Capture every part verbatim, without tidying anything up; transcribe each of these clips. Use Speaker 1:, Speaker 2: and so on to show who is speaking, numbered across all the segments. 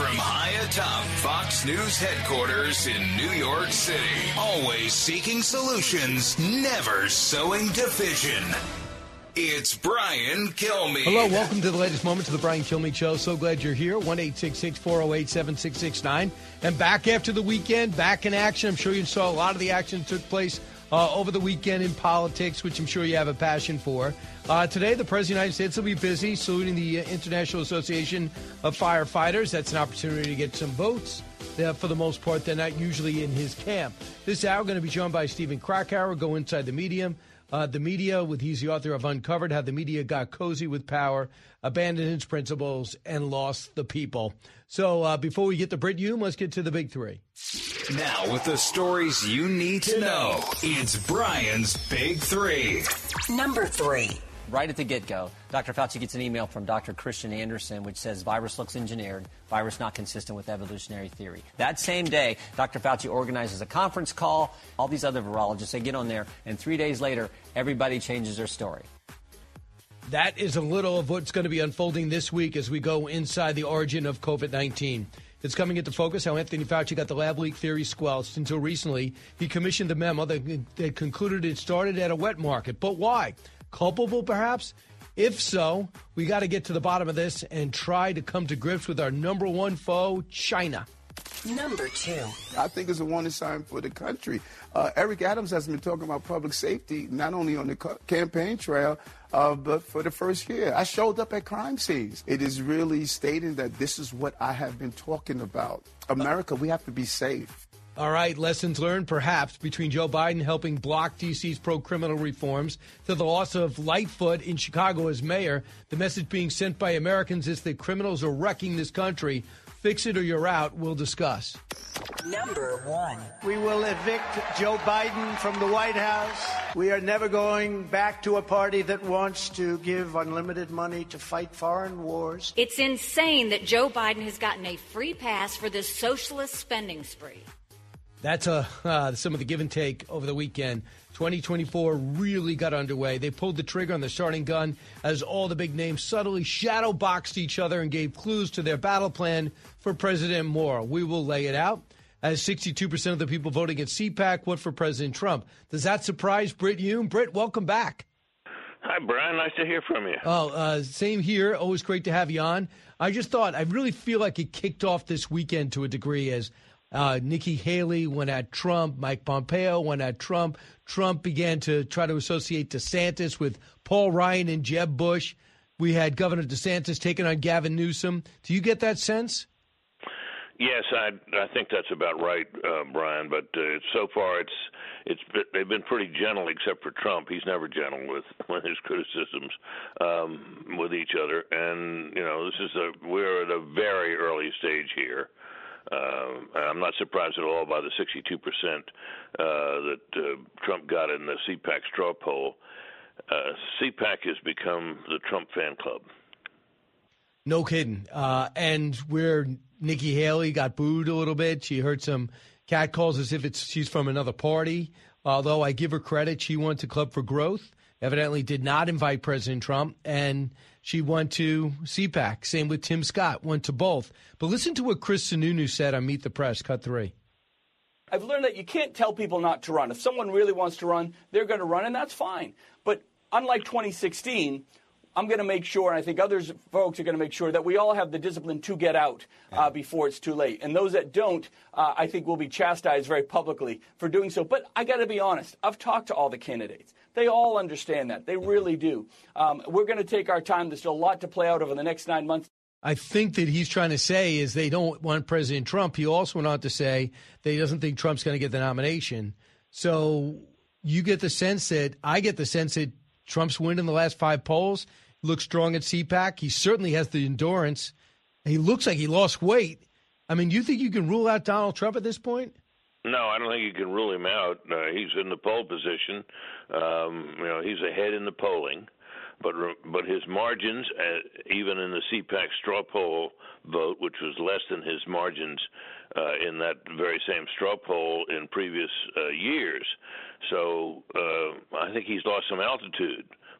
Speaker 1: From high atop Fox News headquarters in New York City, always seeking solutions, never sowing division. It's Brian Kilmeade.
Speaker 2: Hello, welcome to the latest moments of the Brian Kilmeade Show. So glad you're here. one eight six six, four oh eight, seven six six nine. And back after the weekend, back in action. I'm sure you saw a lot of the action that took place uh, over the weekend in politics, which I'm sure you have a passion for. Uh, today, the President of the United States will be busy saluting the International Association of Firefighters. That's an opportunity to get some votes. Uh, for the most part, they're not usually in his camp. This hour, going to be joined by Stephen Krakauer, Go Inside the Medium. Uh, the media, with he's the author of Uncovered, How the Media Got Cozy with Power, Abandoned Its Principles, and Lost the People. So uh, before we get to Brit Hume, let's get to the big three.
Speaker 1: Now with the stories you need to know, it's Brian's Big Three.
Speaker 3: Number three.
Speaker 4: Right at the get-go, Doctor Fauci gets an email from Doctor Christian Andersen, which says virus looks engineered, virus not consistent with evolutionary theory. That same day, Doctor Fauci organizes a conference call. All these other virologists, they get on there, and three days later, everybody changes their story.
Speaker 2: That is a little of what's going to be unfolding this week as we go inside the origin of COVID nineteen. It's coming into focus how Anthony Fauci got the lab leak theory squelched. Until recently, he commissioned a memo that, that concluded it started at a wet market. But why? Culpable, perhaps? If so, we got to get to the bottom of this and try to come to grips with our number one foe, China.
Speaker 3: Number two.
Speaker 5: I think it's a warning sign for the country. Uh, Eric Adams has been talking about public safety, not only on the co- campaign trail, uh, but for the first year. I showed up at crime scenes. It is really stating that this is what I have been talking about. America, we have to be safe.
Speaker 2: All right, lessons learned, perhaps, between Joe Biden helping block D C's pro-criminal reforms to the loss of Lightfoot in Chicago as mayor. The message being sent by Americans is that criminals are wrecking this country. Fix it or you're out. We'll discuss.
Speaker 3: Number one.
Speaker 6: We will evict Joe Biden from the White House. We are never going back to a party that wants to give unlimited money to fight foreign wars.
Speaker 7: It's insane that Joe Biden has gotten a free pass for this socialist spending spree.
Speaker 2: That's a, uh, some of the give and take over the weekend. twenty twenty-four really got underway. They pulled the trigger on the starting gun as all the big names subtly shadow boxed each other and gave clues to their battle plan for President Moore. We will lay it out. As sixty-two percent of the people voting at C PAC vote for President Trump. Does that surprise Brit Hume? Brit, welcome back.
Speaker 8: Hi, Brian. Nice to hear from you.
Speaker 2: Oh, uh, same here. Always great to have you on. I just thought, I really feel like it kicked off this weekend to a degree as Uh, Nikki Haley went at Trump. Mike Pompeo went at Trump. Trump began to try to associate DeSantis with Paul Ryan and Jeb Bush. We had Governor DeSantis taking on Gavin Newsom. Do you get that sense?
Speaker 8: Yes, I I think that's about right, uh, Brian. But uh, so far, it's it's they've been pretty gentle, except for Trump. He's never gentle with, with his criticisms um, with each other. And you know, this is a we're at a very early stage here. Uh, I'm not surprised at all by the sixty-two percent uh, that uh, Trump got in the C PAC straw poll. Uh, C PAC has become the Trump fan club.
Speaker 2: No kidding. Uh, and where Nikki Haley got booed a little bit, she heard some catcalls as if it's she's from another party. Although I give her credit, she went to Club for Growth, evidently did not invite President Trump, and she went to C PAC. Same with Tim Scott, went to both. But listen to what Chris Sununu said on Meet the Press, cut three.
Speaker 9: I've learned that you can't tell people not to run. If someone really wants to run, they're going to run, and that's fine. But unlike twenty sixteen, I'm going to make sure, and I think others folks are going to make sure, that we all have the discipline to get out uh, before it's too late. And those that don't, uh, I think will be chastised very publicly for doing so. But I got to be honest. I've talked to all the candidates. They all understand that. They really do. Um, we're going to take our time. There's still a lot to play out over the next nine months.
Speaker 2: I think that he's trying to say is they don't want President Trump. He also went on to say that he doesn't think Trump's going to get the nomination. So you get the sense that I get the sense that Trump's win in the last five polls. Looks strong at C PAC. He certainly has the endurance. He looks like he lost weight. I mean, do you think you can rule out Donald Trump at this point?
Speaker 8: No, I don't think you can rule him out. Uh, he's in the pole position. Um, you know, he's ahead in the polling, but but his margins, uh, even in the C PAC straw poll vote, which was less than his margins uh, in that very same straw poll in previous uh, years. So uh, I think he's lost some altitude.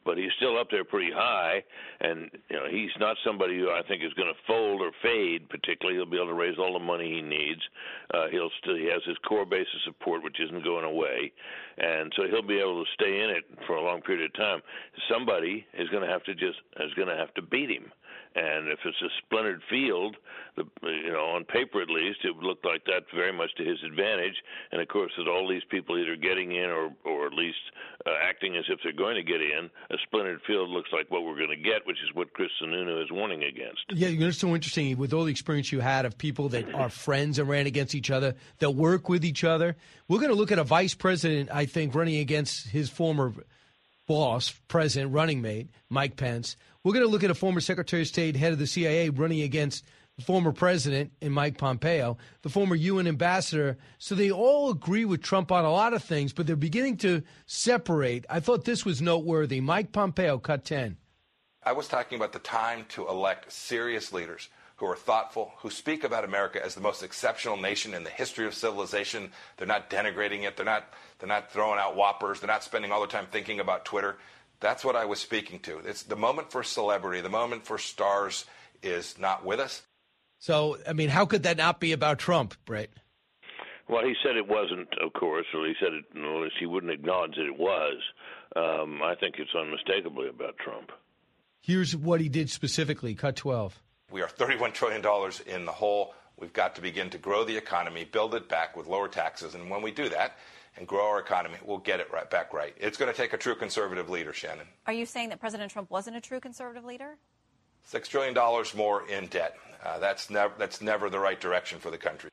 Speaker 8: but he's still up there pretty high, and you know he's not somebody who I think is going to fold or fade particularly. He'll be able to raise all the money he needs. Uh, he'll still he has his core base of support, which isn't going away, and so he'll be able to stay in it for a long period of time. Somebody is going to have to just is going to have to beat him. And if it's a splintered field, the, you know, on paper at least, it would look like that's very much to his advantage. And of course, with all these people either getting in or, or at least uh, acting as if they're going to get in, a splintered field looks like what we're going to get, which is what Chris Sununu is warning against.
Speaker 2: Yeah, you know, it's so interesting with all the experience you had of people that are friends and ran against each other, that work with each other. We're going to look at a vice president, I think, running against his former boss, president, running mate, Mike Pence. We're going to look at a former Secretary of State, head of the C I A, running against the former president in Mike Pompeo, the former U N ambassador. So they all agree with Trump on a lot of things, but they're beginning to separate. I thought this was noteworthy. Mike Pompeo, cut ten.
Speaker 10: I was talking about the time to elect serious leaders who are thoughtful, who speak about America as the most exceptional nation in the history of civilization. They're not denigrating it. They're not, they're not throwing out whoppers. They're not spending all their time thinking about Twitter. That's what I was speaking to. It's the moment for celebrity, the moment for stars is not with us.
Speaker 2: So, I mean, how could that not be about Trump, Brett?
Speaker 8: Well, he said it wasn't, of course, or he said it, at least he wouldn't acknowledge that it was. Um, I think it's unmistakably about Trump.
Speaker 2: Here's what he did specifically, cut twelve.
Speaker 10: We are thirty-one trillion dollars in the hole. We've got to begin to grow the economy, build it back with lower taxes, and when we do that, and grow our economy, we'll get it right back right. It's going to take a true conservative leader, Shannon.
Speaker 11: Are you saying that President Trump wasn't a true conservative leader?
Speaker 10: Six trillion dollars more in debt. Uh, that's never that's never the right direction for the country.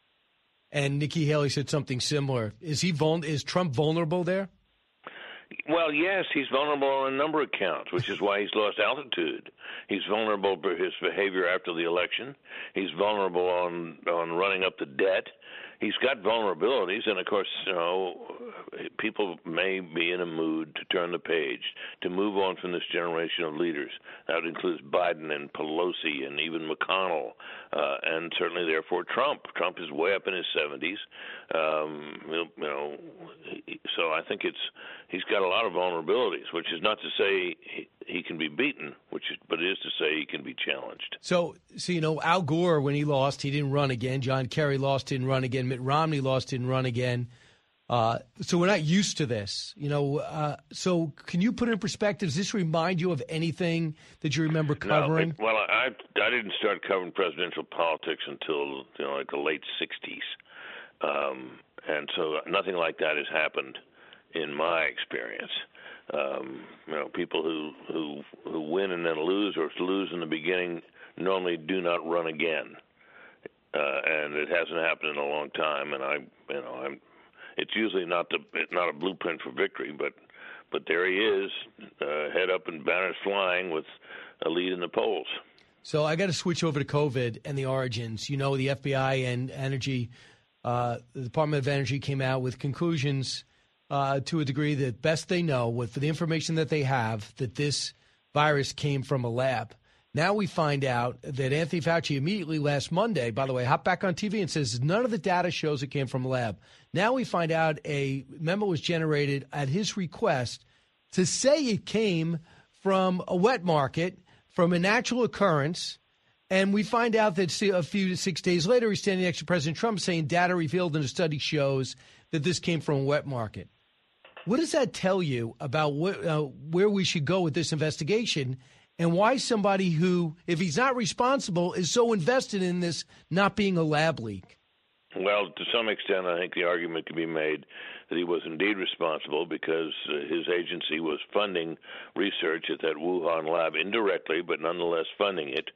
Speaker 2: And Nikki Haley said something similar. Is he vul- Is Trump vulnerable there?
Speaker 8: Well, yes, he's vulnerable on a number of counts, which is why he's lost altitude. He's vulnerable for his behavior after the election. He's vulnerable on on running up the debt. He's got vulnerabilities, and of course, you know, people may be in a mood to turn the page, to move on from this generation of leaders. That includes Biden and Pelosi and even McConnell, uh, and certainly, therefore, Trump. Trump is way up in his seventies, um, you know. So I think it's he's got a lot of vulnerabilities, which is not to say he, he can be beaten, which is, but it is to say he can be challenged.
Speaker 2: So, so you know, Al Gore, when he lost, he didn't run again. John Kerry lost, didn't run again. Mitt Romney lost, didn't run again. Uh, so we're not used to this, you know. Uh, so can you put in perspective? Does this remind you of anything that you remember covering?
Speaker 8: No, it, well, I I didn't start covering presidential politics until you know like the late sixties, um, and so nothing like that has happened in my experience. Um, you know, people who, who who win and then lose, or lose in the beginning, normally do not run again, uh, and it hasn't happened in a long time. And I, you know, I'm. It's usually not the not a blueprint for victory, but but there he is, uh, head up and banners flying with a lead in the polls.
Speaker 2: So I got to switch over to COVID and the origins. You know, the F B I and Energy, uh, the Department of Energy came out with conclusions. Uh, to a degree that best they know, with the information that they have, that this virus came from a lab. Now we find out that Anthony Fauci immediately last Monday, by the way, hopped back on T V and says none of the data shows it came from a lab. Now we find out a memo was generated at his request to say it came from a wet market, from a natural occurrence. And we find out that a few six days later, he's standing next to President Trump saying data revealed in a study shows that this came from a wet market. What does that tell you about wh- uh, where we should go with this investigation, and why somebody who, if he's not responsible, is so invested in this not being a lab leak?
Speaker 8: Well, to some extent, I think the argument can be made that he was indeed responsible because uh, his agency was funding research at that Wuhan lab indirectly, but nonetheless funding it,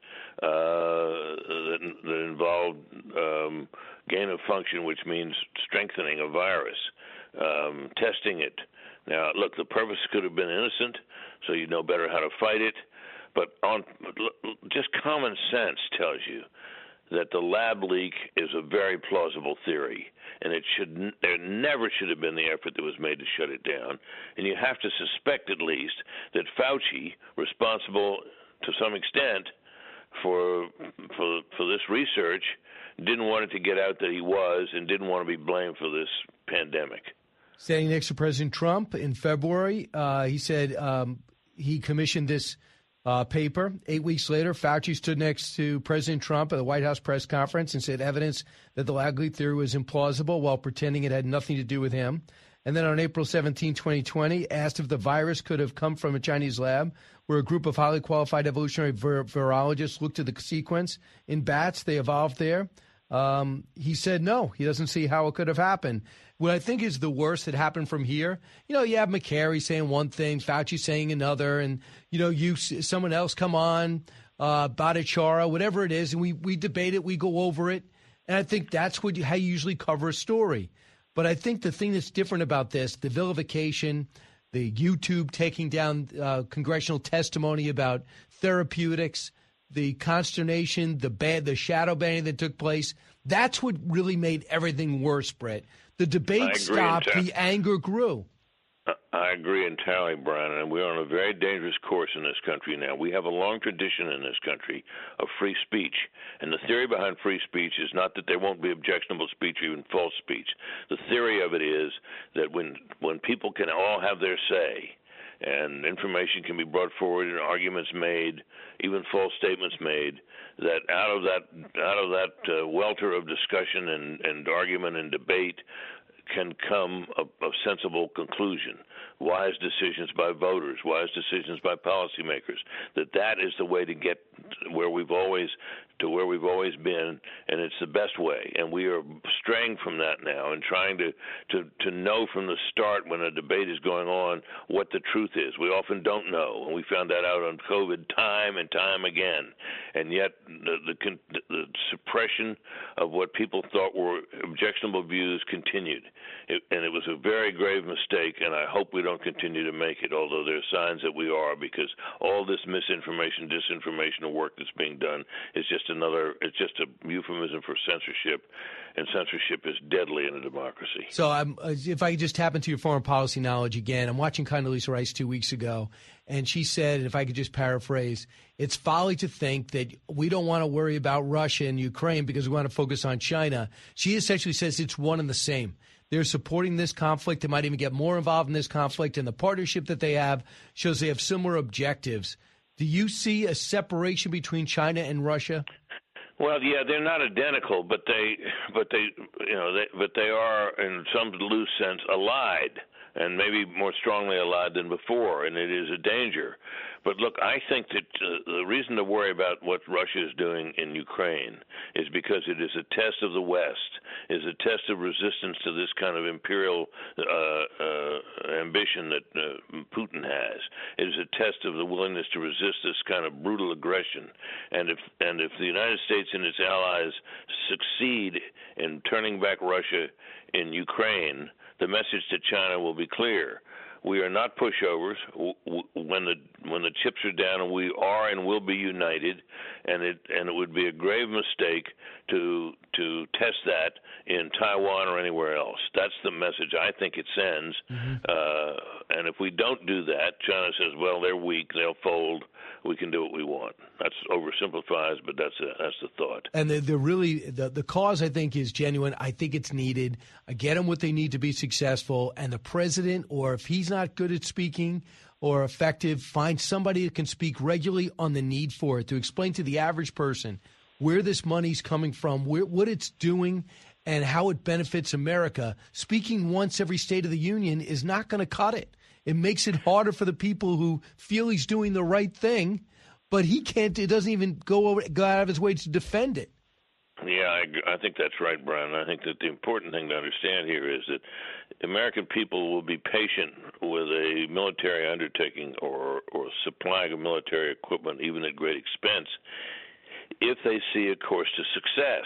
Speaker 8: uh, that, that involved um, gain of function, which means strengthening a virus. Um, testing it. Now, look, the purpose could have been innocent, so you know better how to fight it. But on just common sense tells you that the lab leak is a very plausible theory, and it should there never should have been the effort that was made to shut it down. And you have to suspect at least that Fauci, responsible to some extent for for for this research, didn't want it to get out that he was, and didn't want to be blamed for this pandemic.
Speaker 2: Standing next to President Trump in February, uh, he said um, he commissioned this uh, paper. Eight weeks later, Fauci stood next to President Trump at the White House press conference and said evidence that the Langley theory was implausible while pretending it had nothing to do with him. And then on April seventeenth, twenty twenty, asked if the virus could have come from a Chinese lab where a group of highly qualified evolutionary vir- virologists looked at the sequence in bats. They evolved there. Um, he said no. He doesn't see how it could have happened. What I think is the worst that happened from here, you know, you have McCary saying one thing, Fauci saying another, and, you know, you someone else come on, uh, Bhattacharya, whatever it is, and we, we debate it, we go over it. And I think that's what you, how you usually cover a story. But I think the thing that's different about this, the vilification, the YouTube taking down uh, congressional testimony about therapeutics, the consternation, the bad, the shadow banning that took place, that's what really made everything worse, Brett. The debate stopped, entirely. The anger grew.
Speaker 8: I agree entirely, Brian, and we're on a very dangerous course in this country now. We have a long tradition in this country of free speech, and the theory behind free speech is not that there won't be objectionable speech or even false speech. The theory of it is that when when people can all have their say, and information can be brought forward and arguments made, even false statements made, that out of that out of that uh, welter of discussion and, and argument and debate can come a, a sensible conclusion, wise decisions by voters, wise decisions by policymakers, that that is the way to get where we've always to where we've always been, and it's the best way. And we are straying from that now and trying to, to, to know from the start when a debate is going on what the truth is. We often don't know, and we found that out on COVID time and time again. And yet the, the, the suppression of what people thought were objectionable views continued. It, and it was a very grave mistake, and I hope we don't continue to make it, although there are signs that we are, because all this misinformation, disinformation work that's being done is just another, it's just a euphemism for censorship, and censorship is deadly in a democracy.
Speaker 2: So um, if I could just tap into your foreign policy knowledge again, I'm watching Condoleezza Rice two weeks ago, and she said, if I could just paraphrase, it's folly to think that we don't want to worry about Russia and Ukraine because we want to focus on China. She essentially says it's one and the same. They're supporting this conflict. They might even get more involved in this conflict, and the partnership that they have shows they have similar objectives. Do you see a separation between China and Russia?
Speaker 8: Well, yeah, they're not identical, but they, but they, you know, they, but they are in some loose sense allied, and maybe more strongly allied than before, and it is a danger. But look, I think that uh, the reason to worry about what Russia is doing in Ukraine is because it is a test of the West, is a test of resistance to this kind of imperial uh, uh, ambition that uh, Putin has. It is a test of the willingness to resist this kind of brutal aggression. And if and if the United States and its allies succeed in turning back Russia in Ukraine, the message to China will be clear. We are not pushovers. When the when the chips are down, we are and will be united, and it and it would be a grave mistake to to test that in Taiwan or anywhere else. That's the message I think it sends. Mm-hmm. Uh, and if we don't do that, China says, "Well, they're weak; they'll fold. We can do what we want." That's oversimplifies, but that's a, that's the thought.
Speaker 2: And the, the really the the cause I think is genuine. I think it's needed. I get them what they need to be successful, and the president, or if he's not good at speaking or effective, find somebody that can speak regularly on the need for it to explain to the average person where this money's coming from, where, what it's doing, and how it benefits America. Speaking once every State of the Union is not going to cut it. It makes it harder for the people who feel he's doing the right thing, but he can't. It doesn't even go over, go out of his way to defend it.
Speaker 8: Yeah, I, I think that's right, Brian. I think that the important thing to understand here is that American people will be patient with a military undertaking or, or supplying of military equipment, even at great expense, if they see a course to success.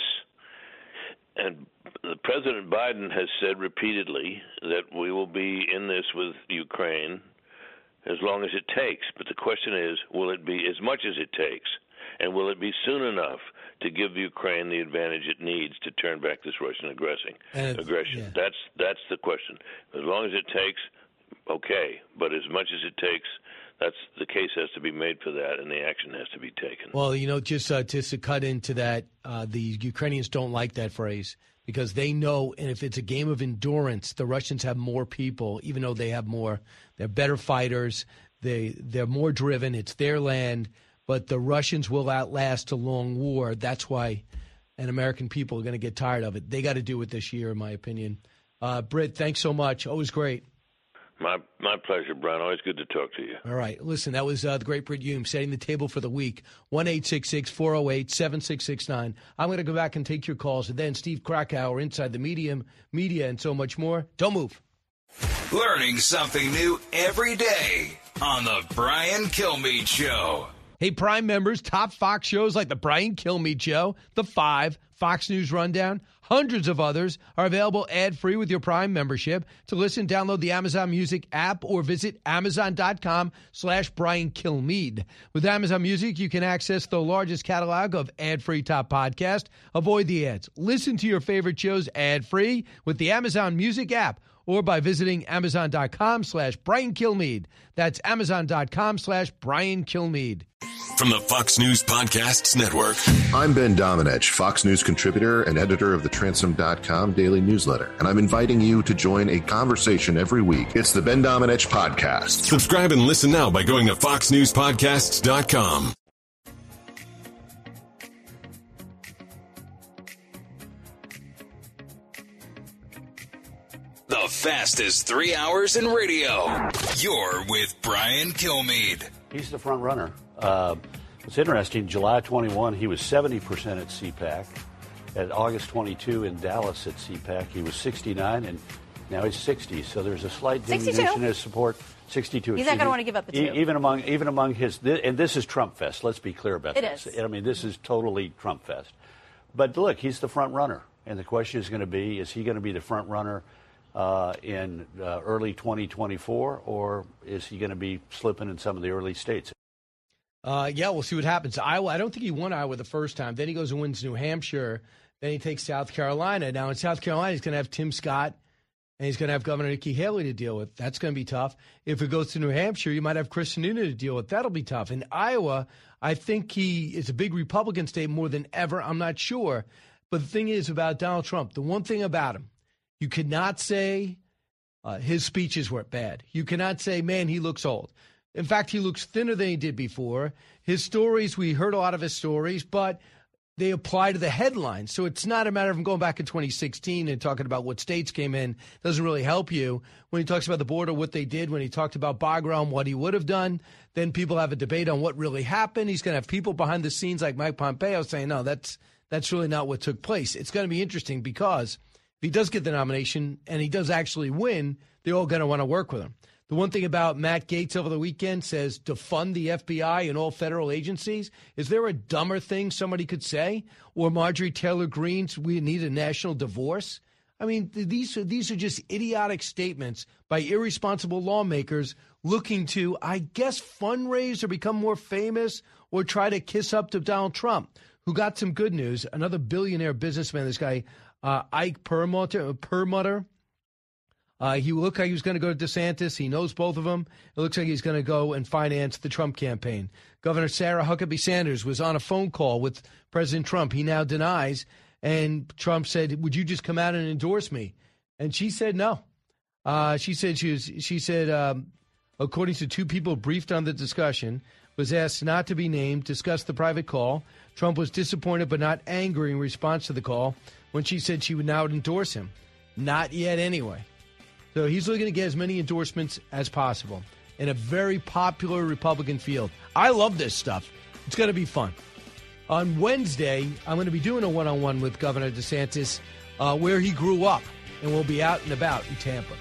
Speaker 8: And President Biden has said repeatedly that we will be in this with Ukraine as long as it takes. But the question is, will it be as much as it takes? And will it be soon enough to give Ukraine the advantage it needs to turn back this Russian aggressing, aggression? Yeah. That's that's the question. As long as it takes, okay. But as much as it takes, that's the case has to be made for that, and the action has to be taken.
Speaker 2: Well, you know, just, uh, just to cut into that, uh, the Ukrainians don't like that phrase because they know, and if it's a game of endurance, the Russians have more people, even though they have more. They're better fighters. They, they're more driven. It's their land. But the Russians will outlast a long war. That's why and American people are going to get tired of it. They got to do it this year, in my opinion. Uh, Britt, thanks so much. Always great.
Speaker 8: My my pleasure, Brian. Always good to talk to you.
Speaker 2: All right. Listen, that was uh, the great Britt Hume setting the table for the week. one eight six six, four oh eight, seven six six nine. I'm going to go back and take your calls. And then Steve Krakauer, Inside the Medium, Media, and so much more. Don't move.
Speaker 1: Learning something new every day on the Brian Kilmeade Show.
Speaker 2: Hey, Prime members, top Fox shows like the Brian Kilmeade Show, The Five, Fox News Rundown, hundreds of others are available ad-free with your Prime membership. To listen, download the Amazon Music app or visit amazon.com slash Brian Kilmeade. With Amazon Music, you can access the largest catalog of ad-free top podcasts. Avoid the ads. Listen to your favorite shows ad-free with the Amazon Music app or by visiting amazon.com slash Brian Kilmeade. That's amazon.com slash Brian Kilmeade.
Speaker 12: From the Fox News Podcasts Network.
Speaker 13: I'm Ben Domenech, Fox News contributor and editor of the Transom dot com daily newsletter, and I'm inviting you to join a conversation every week. It's the Ben Domenech Podcast.
Speaker 12: Subscribe and listen now by going to fox news podcasts dot com.
Speaker 1: The fastest three hours in radio. You're with Brian Kilmeade.
Speaker 14: He's the front runner. Uh, it's interesting. July twenty-first, he was seventy percent at C PAC. At August twenty-second in Dallas at C PAC, he was sixty-nine, and now he's sixty. So there's a slight diminution in his support. sixty-two.
Speaker 11: He's not going to want to give up the two.
Speaker 14: Even among even among his, and this is Trump Fest. Let's be clear about
Speaker 11: it
Speaker 14: this.
Speaker 11: Is.
Speaker 14: I mean, this is totally Trump Fest. But look, he's the front runner, and the question is going to be: is he going to be the front runner uh, in uh, early twenty twenty-four, or is he going to be slipping in some of the early states?
Speaker 2: Uh, yeah, we'll see what happens. Iowa, I don't think he won Iowa the first time. Then he goes and wins New Hampshire. Then he takes South Carolina. Now in South Carolina, he's going to have Tim Scott, and he's going to have Governor Nikki Haley to deal with. That's going to be tough. If it goes to New Hampshire, you might have Chris Sununu to deal with. That'll be tough. In Iowa, I think he is a big Republican state more than ever. I'm not sure. But the thing is about Donald Trump, the one thing about him, you could not say uh, his speeches were bad. You cannot say, man, he looks old. In fact, he looks thinner than he did before. His stories, we heard a lot of his stories, but they apply to the headlines. So it's not a matter of him going back in twenty sixteen and talking about what states came in. Doesn't really help you. When he talks about the border, what they did, when he talked about Bagram, what he would have done, then people have a debate on what really happened. He's going to have people behind the scenes like Mike Pompeo saying, no, that's that's really not what took place. It's going to be interesting because if he does get the nomination and he does actually win, they're all going to want to work with him. The one thing about Matt Gaetz over the weekend says to fund the F B I and all federal agencies. Is there a dumber thing somebody could say? Or Marjorie Taylor Greene's, we need a national divorce? I mean, these are, these are just idiotic statements by irresponsible lawmakers looking to, I guess, fundraise or become more famous or try to kiss up to Donald Trump, who got some good news. Another billionaire businessman, this guy, uh, Ike Perlmutter, Perlmutter. Uh, he looked like he was going to go to DeSantis. He knows both of them. It looks like he's going to go and finance the Trump campaign. Governor Sarah Huckabee Sanders was on a phone call with President Trump. He now denies. And Trump said, would you just come out and endorse me? And she said no. Uh, she said, she was. She said, um, according to two people briefed on the discussion, was asked not to be named, discussed the private call. Trump was disappointed but not angry in response to the call when she said she would now endorse him. Not yet anyway. So he's looking to get as many endorsements as possible in a very popular Republican field. I love this stuff. It's going to be fun. On Wednesday, I'm going to be doing a one-on-one with Governor DeSantis uh, where he grew up, and we'll be out and about in Tampa.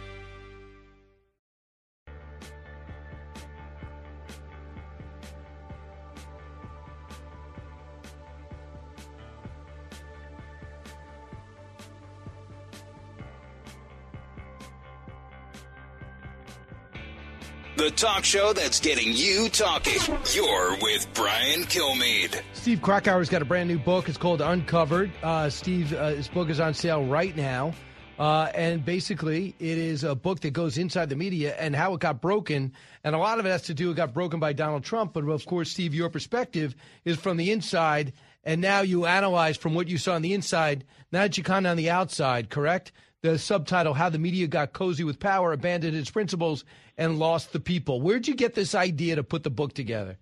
Speaker 1: The talk show that's getting you talking. You're with Brian Kilmeade.
Speaker 2: Steve Krakauer's got a brand new book. It's called Uncovered. Uh, Steve, uh, his book is on sale right now. Uh, and basically, it is a book that goes inside the media and how it got broken. And a lot of it has to do, it got broken by Donald Trump. But, of course, Steve, your perspective is from the inside. And now you analyze from what you saw on the inside. Now that you come on the outside, correct? the subtitle, How the Media Got Cozy with Power, Abandoned Its Principles, and Lost the People. Where'd you get this idea to put the book together?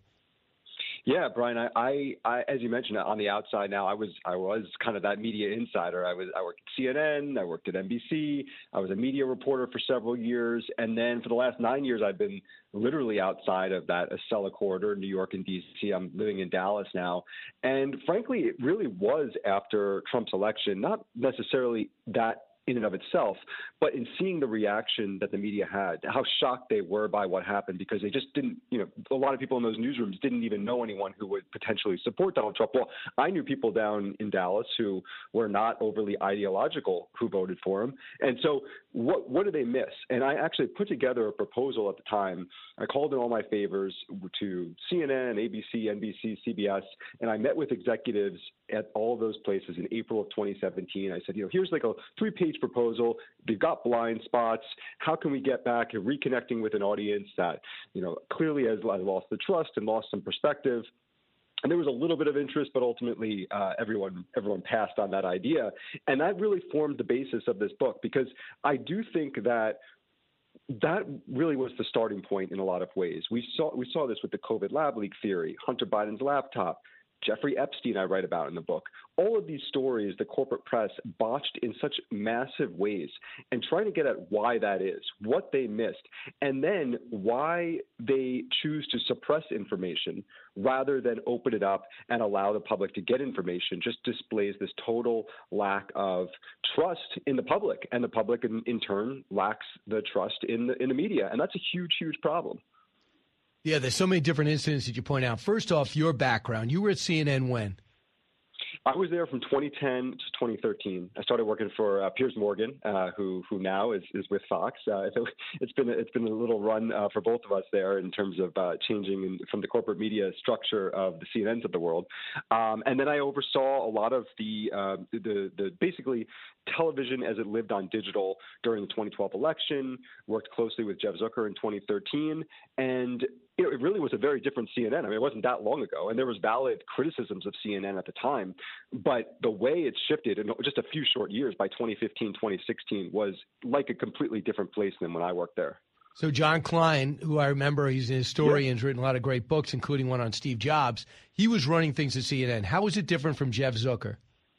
Speaker 15: Yeah, Brian, I, I, I, as you mentioned, on the outside now, I was, I was kind of that media insider. I was, I worked at C N N, I worked at N B C, I was a media reporter for several years, and then for the last nine years, I've been literally outside of that Acela corridor, New York and D C. I'm living in Dallas now, and frankly, it really was after Trump's election, not necessarily that in and of itself, but in seeing the reaction that the media had, how shocked they were by what happened, because they just didn't, you know, a lot of people in those newsrooms didn't even know anyone who would potentially support Donald Trump. Well, I knew people down in Dallas who were not overly ideological who voted for him. And so what what did they miss? And I actually put together a proposal at the time. I called in all my favors to C N N, A B C, N B C, C B S, and I met with executives at all of those places in April of twenty seventeen. I said, you know, here's like a three-page proposal. They've got blind spots. How can we get back and reconnecting with an audience that, you know, clearly has lost the trust and lost some perspective? And there was a little bit of interest, but ultimately uh, everyone everyone passed on that idea. And that really formed the basis of this book, because I do think that that really was the starting point in a lot of ways. We saw we saw this with the COVID lab leak theory, Hunter Biden's laptop, Jeffrey Epstein I write about in the book. All of these stories the corporate press botched in such massive ways, and trying to get at why that is, what they missed, and then why they choose to suppress information rather than open it up and allow the public to get information just displays this total lack of trust in the public, and the public in, in turn lacks the trust in the, in the media. And that's a huge, huge problem.
Speaker 2: Yeah, there's so many different incidents that you point out. First off, your background. You were at C N N when?
Speaker 15: I was there from twenty ten to twenty thirteen. I started working for uh, Piers Morgan, uh, who who now is, is with Fox. Uh, so it's been a, it's been a little run uh, for both of us there in terms of uh, changing in, from the corporate media structure of the C N Ns of the world. Um, and then I oversaw a lot of the, uh, the the basically television as it lived on digital during the twenty twelve election. Worked closely with Jeff Zucker in twenty thirteen, and you know, it really was a very different C N N. I mean, it wasn't that long ago, and there was valid criticisms of C N N at the time. But the way it shifted in just a few short years, by twenty fifteen, twenty sixteen, was like a completely different place than when I worked there.
Speaker 2: So John Klein, who I remember, he's an historian, has written a lot of great books, including one on Steve Jobs. He was running things at C N N. How was it different from Jeff Zucker?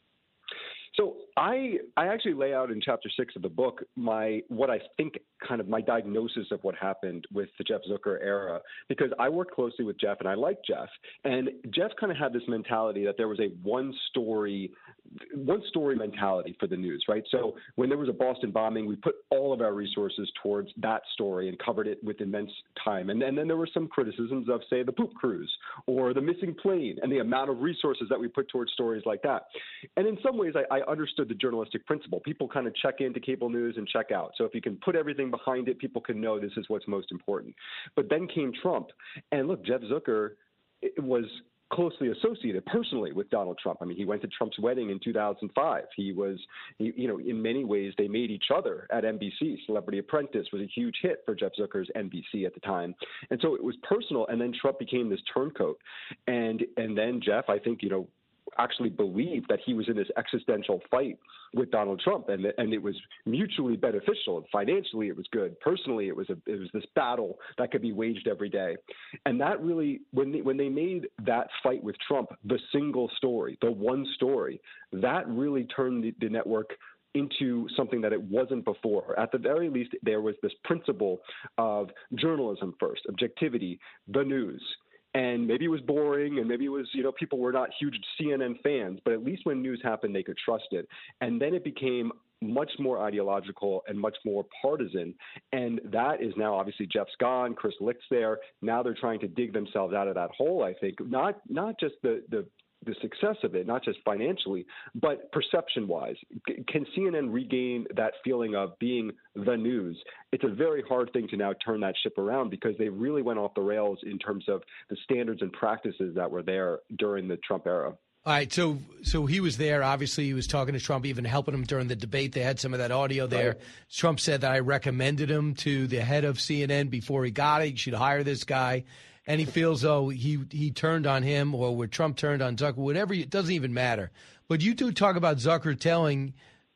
Speaker 15: So I I actually lay out in chapter six of the book my what I think kind of my diagnosis of what happened with the Jeff Zucker era, because I worked closely with Jeff and I like Jeff, and Jeff kind of had this mentality that there was a one story one story mentality for the news, right? So when there was a Boston bombing, we put all of our resources towards that story and covered it with immense time. And, and then there were some criticisms of, say, the poop cruise or the missing plane and the amount of resources that we put towards stories like that. And in some ways, I, I understood the journalistic principle. People kind of check into cable news and check out. So if you can put everything behind it, people can know this is what's most important. But then came Trump. And look, Jeff Zucker was closely associated personally with Donald Trump. I mean, he went to Trump's wedding in two thousand five. He was, he, you know, in many ways, they made each other at N B C. Celebrity Apprentice was a huge hit for Jeff Zucker's N B C at the time. And so it was personal. And then Trump became this turncoat. And, and then Jeff, I think, you know, actually believed that he was in this existential fight with Donald Trump, and and it was mutually beneficial. Financially, it was good. Personally, it was a it was this battle that could be waged every day, and that really when they, when they made that fight with Trump the single story, the one story, that really turned the, the network into something that it wasn't before. At the very least, there was this principle of journalism first, objectivity, the news. And maybe it was boring, and maybe it was, you know, people were not huge C N N fans, but at least when news happened, they could trust it. And then it became much more ideological and much more partisan. And that is now obviously Jeff's gone, Chris Licht's there. Now they're trying to dig themselves out of that hole, I think. Not not just the the the success of it, not just financially, but perception-wise. Can C N N regain that feeling of being the news? It's a very hard thing to now turn that ship around, because they really went off the rails in terms of the standards and practices that were there during the Trump era.
Speaker 2: All right, so so he was there. Obviously, he was talking to Trump, even helping him during the debate. They had some of that audio there. Right. Trump said that I recommended him to the head of C N N before he got it. You should hire this guy. And he feels, oh, he he turned on him, or where Trump turned on Zucker, whatever. It doesn't even matter. But you do talk about Zucker telling uh,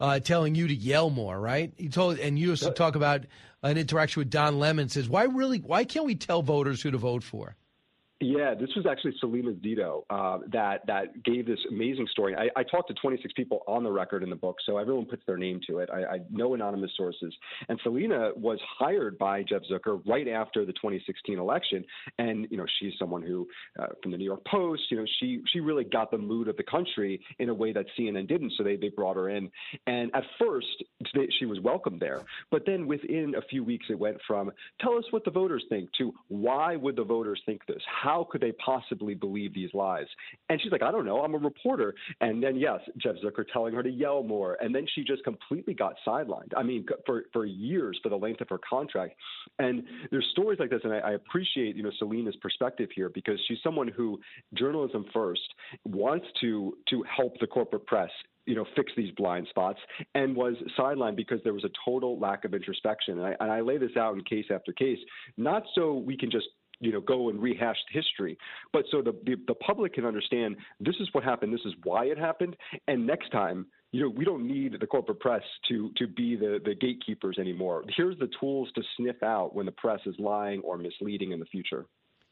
Speaker 2: uh, telling you to yell more, right? He told, and you also talk about an interaction with Don Lemon. Says, why really? Why can't we tell voters who to vote for?
Speaker 15: Yeah, this was actually Selena Zito uh, that that gave this amazing story. I, I talked to twenty-six people on the record in the book, so everyone puts their name to it. I, I know anonymous sources. And Selena was hired by Jeff Zucker right after the twenty sixteen election. And, you know, she's someone who, uh, from the New York Post, you know, she she really got the mood of the country in a way that C N N didn't, so they, they brought her in. And at first, they, she was welcomed there. But then within a few weeks, it went from, tell us what the voters think, to why would the voters think this? How could they possibly believe these lies? And she's like, I don't know. I'm a reporter. And then, yes, Jeff Zucker telling her to yell more. And then she just completely got sidelined. I mean, for, for years, for the length of her contract. And there's stories like this, and I, I appreciate, you know, Selena's perspective here, because she's someone who, journalism first, wants to to help the corporate press, you know, fix these blind spots, and was sidelined because there was a total lack of introspection. And I, and I lay this out in case after case, not so we can just you know, go and rehash history, but so the, the the public can understand this is what happened, this is why it happened, and next time, you know, we don't need the corporate press to to be the, the gatekeepers anymore. Here's the tools to sniff out when the press is lying or misleading in the future.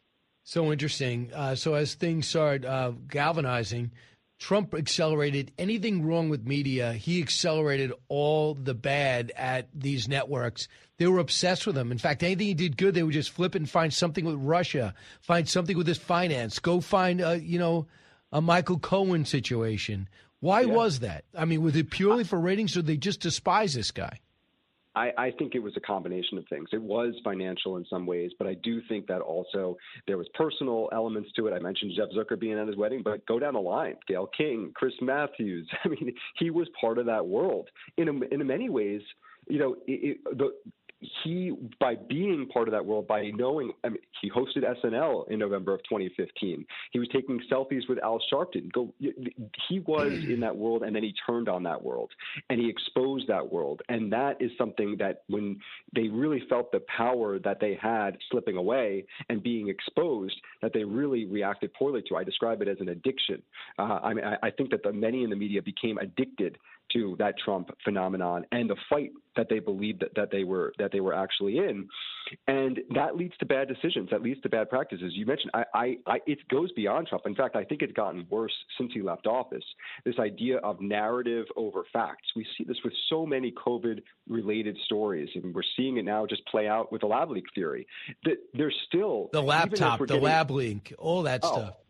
Speaker 2: So interesting. Uh, so as things started uh, galvanizing, Trump accelerated anything wrong with media. He accelerated all the bad at these networks. They were obsessed with him. In fact, anything he did good, they would just flip it and find something with Russia, find something with his finance, go find, a, you know, a Michael Cohen situation. Why yeah. was that? I mean, was it purely for ratings, or they just despise this guy?
Speaker 15: I, I think it was a combination of things. It was financial in some ways, but I do think that also there was personal elements to it. I mentioned Jeff Zucker being at his wedding, but go down the line. Gayle King, Chris Matthews. I mean, he was part of that world. In a, in many ways, you know, it, it, the he, by being part of that world, by knowing, I mean, he hosted S N L in November of twenty fifteen. He was taking selfies with Al Sharpton. Go, he was in that world, and then he turned on that world, and he exposed that world. And that is something that when they really felt the power that they had slipping away and being exposed, that they really reacted poorly to. I describe it as an addiction. Uh, I mean, I, I think that the many in the media became addicted to that Trump phenomenon and the fight that they believed that, that they were that they were actually in, and that leads to bad decisions. That leads to bad practices. You mentioned, I, I, I, it goes beyond Trump. In fact, I think it's gotten worse since he left office. This idea of narrative over facts. We see this with so many COVID-related stories, and we're seeing it now just play out with the lab leak theory. That there's still
Speaker 2: the laptop, the getting, lab leak, all that
Speaker 15: oh,
Speaker 2: stuff.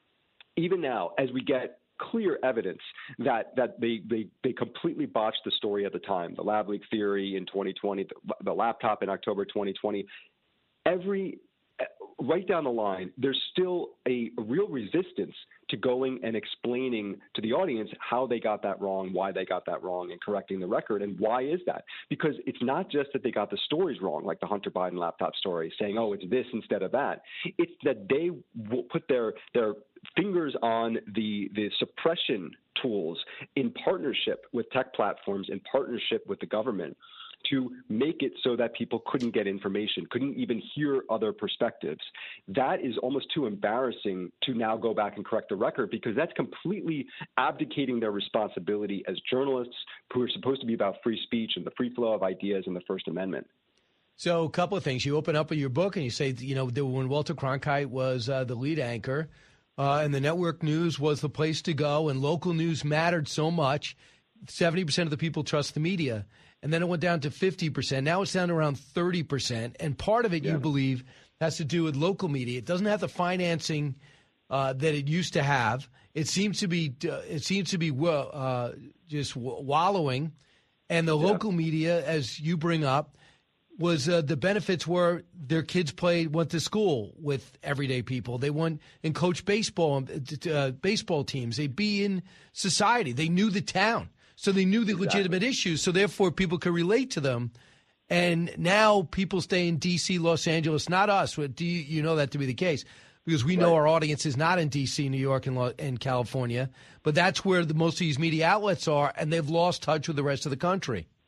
Speaker 15: Even now, as we get clear evidence that that they, they they completely botched the story at the time, the lab leak theory in twenty twenty, the, the laptop in October twenty twenty, every right down the line, there's still a real resistance to going and explaining to the audience how they got that wrong, why they got that wrong, and correcting the record. And why is that? Because it's not just that they got the stories wrong, like the Hunter Biden laptop story, saying, oh, it's this instead of that. It's that they will put their their fingers on the the suppression tools in partnership with tech platforms, in partnership with the government, to make it so that people couldn't get information, couldn't even hear other perspectives. That is almost too embarrassing to now go back and correct the record, because that's completely abdicating their responsibility as journalists who are supposed to be about free speech and the free flow of ideas and the First Amendment.
Speaker 2: So a couple of things. You open up with your book and you say, you know, when Walter Cronkite was uh, the lead anchor uh, and the network news was the place to go and local news mattered so much, seventy percent of the people trust the media. And then it went down to fifty percent. Now it's down to around thirty percent. And part of it, yeah. you believe, has to do with local media. It doesn't have the financing uh, that it used to have. It seems to be uh, it seems to be uh, just wallowing. And the yeah. local media, as you bring up, was uh, the benefits were their kids played, went to school with everyday people. They went and coached baseball, uh, baseball teams. They'd be in society. They knew the town. So they knew the exactly. legitimate issues, so therefore people could relate to them. And now people stay in D C, Los Angeles, not us. Do you, you know that to be the case? Because we right. know our audience is not in D C, New York, and, Lo- and California. But that's where the, most of these media outlets are, and they've lost touch with the rest of the country.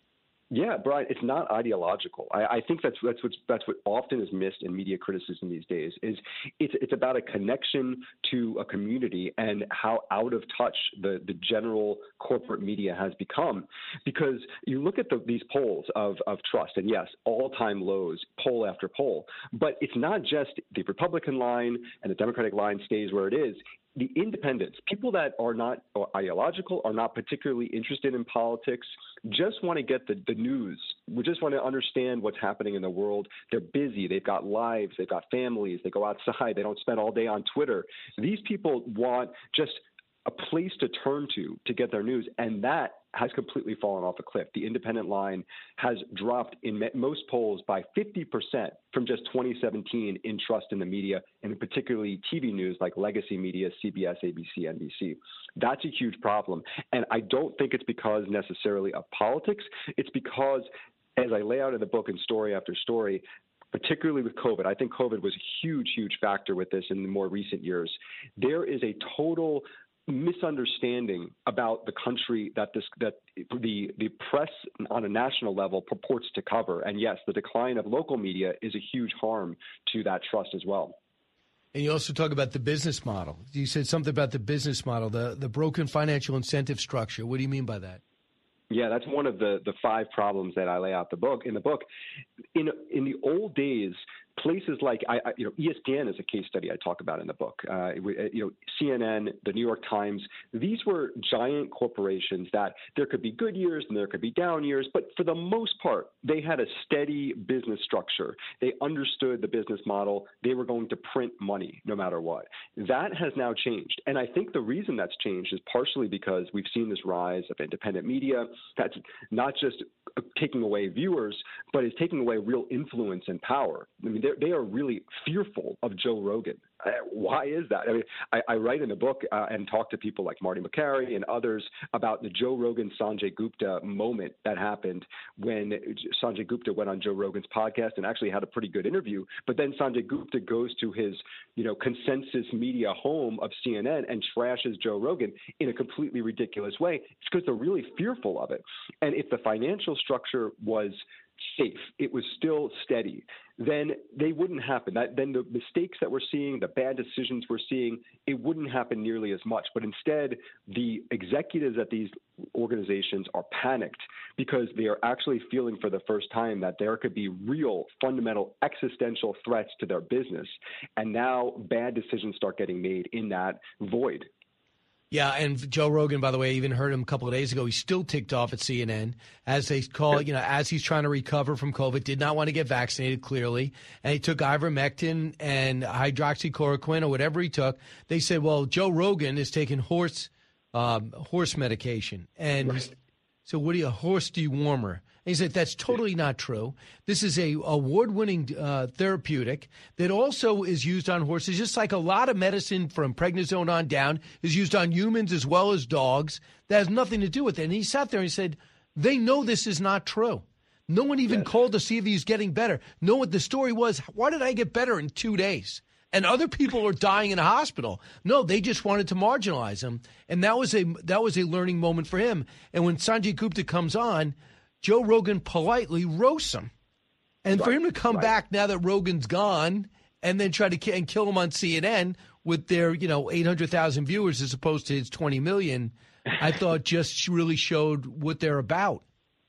Speaker 15: Yeah, Brian, it's not ideological. I, I think that's that's what that's what often is missed in media criticism these days. Is it's it's about a connection to a community and how out of touch the the general corporate media has become. Because you look at the, these polls of of trust, and yes, all time lows, poll after poll. But it's not just the Republican line and the Democratic line stays where it is. The independents, people that are not ideological, are not particularly interested in politics, just want to get the, the news. We just want to understand what's happening in the world. They're busy. They've got lives. They've got families. They go outside. They don't spend all day on Twitter. These people want just a place to turn to to get their news, and that has completely fallen off a cliff. The independent line has dropped in most polls by fifty percent from just twenty seventeen in trust in the media, and particularly T V news like legacy media, C B S, A B C, N B C. That's a huge problem. And I don't think it's because necessarily of politics. It's because, as I lay out in the book and story after story, particularly with COVID, I think COVID was a huge, huge factor with this in the more recent years. There is a total misunderstanding about the country that this that the the press on a national level purports to cover. And yes, the decline of local media is a huge harm to that trust as well.
Speaker 2: And you also talk about the business model. You said something about the business model, the the broken financial incentive structure. What do you mean by that?
Speaker 15: Yeah, that's one of the the five problems that I lay out the book in the book. In in the old days, places like I, I, you know, E S P N is a case study I talk about in the book. Uh, you know, C N N, the New York Times. These were giant corporations that there could be good years and there could be down years, but for the most part, they had a steady business structure. They understood the business model. They were going to print money no matter what. That has now changed, and I think the reason that's changed is partially because we've seen this rise of independent media. That's not just taking away viewers, but is taking away real influence and power. I mean, they are really fearful of Joe Rogan. Uh, why is that? I mean, I, I write in the book uh, and talk to people like Marty Makary and others about the Joe Rogan Sanjay Gupta moment that happened when Sanjay Gupta went on Joe Rogan's podcast and actually had a pretty good interview. But then Sanjay Gupta goes to his, you know, consensus media home of C N N and trashes Joe Rogan in a completely ridiculous way. It's because they're really fearful of it. And if the financial structure was safe, it was still steady, then they wouldn't happen. That, then the mistakes that we're seeing, the bad decisions we're seeing, it wouldn't happen nearly as much. But instead, the executives at these organizations are panicked because they are actually feeling for the first time that there could be real, fundamental, existential threats to their business. And now bad decisions start getting made in that void.
Speaker 2: Yeah, and Joe Rogan, by the way, I even heard him a couple of days ago. He's still ticked off at C N N as they call it, you know, as he's trying to recover from COVID, did not want to get vaccinated, clearly. And he took ivermectin and hydroxychloroquine or whatever he took. They said, well, Joe Rogan is taking horse um, horse medication. And right. So what do you, a horse dewormer? And he said, that's totally not true. This is a award-winning uh, therapeutic that also is used on horses, just like a lot of medicine from prednisone on down is used on humans as well as dogs. That has nothing to do with it. And he sat there and he said, they know this is not true. No one even yes. called to see if he's getting better. Know what the story was? Why did I get better in two days? And other people are dying in a hospital. No, they just wanted to marginalize him. And that was a that was a learning moment for him. And when Sanjay Gupta comes on, Joe Rogan politely roasts him. And right. for him to come right. back now that Rogan's gone and then try to ki- and kill him on C N N with their, you know, eight hundred thousand viewers as opposed to his twenty million, I thought just really showed what they're about.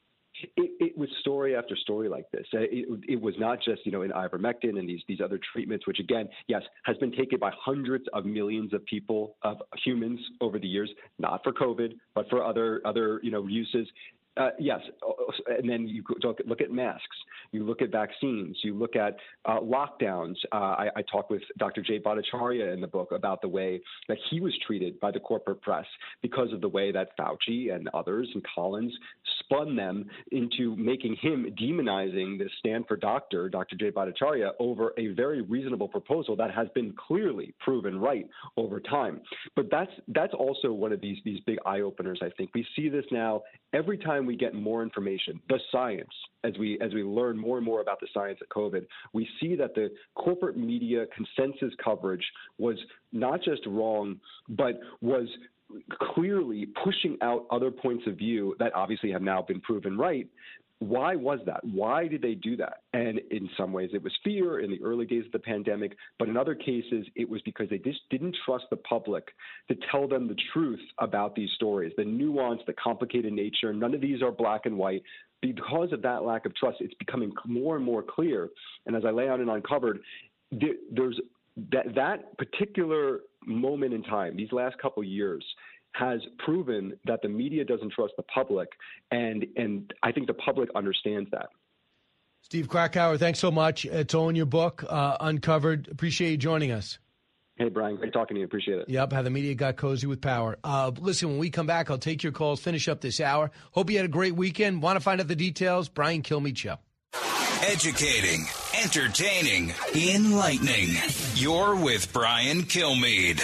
Speaker 15: It, it was story after story like this. It, it was not just, you know, in ivermectin and these these other treatments, which, again, yes, has been taken by hundreds of millions of people, of humans over the years, not for COVID, but for other, other you know, uses. Uh, yes, and then you look at masks, you look at vaccines, you look at uh, lockdowns. Uh, I, I talk with Doctor Jay Bhattacharya in the book about the way that he was treated by the corporate press because of the way that Fauci and others and Collins spun them into making him demonizing this Stanford doctor, Doctor Jay Bhattacharya, over a very reasonable proposal that has been clearly proven right over time. But that's that's also one of these these big eye openers. I think we see this now every time we get more information, the science, as we as we learn more and more about the science of COVID, we see that the corporate media consensus coverage was not just wrong, but was clearly pushing out other points of view that obviously have now been proven right. why was that? Why did they do that? And in some ways, it was fear in the early days of the pandemic. But in other cases, it was because they just didn't trust the public to tell them the truth about these stories, the nuance, the complicated nature. None of these are black and white. Because of that lack of trust, it's becoming more and more clear. And as I lay out and uncovered, there, there's that, that particular moment in time, these last couple of years, has proven that the media doesn't trust the public, and and I think the public understands that.
Speaker 2: Steve Krakauer, thanks so much. It's all in your book, uh, Uncovered. Appreciate you joining us.
Speaker 15: Hey, Brian, great talking to you. Appreciate it.
Speaker 2: Yep, how the media got cozy with power. Uh, listen, when we come back, I'll take your calls, finish up this hour. Hope you had a great weekend. Want to find out the details? Brian Kilmeade Show.
Speaker 1: Educating, entertaining, enlightening. You're with Brian Kilmeade.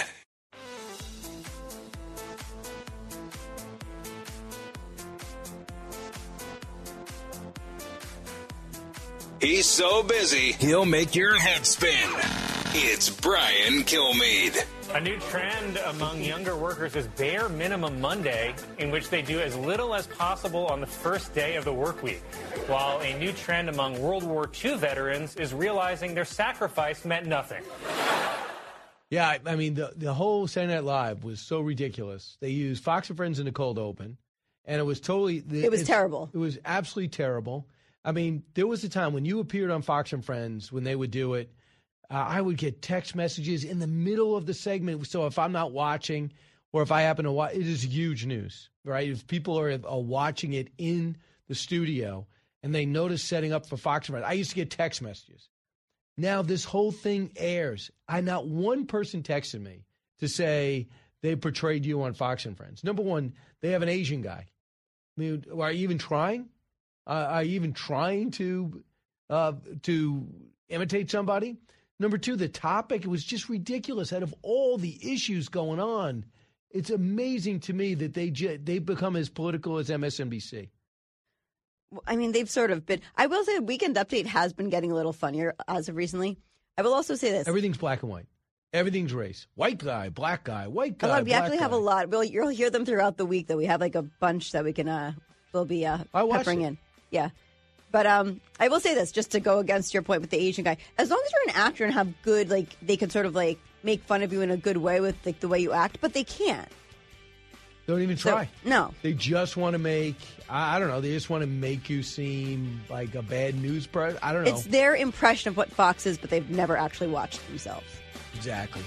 Speaker 1: He's so busy, he'll make your head spin. It's Brian Kilmeade.
Speaker 16: A new trend among younger workers is Bare Minimum Monday, in which they do as little as possible on the first day of the work week, while a new trend among World War Two veterans is realizing their sacrifice meant nothing.
Speaker 2: Yeah, I, I mean, the, the whole Saturday Night Live was so ridiculous. They used Fox and Friends in the cold open, and it was totally...
Speaker 17: It was terrible.
Speaker 2: It was absolutely terrible. I mean, there was a time when you appeared on Fox and Friends, when they would do it, uh, I would get text messages in the middle of the segment. So if I'm not watching or if I happen to watch, it is huge news, right? If people are, are watching it in the studio and they notice setting up for Fox and Friends, I used to get text messages. Now this whole thing airs. I not one person texted me to say they portrayed you on Fox and Friends. Number one, they have an Asian guy. I mean, are you even trying? Uh, are you even trying to uh, to imitate somebody? Number two, the topic, it was just ridiculous. Out of all the issues going on, it's amazing to me that they j- they become as political as M S N B C.
Speaker 17: I mean, they've sort of been. I will say Weekend Update has been getting a little funnier as of recently. I will also say this.
Speaker 2: Everything's black and white. Everything's race. White guy, black guy, white guy,
Speaker 17: a lot, we
Speaker 2: black
Speaker 17: actually
Speaker 2: guy.
Speaker 17: have a lot. We'll, you'll hear them throughout the week, though. We have like a bunch that we can, uh, we'll be uh, peppering in. Yeah. But um, I will say this, just to go against your point with the Asian guy. As long as you're an actor and have good, like, they can sort of, like, make fun of you in a good way with, like, the way you act, but they can't.
Speaker 2: Don't even try.
Speaker 17: So, no.
Speaker 2: They just want to make, I, I don't know, they just want to make you seem like a bad news person. I don't know.
Speaker 17: It's their impression of what Fox is, but they've never actually watched themselves.
Speaker 2: Exactly.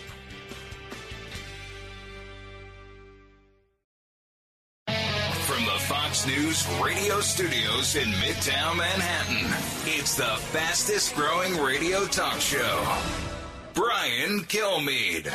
Speaker 1: From the Fox News radio studios in Midtown Manhattan, it's the fastest growing radio talk show. Brian Kilmeade.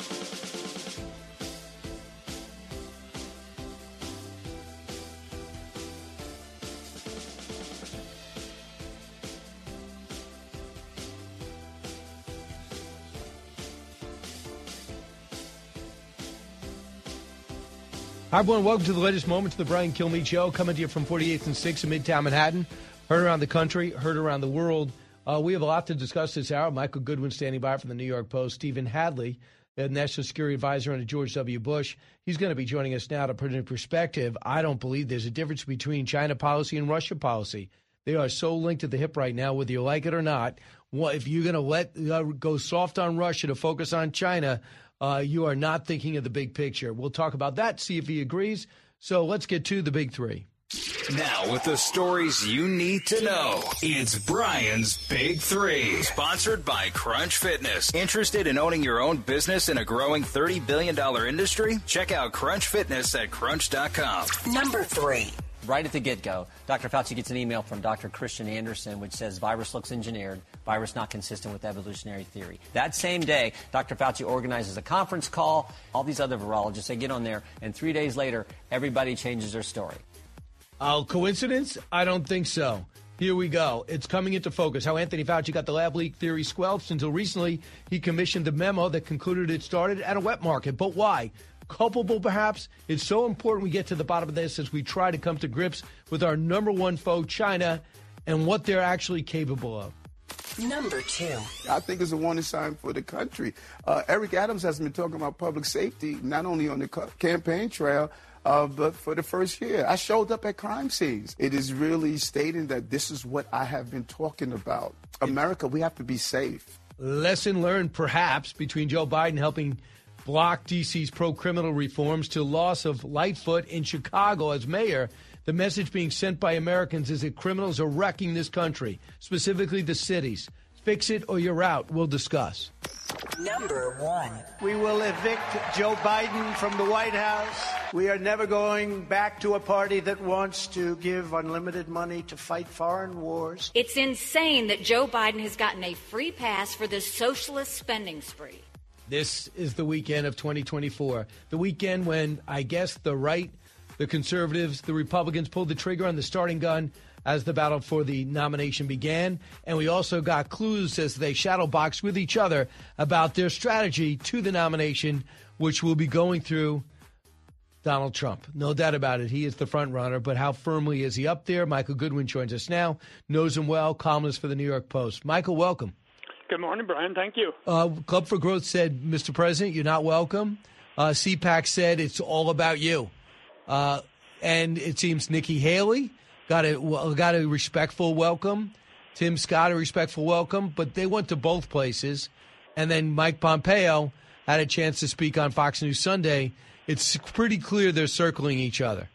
Speaker 2: Hi, everyone. Welcome to the latest moments of the Brian Kilmeade Show, coming to you from forty-eighth and sixth in Midtown Manhattan. Heard around the country, heard around the world. Uh, we have a lot to discuss this hour. Michael Goodwin standing by from the New York Post. Stephen Hadley, the National Security Advisor under George W. Bush. He's going to be joining us now to put it in perspective. I don't believe there's a difference between China policy and Russia policy. They are so linked at the hip right now, whether you like it or not. Well, if you're going to let uh, go soft on Russia to focus on China, Uh, you are not thinking of the big picture. We'll talk about that, see if he agrees. So let's get to the big three.
Speaker 1: Now with the stories you need to know, it's Brian's Big Three. Sponsored by Crunch Fitness. Interested in owning your own business in a growing thirty billion dollars industry? Check out Crunch Fitness at crunch dot com.
Speaker 3: Number three.
Speaker 4: Right at the get-go, Doctor Fauci gets an email from Doctor Christian Andersen, which says virus looks engineered, virus not consistent with evolutionary theory. That same day, Doctor Fauci organizes a conference call. All these other virologists, they get on there, and three days later, everybody changes their story.
Speaker 2: Oh, coincidence? I don't think so. Here we go. It's coming into focus. How Anthony Fauci got the lab leak theory squelched. Until recently, he commissioned the memo that concluded it started at a wet market. But why? Culpable, perhaps? It's so important we get to the bottom of this as we try to come to grips with our number one foe, China, and what they're actually capable of.
Speaker 3: Number two.
Speaker 5: I think it's a warning sign for the country. Uh, Eric Adams has been talking about public safety, not only on the co- campaign trail, Uh, but for the first year, I showed up at crime scenes. It is really stating that this is what I have been talking about. America, we have to be safe.
Speaker 2: Lesson learned, perhaps, between Joe Biden helping block D C's pro-criminal reforms to loss of Lightfoot in Chicago as mayor. The message being sent by Americans is that criminals are wrecking this country, specifically the cities. Fix it or you're out. We'll discuss.
Speaker 3: Number one.
Speaker 6: We will evict Joe Biden from the White House. We are never going back to a party that wants to give unlimited money to fight foreign wars.
Speaker 7: It's insane that Joe Biden has gotten a free pass for this socialist spending spree.
Speaker 2: This is the weekend of twenty twenty-four. The weekend when, I guess, the right, the conservatives, the Republicans pulled the trigger on the starting gun as the battle for the nomination began. And we also got clues as they shadow boxed with each other about their strategy to the nomination, which will be going through Donald Trump. No doubt about it. He is the front runner, but how firmly is he up there? Michael Goodwin joins us now, knows him well, columnist for the New York Post. Michael, welcome.
Speaker 18: Good morning, Brian. Thank you.
Speaker 2: Uh, Club for Growth said, Mister President, you're not welcome. Uh, C PAC said it's all about you. Uh, and it seems Nikki Haley got a, got a respectful welcome. Tim Scott, a respectful welcome. But they went to both places. And then Mike Pompeo had a chance to speak on Fox News Sunday. It's pretty clear they're circling each other.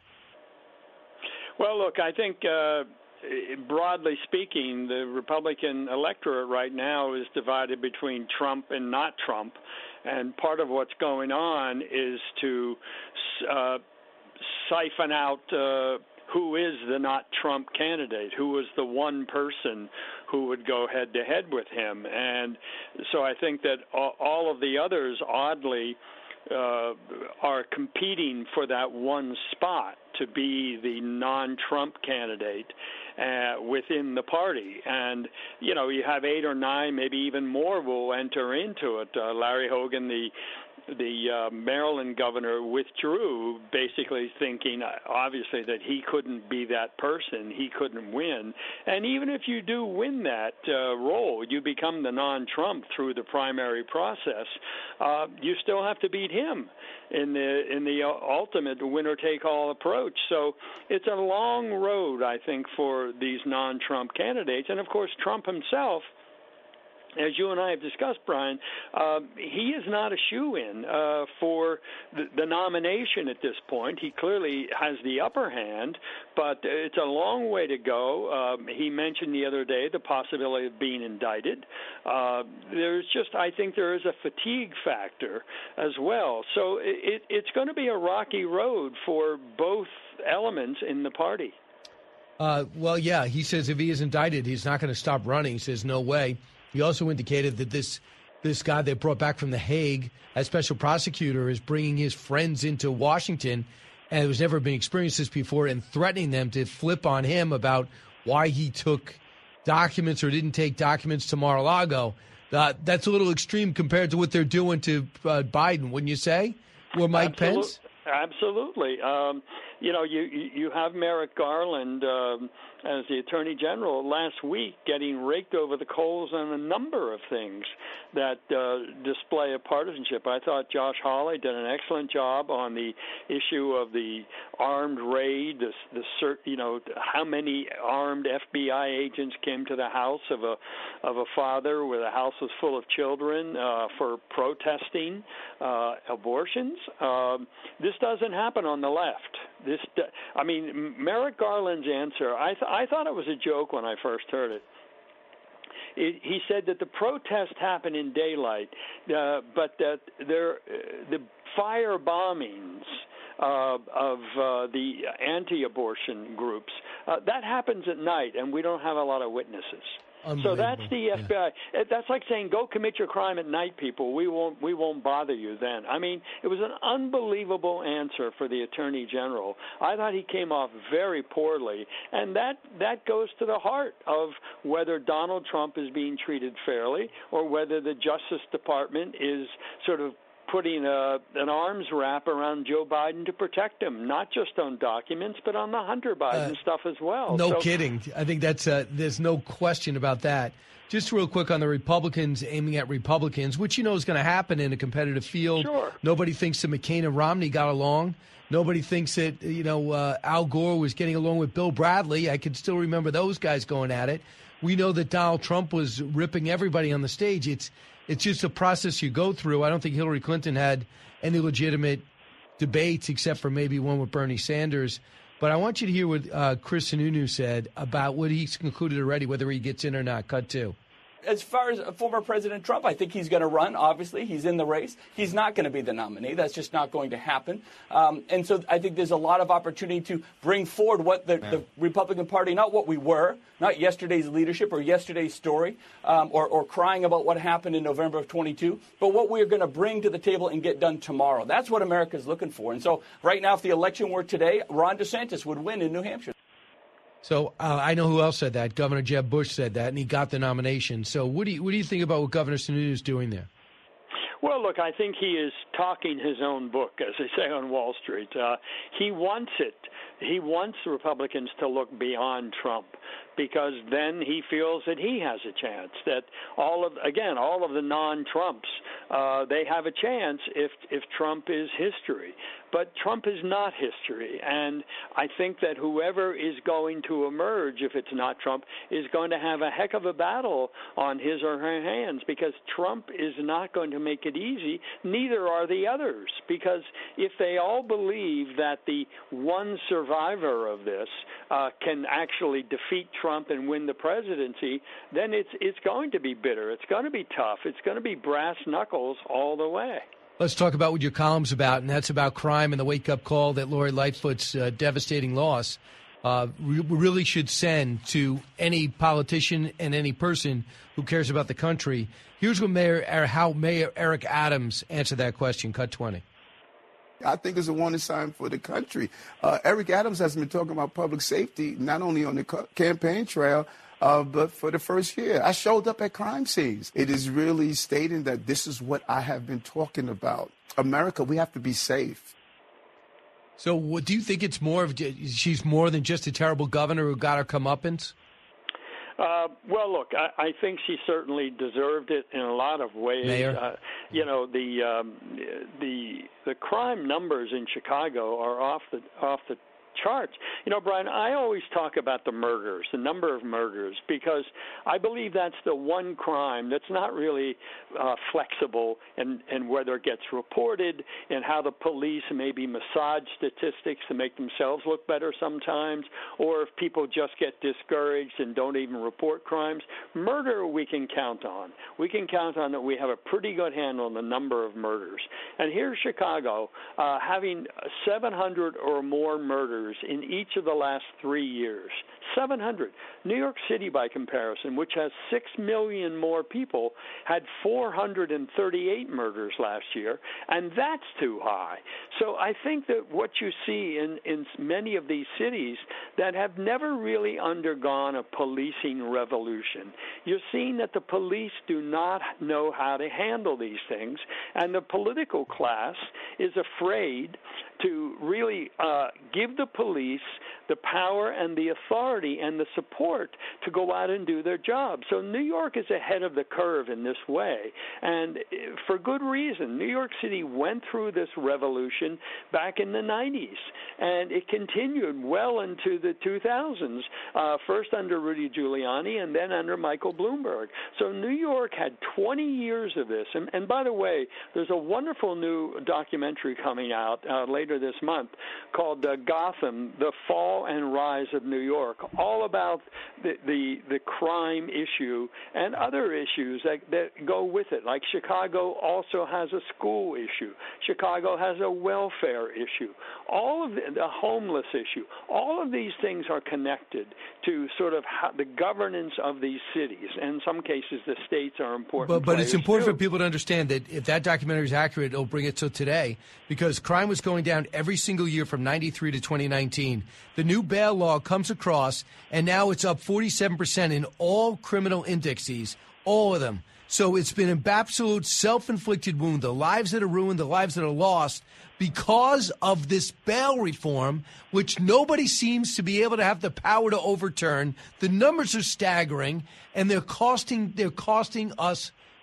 Speaker 18: Well, look, I think uh, broadly speaking, the Republican electorate right now is divided between Trump and not Trump. And part of what's going on is to uh, siphon out uh, who is the not Trump candidate, who is the one person who would go head-to-head with him. And so I think that all of the others, oddly, uh, are competing for that one spot to be the non-Trump candidate uh, within the party. And, you know, you have eight or nine, maybe even more will enter into it. Uh, Larry Hogan, the the uh, Maryland governor, withdrew, basically thinking, obviously, that he couldn't be that person. He couldn't win. And even if you do win that uh, role, you become the non-Trump through the primary process, uh, you still have to beat him in the in the ultimate winner-take-all approach. So it's a long road, I think, for these non-Trump candidates. And, of course, Trump himself, as you and I have discussed, Brian, uh, he is not a shoo-in uh, for the, the nomination at this point. He clearly has the upper hand, but it's a long way to go. Um, he mentioned the other day the possibility of being indicted. Uh, there's just, I think there is a fatigue factor as well. So it, it's going to be a rocky road for both elements in the party.
Speaker 2: Uh, well, yeah, he says if he is indicted, he's not going to stop running. He says no way. He also indicated that this this guy they brought back from The Hague as special prosecutor is bringing his friends into Washington, and it was never been experienced this before, and threatening them to flip on him about why he took documents or didn't take documents to Mar-a-Lago. Uh, that's a little extreme compared to what they're doing to uh, Biden, wouldn't you say? Or Mike
Speaker 18: Absolute,
Speaker 2: Pence?
Speaker 18: Absolutely. Um, you know, you you have Merrick Garland um, as the Attorney General last week getting raked over the coals on a number of things that uh, display a partisanship. I thought Josh Hawley did an excellent job on the issue of the armed raid, the, the cert, you know, how many armed F B I agents came to the house of a of a father where the house was full of children uh, for protesting uh, abortions. Um, this doesn't happen on the left. This, I mean, Merrick Garland's answer, I, th- I thought it was a joke when I first heard it. It, he said that the protests happen in daylight, uh, but that there, uh, the fire bombings uh, of uh, the anti-abortion groups, uh, that happens at night, and we don't have a lot of witnesses. So that's the F B I. Yeah. That's like saying, go commit your crime at night, people. We won't we won't bother you then. I mean, it was an unbelievable answer for the Attorney General. I thought he came off very poorly, and that, that goes to the heart of whether Donald Trump is being treated fairly or whether the Justice Department is sort of putting a, an arms wrap around Joe Biden to protect him, not just on documents, but on the Hunter Biden uh, stuff as well.
Speaker 2: No
Speaker 18: so,
Speaker 2: kidding. I think that's uh, there's no question about that. Just real quick on the Republicans aiming at Republicans, which you know is going to happen in a competitive field.
Speaker 18: Sure.
Speaker 2: Nobody thinks that McCain and Romney got along. Nobody thinks that, you know, uh, Al Gore was getting along with Bill Bradley. I can still remember those guys going at it. We know that Donald Trump was ripping everybody on the stage. It's it's just a process you go through. I don't think Hillary Clinton had any legitimate debates except for maybe one with Bernie Sanders. But I want you to hear what uh, Chris Sununu said about what he's concluded already, whether he gets in or not. Cut two.
Speaker 9: As far as former President Trump, I think he's going to run, obviously. He's in the race. He's not going to be the nominee. That's just not going to happen. Um, and so I think there's a lot of opportunity to bring forward what the, the Republican Party, not what we were, not yesterday's leadership or yesterday's story, um, or, or crying about what happened in November of twenty-two, but what we're going to bring to the table and get done tomorrow. That's what America's looking for. And so right now, if the election were today, Ron DeSantis would win in New Hampshire.
Speaker 2: So uh, I know who else said that. Governor Jeb Bush said that, and he got the nomination. So what do you what do you think about what Governor Sununu is doing there?
Speaker 18: Well, look, I think he is talking his own book, as they say on Wall Street. Uh, he wants it. He wants Republicans to look beyond Trump, because then he feels that he has a chance, that all of, again, all of the non-Trumps, uh, they have a chance if if Trump is history. But Trump is not history, and I think that whoever is going to emerge, if it's not Trump, is going to have a heck of a battle on his or her hands, because Trump is not going to make it easy. Neither are the others, because if they all believe that the one survivor of this uh, can actually defeat Trump and win the presidency, then it's it's going to be bitter. It's going to be tough. It's going to be brass knuckles all the way.
Speaker 2: Let's talk about what your column's about, and that's about crime and the wake-up call that Lori Lightfoot's uh, devastating loss uh, re- really should send to any politician and any person who cares about the country. Here's what Mayor, how Mayor Eric Adams answered that question. Cut twenty.
Speaker 5: I think it's a warning sign for the country. Uh, Eric Adams has been talking about public safety, not only on the co- campaign trail, Uh, but for the first year, I showed up at crime scenes. It is really stating that this is what I have been talking about. America, we have to be safe.
Speaker 2: So what, do you think it's more of, she's more than just a terrible governor who got her comeuppance?
Speaker 18: Uh, well, look, I, I think she certainly deserved it in a lot of ways.
Speaker 2: Mayor?
Speaker 18: Uh, you know, the um, the the crime numbers in Chicago are off the off the charts. You know, Brian, I always talk about the murders, the number of murders, because I believe that's the one crime that's not really uh, flexible in, in whether it gets reported and how the police maybe massage statistics to make themselves look better sometimes, or if people just get discouraged and don't even report crimes. Murder we can count on. We can count on that we have a pretty good handle on the number of murders. And here's Chicago uh, having seven hundred or more murders in each of the last three years. seven hundred. New York City, by comparison, which has six million more people, had four hundred thirty-eight murders last year, and that's too high. So I think that what you see in, in many of these cities that have never really undergone a policing revolution, you're seeing that the police do not know how to handle these things, and the political class is afraid to really uh, give the police the power and the authority and the support to go out and do their job. So New York is ahead of the curve in this way, and for good reason. New York City went through this revolution back in the nineties, and it continued well into the two thousands, uh, first under Rudy Giuliani and then under Michael Bloomberg. So New York had twenty years of this. And, and by the way, there's a wonderful new documentary coming out uh, later this month called uh, Gotham, The Fall and Rise of New York, all about the, the, the crime issue and other issues that, that go with it. Like Chicago also has a school issue. Chicago has a welfare issue. All of the, the homeless issue. All of these things are connected to sort of how the governance of these cities. And in some cases, the states are important.
Speaker 2: But, but it's important
Speaker 18: too.
Speaker 2: for people to understand that if that documentary is accurate, it'll bring it to today, because crime was going down every single year from ninety-three to twenty nineteen. The new bail law comes across, and now it's up forty-seven percent in all criminal indexes, all of them. So it's been an absolute self-inflicted wound. The lives that are ruined, the lives that are lost because of this bail reform, which nobody seems to be able to have the power to overturn. The numbers are staggering, and they're costing they're costing us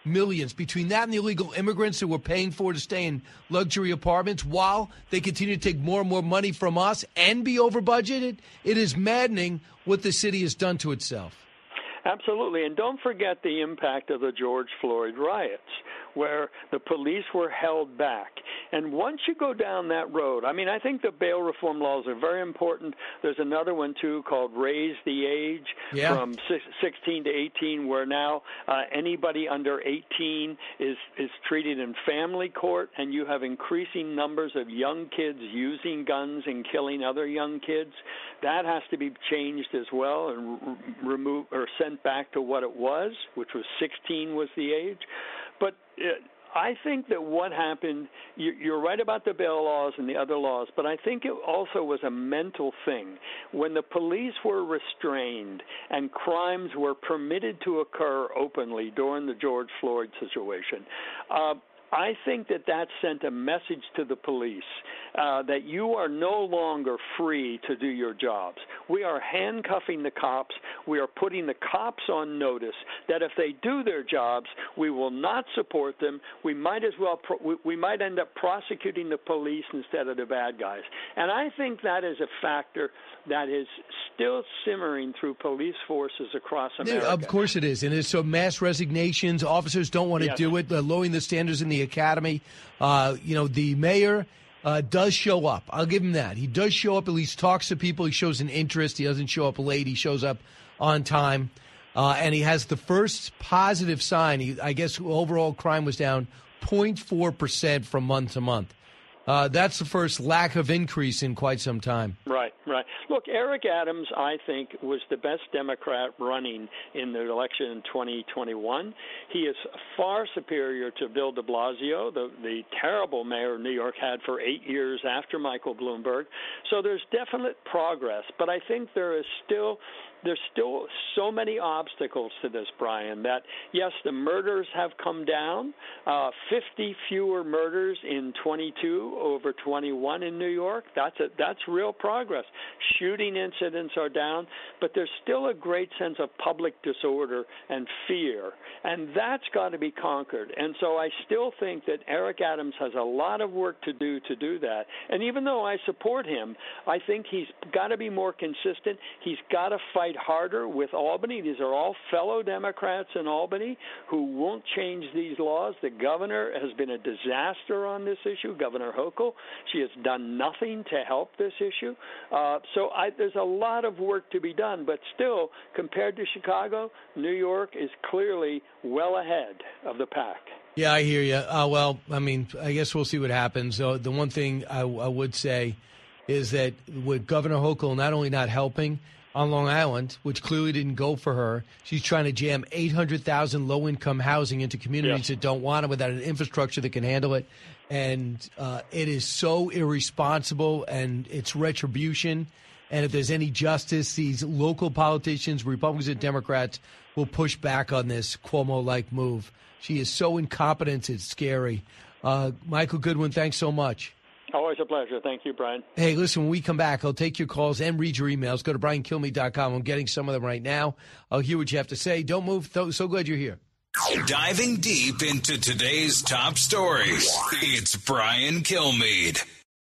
Speaker 2: millions. Between that and the illegal immigrants that we're paying for to stay in luxury apartments while they continue to take more and more money from us and be over budgeted, it is maddening what the city has done to itself.
Speaker 18: Absolutely. And don't forget the impact of the George Floyd riots, where the police were held back. And once you go down that road, I mean, I think the bail reform laws are very important. There's another one, too, called Raise the Age
Speaker 2: yeah.
Speaker 18: from sixteen to eighteen, where now uh, anybody under eighteen is, is treated in family court, and you have increasing numbers of young kids using guns and killing other young kids. That has to be changed as well and re- remove or sent back to what it was, which was sixteen was the age. But uh, I think that what happened, you, you're right about the bail laws and the other laws, but I think it also was a mental thing. When the police were restrained and crimes were permitted to occur openly during the George Floyd situation, uh, I think that that sent a message to the police uh, that you are no longer free to do your jobs. We are handcuffing the cops. We are putting the cops on notice that if they do their jobs, we will not support them. We might as well pro- we, we might end up prosecuting the police instead of the bad guys. And I think that is a factor that is still simmering through police forces across America.
Speaker 2: Yeah, of course it is. And it's so mass resignations. Officers don't want to
Speaker 18: yes.
Speaker 2: do it. They're lowering the standards in the academy. Uh, you know, the mayor uh, does show up. I'll give him that. He does show up, at least talks to people. He shows an interest. He doesn't show up late. He shows up on time. Uh, and he has the first positive sign. He, I guess overall crime was down zero point four percent from month to month. Uh, that's the first lack of increase in quite some time.
Speaker 18: Right, right. Look, Eric Adams, I think, was the best Democrat running in the election in twenty twenty-one. He is far superior to Bill de Blasio, the, the terrible mayor New York had for eight years after Michael Bloomberg. So there's definite progress, but I think there is still there's still so many obstacles to this, Brian, that, yes, the murders have come down, uh, fifty fewer murders in twenty-two over twenty-one in New York. That's a, that's real progress. Shooting incidents are down, but there's still a great sense of public disorder and fear, and that's got to be conquered. And so I still think that Eric Adams has a lot of work to do to do that. And even though I support him, I think he's got to be more consistent. He's got to fight harder with Albany. These are all fellow Democrats in Albany who won't change these laws. The governor has been a disaster on this issue, Governor Hochul. She has done nothing to help this issue. Uh, so I, there's a lot of work to be done, but still, compared to Chicago, New York is clearly well ahead of the pack.
Speaker 2: Yeah, I hear you. Uh, well, I mean, I guess we'll see what happens. So the one thing I, I would say is that with Governor Hochul not only not helping on Long Island, which clearly didn't go for her, she's trying to jam eight hundred thousand low-income housing into communities yeah. that don't want it without an infrastructure that can handle it. And uh, it is so irresponsible, and it's retribution. And if there's any justice, these local politicians, Republicans and Democrats, will push back on this Cuomo-like move. She is so incompetent, it's scary. Uh, Michael Goodwin, thanks so much.
Speaker 18: Always a pleasure. Thank you, Brian.
Speaker 2: Hey, listen, when we come back, I'll take your calls and read your emails. Go to brian kilmeade dot com. I'm getting some of them right now. I'll hear what you have to say. Don't move. So glad you're here.
Speaker 1: Diving deep into today's top stories, it's Brian Kilmeade.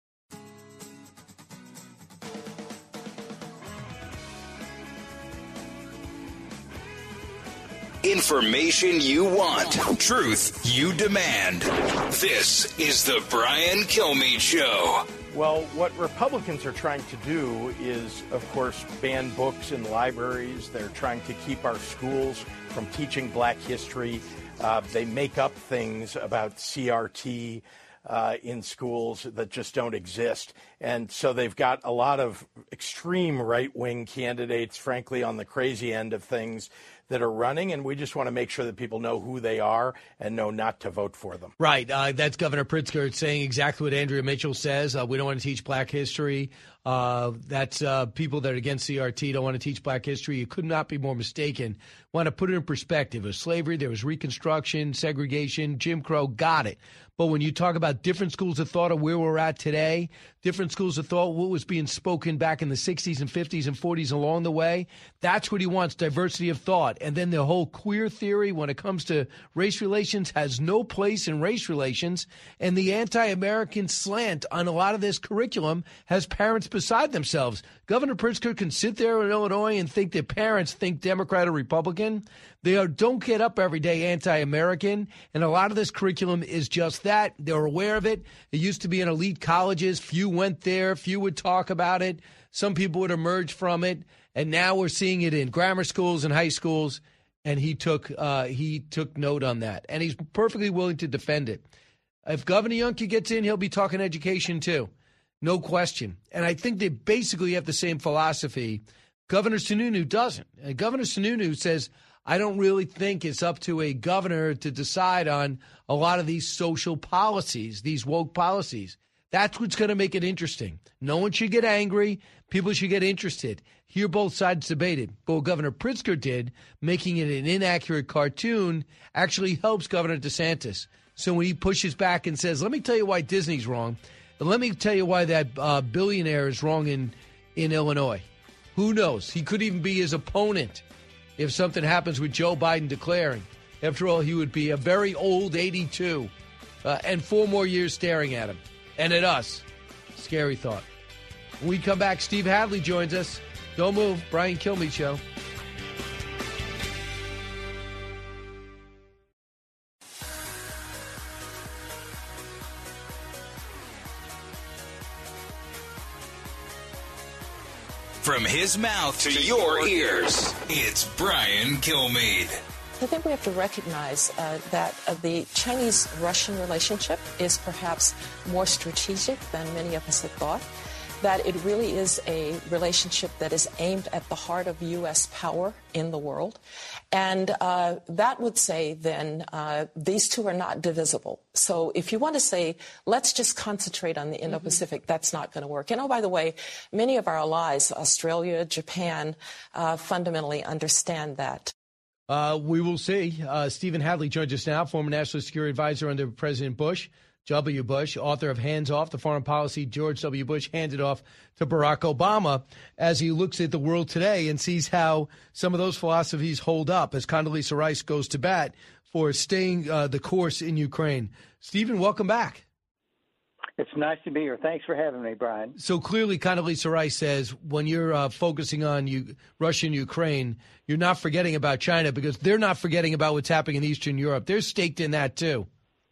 Speaker 1: Information you want, truth you demand. This is the Brian Kilmeade Show.
Speaker 19: Well, what Republicans are trying to do is, of course, ban books in libraries. They're trying to keep our schools from teaching black history. Uh, they make up things about C R T uh, in schools that just don't exist. And so they've got a lot of extreme right-wing candidates, frankly, on the crazy end of things that are running, and we just want to make sure that people know who they are and know not to vote for them.
Speaker 2: Right. Uh, that's Governor Pritzker saying exactly what Andrea Mitchell says. Uh, we don't want to teach black history. Uh, that's uh, people that are against C R T don't want to teach black history. You could not be more mistaken. Want to put it in perspective. There was slavery, there was Reconstruction, segregation, Jim Crow, got it. But when you talk about different schools of thought of where we're at today, different schools of thought, what was being spoken back in the sixties and fifties and forties along the way, that's what he wants, diversity of thought. about. And then the whole queer theory when it comes to race relations has no place in race relations. And the anti-American slant on a lot of this curriculum has parents beside themselves. Governor Pritzker can sit there in Illinois and think that parents think Democrat or Republican. They are, don't get up every day anti-American. And a lot of this curriculum is just that. They're aware of it. It used to be in elite colleges. Few went there. Few would talk about it. Some people would emerge from it. And now we're seeing it in grammar schools and high schools. And he took uh, he took note on that. And he's perfectly willing to defend it. If Governor Youngkin gets in, he'll be talking education too. No question. And I think they basically have the same philosophy. Governor Sununu doesn't. And Governor Sununu says, I don't really think it's up to a governor to decide on a lot of these social policies, these woke policies. That's what's going to make it interesting. No one should get angry. People should get interested. Hear both sides debated. But what Governor Pritzker did, making it an inaccurate cartoon, actually helps Governor DeSantis. So when he pushes back and says, let me tell you why Disney's wrong, and let me tell you why that uh, billionaire is wrong in, in Illinois. Who knows? He could even be his opponent if something happens with Joe Biden declaring. After all, he would be a very old eighty-two uh, and four more years staring at him and at us. Scary thought. When we come back, Steve Hadley joins us. Don't move. Brian Kilmeade Show.
Speaker 1: From his mouth to your ears, it's Brian Kilmeade.
Speaker 20: I think we have to recognize uh, that uh, the Chinese-Russian relationship is perhaps more strategic than many of us had thought, that it really is a relationship that is aimed at the heart of U S power in the world. And uh, that would say then uh, these two are not divisible. So if you want to say, let's just concentrate on the Indo-Pacific, mm-hmm. that's not going to work. And oh, by the way, many of our allies, Australia, Japan, uh, fundamentally understand that.
Speaker 2: Uh, we will see. Uh, Stephen Hadley joins us now, former National Security Advisor under President Bush, W. Bush, author of Hands Off, the foreign policy George W. Bush handed off to Barack Obama, as he looks at the world today and sees how some of those philosophies hold up as Condoleezza Rice goes to bat for staying uh, the course in Ukraine. Stephen, welcome back.
Speaker 21: It's nice to be here. Thanks for having me, Brian.
Speaker 2: So clearly, Condoleezza Rice says when you're uh, focusing on you, Russia and Ukraine, you're not forgetting about China because they're not forgetting about what's happening in Eastern Europe. They're staked in that, too.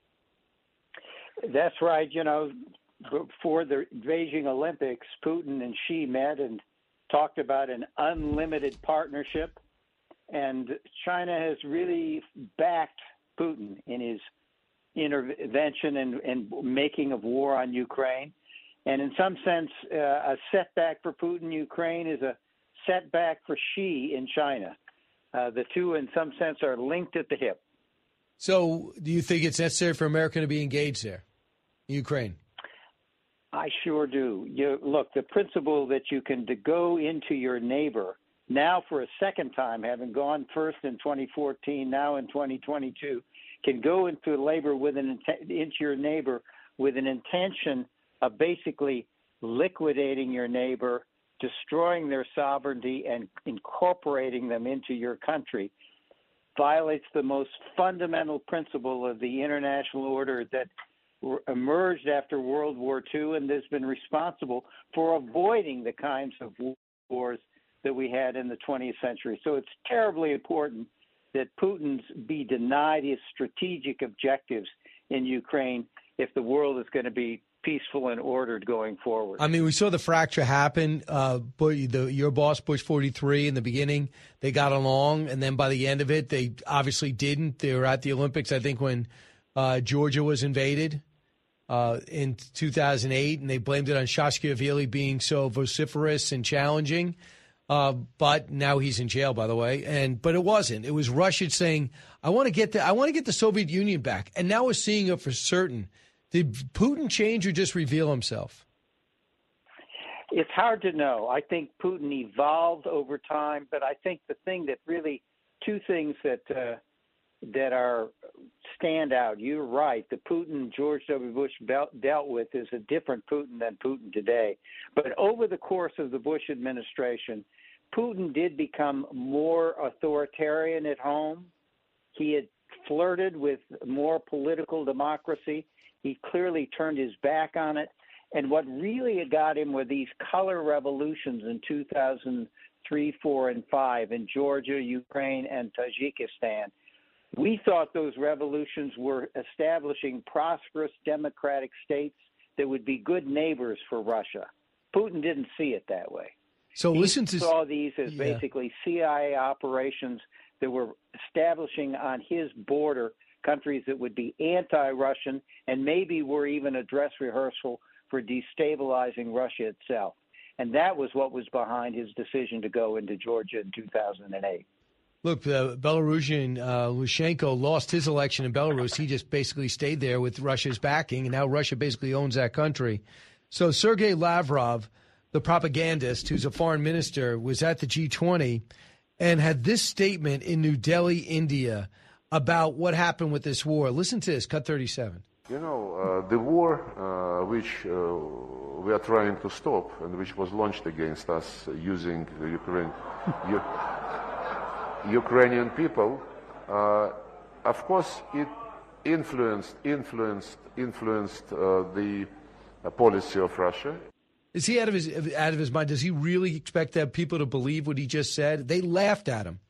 Speaker 21: That's right. You know, before the Beijing Olympics, Putin and Xi met and talked about an unlimited partnership. And China has really backed Putin in his intervention and, and making of war on Ukraine. And in some sense, uh, a setback for Putin, Ukraine is a setback for Xi in China. Uh, the two, in some sense, are linked at the hip.
Speaker 2: So do you think it's necessary for America to be engaged there, in Ukraine?
Speaker 21: I sure do. You, look, the principle that you can go into your neighbor, now for a second time, having gone first in twenty fourteen, now in twenty twenty-two, can go into labor with an into your neighbor with an intention of basically liquidating your neighbor, destroying their sovereignty, and incorporating them into your country, violates the most fundamental principle of the international order that emerged after World War Two and has been responsible for avoiding the kinds of wars that we had in the twentieth century. So it's terribly important that Putin be denied his strategic objectives in Ukraine if the world is going to be peaceful and ordered going forward.
Speaker 2: I mean, we saw the fracture happen. Uh, but the, your boss, Bush forty-three, in the beginning, they got along, and then by the end of it, they obviously didn't. They were at the Olympics, I think, when uh, Georgia was invaded uh, in two thousand eight, and they blamed it on Saakashvili being so vociferous and challenging. Uh, but now he's in jail, by the way. And but it wasn't. It was Russia saying, "I want to get the I want to get the Soviet Union back." And now we're seeing it for certain. Did Putin change or just reveal himself?
Speaker 21: It's hard to know. I think Putin evolved over time, but I think the thing that really, two things that uh, that are stand out. You're right. The Putin George W. Bush dealt with is a different Putin than Putin today. But over the course of the Bush administration, Putin did become more authoritarian at home. He had flirted with more political democracy. He clearly turned his back on it. And what really got him were these color revolutions in two thousand three, four, and five in Georgia, Ukraine, and Tajikistan. We thought those revolutions were establishing prosperous democratic states that would be good neighbors for Russia. Putin didn't see it that way.
Speaker 2: So
Speaker 21: he
Speaker 2: listen to
Speaker 21: saw these as
Speaker 2: yeah.
Speaker 21: basically C I A operations that were establishing on his border countries that would be anti-Russian and maybe were even a dress rehearsal for destabilizing Russia itself. And that was what was behind his decision to go into Georgia in two thousand eight.
Speaker 2: Look, uh, Belarusian uh, Lukashenko lost his election in Belarus. He just basically stayed there with Russia's backing, and now Russia basically owns that country. So Sergei Lavrov, the propagandist who's a foreign minister, was at the G twenty and had this statement in New Delhi, India, about what happened with this war. Listen to this, cut thirty-seven.
Speaker 10: You know, uh, the war uh, which uh, we are trying to stop and which was launched against us using the Ukraine, U- Ukrainian people, uh, of course, it influenced, influenced, influenced uh, the uh, policy of Russia.
Speaker 2: Is he out of his out of his mind? Does he really expect that people to believe what he just said? They laughed at him.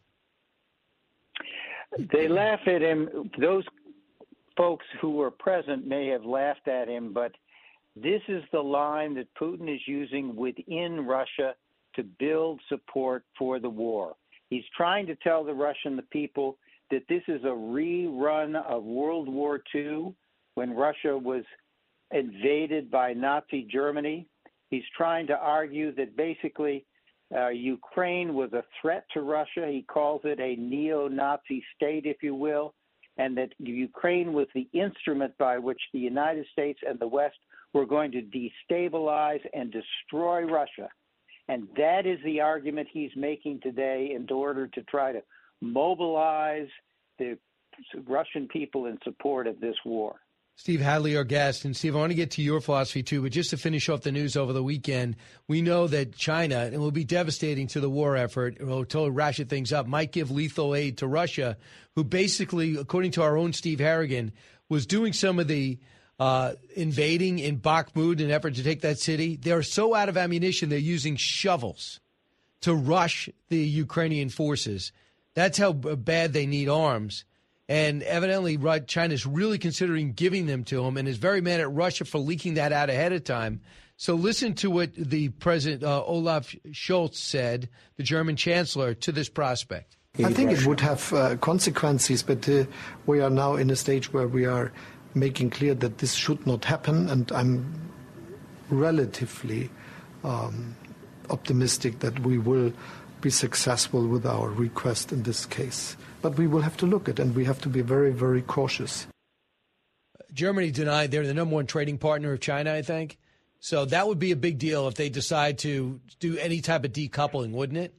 Speaker 21: They laugh at him. Those folks who were present may have laughed at him, but this is the line that Putin is using within Russia to build support for the war. He's trying to tell the Russian the people that this is a rerun of World War Two when Russia was invaded by Nazi Germany. He's trying to argue that basically uh, Ukraine was a threat to Russia. He calls it a neo-Nazi state, if you will, and that Ukraine was the instrument by which the United States and the West were going to destabilize and destroy Russia. And that is the argument he's making today in order to try to mobilize the Russian people in support of this war.
Speaker 2: Steve Hadley, our guest. And Steve, I want to get to your philosophy too, but just to finish off the news over the weekend, we know that China, and it will be devastating to the war effort, it will totally ratchet things up, might give lethal aid to Russia, who basically, according to our own Steve Harrigan, was doing some of the uh, invading in Bakhmut in an effort to take that city. They're so out of ammunition, they're using shovels to rush the Ukrainian forces. That's how bad they need arms. And evidently, China's really considering giving them to him and is very mad at Russia for leaking that out ahead of time. So listen to what the President uh, Olaf Scholz said, the German Chancellor, to this prospect.
Speaker 22: I think it would have uh, consequences, but uh, we are now in a stage where we are making clear that this should not happen, and I'm relatively um, optimistic that we will be successful with our request in this case. But we will have to look at it, and we have to be very, very cautious.
Speaker 2: Germany denied they're the number one trading partner of China, I think. So that would be a big deal if they decide to do any type of decoupling, wouldn't it?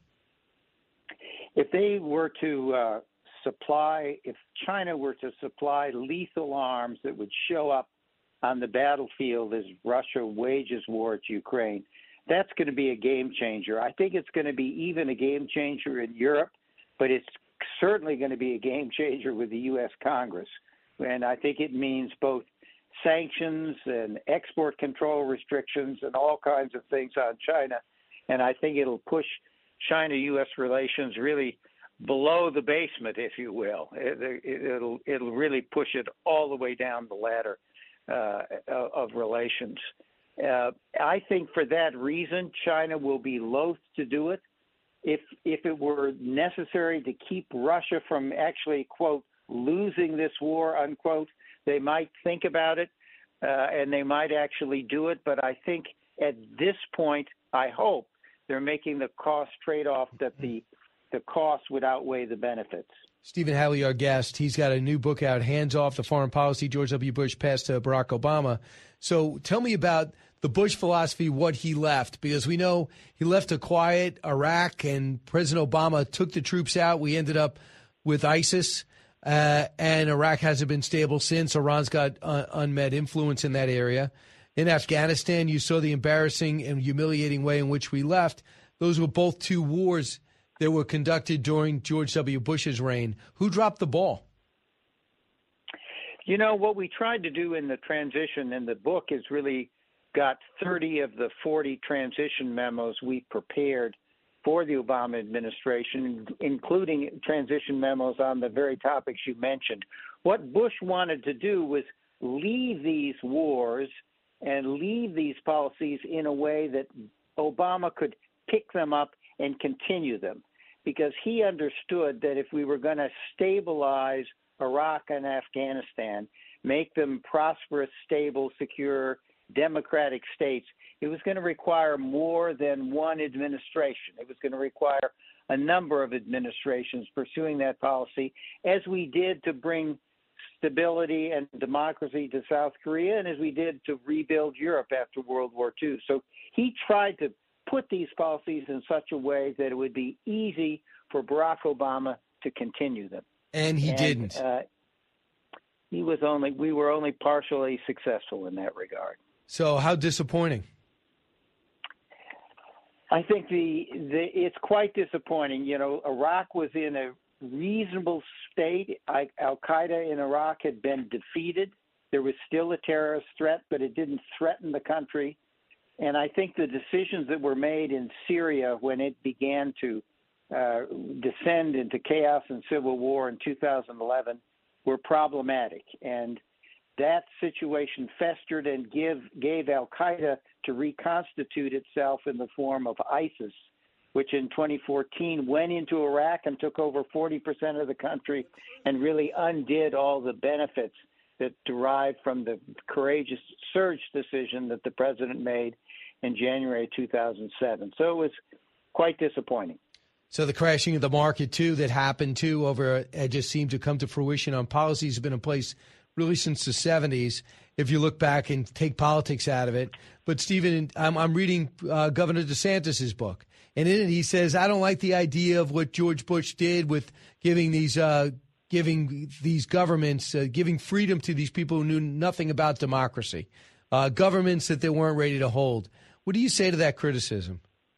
Speaker 21: If they were to uh, supply, if China were to supply lethal arms that would show up on the battlefield as Russia wages war at Ukraine, that's going to be a game changer. I think it's going to be even a game changer in Europe, but it's certainly going to be a game changer with the U S Congress. And I think it means both sanctions and export control restrictions and all kinds of things on China. And I think it'll push China-U S relations really below the basement, if you will. It, it'll it'll really push it all the way down the ladder uh, of relations. Uh, I think for that reason, China will be loath to do it. If if it were necessary to keep Russia from actually, quote, losing this war, unquote, they might think about it uh, and they might actually do it. But I think at this point, I hope they're making the cost trade-off that the the cost would outweigh the benefits.
Speaker 2: Stephen Hadley, our guest, he's got a new book out, Hands Off, the Foreign Policy George W. Bush Passed to Barack Obama. So tell me about the Bush philosophy, what he left, because we know he left a quiet Iraq and President Obama took the troops out. We ended up with ISIS, uh, and Iraq hasn't been stable since. Iran's got uh, unmet influence in that area. In Afghanistan, you saw the embarrassing and humiliating way in which we left. Those were both two wars that were conducted during George W. Bush's reign. Who dropped the ball?
Speaker 21: You know, what we tried to do in the transition in the book is really got thirty of the forty transition memos we prepared for the Obama administration, including transition memos on the very topics you mentioned. What Bush wanted to do was leave these wars and leave these policies in a way that Obama could pick them up and continue them, because he understood that if we were going to stabilize Iraq and Afghanistan, make them prosperous, stable, secure, democratic states, it was going to require more than one administration. It was going to require a number of administrations pursuing that policy, as we did to bring stability and democracy to South Korea, and as we did to rebuild Europe after World War Two. So he tried to put these policies in such a way that it would be easy for Barack Obama to continue them.
Speaker 2: And he and, didn't. Uh,
Speaker 21: he was only, we were only partially successful in that regard.
Speaker 2: So how disappointing?
Speaker 21: I think the, the it's quite disappointing. You know, Iraq was in a reasonable state. I, Al-Qaeda in Iraq had been defeated. There was still a terrorist threat, but it didn't threaten the country. And I think the decisions that were made in Syria when it began to uh, descend into chaos and civil war in two thousand eleven were problematic. And that situation festered and give, gave Al-Qaeda to reconstitute itself in the form of ISIS, which in twenty fourteen went into Iraq and took over forty percent of the country and really undid all the benefits that derived from the courageous surge decision that the president made in January two thousand seven. So it was quite disappointing.
Speaker 2: So the crashing of the market, too, that happened, too, over it just seemed to come to fruition on policies have been in place really since the seventies, if you look back and take politics out of it. But, Stephen, I'm, I'm reading uh, Governor DeSantis' book, and in it he says, I don't like the idea of what George Bush did with giving these uh, giving these governments, uh, giving freedom to these people who knew nothing about democracy, uh, governments that they weren't ready to hold. What do you say to that criticism?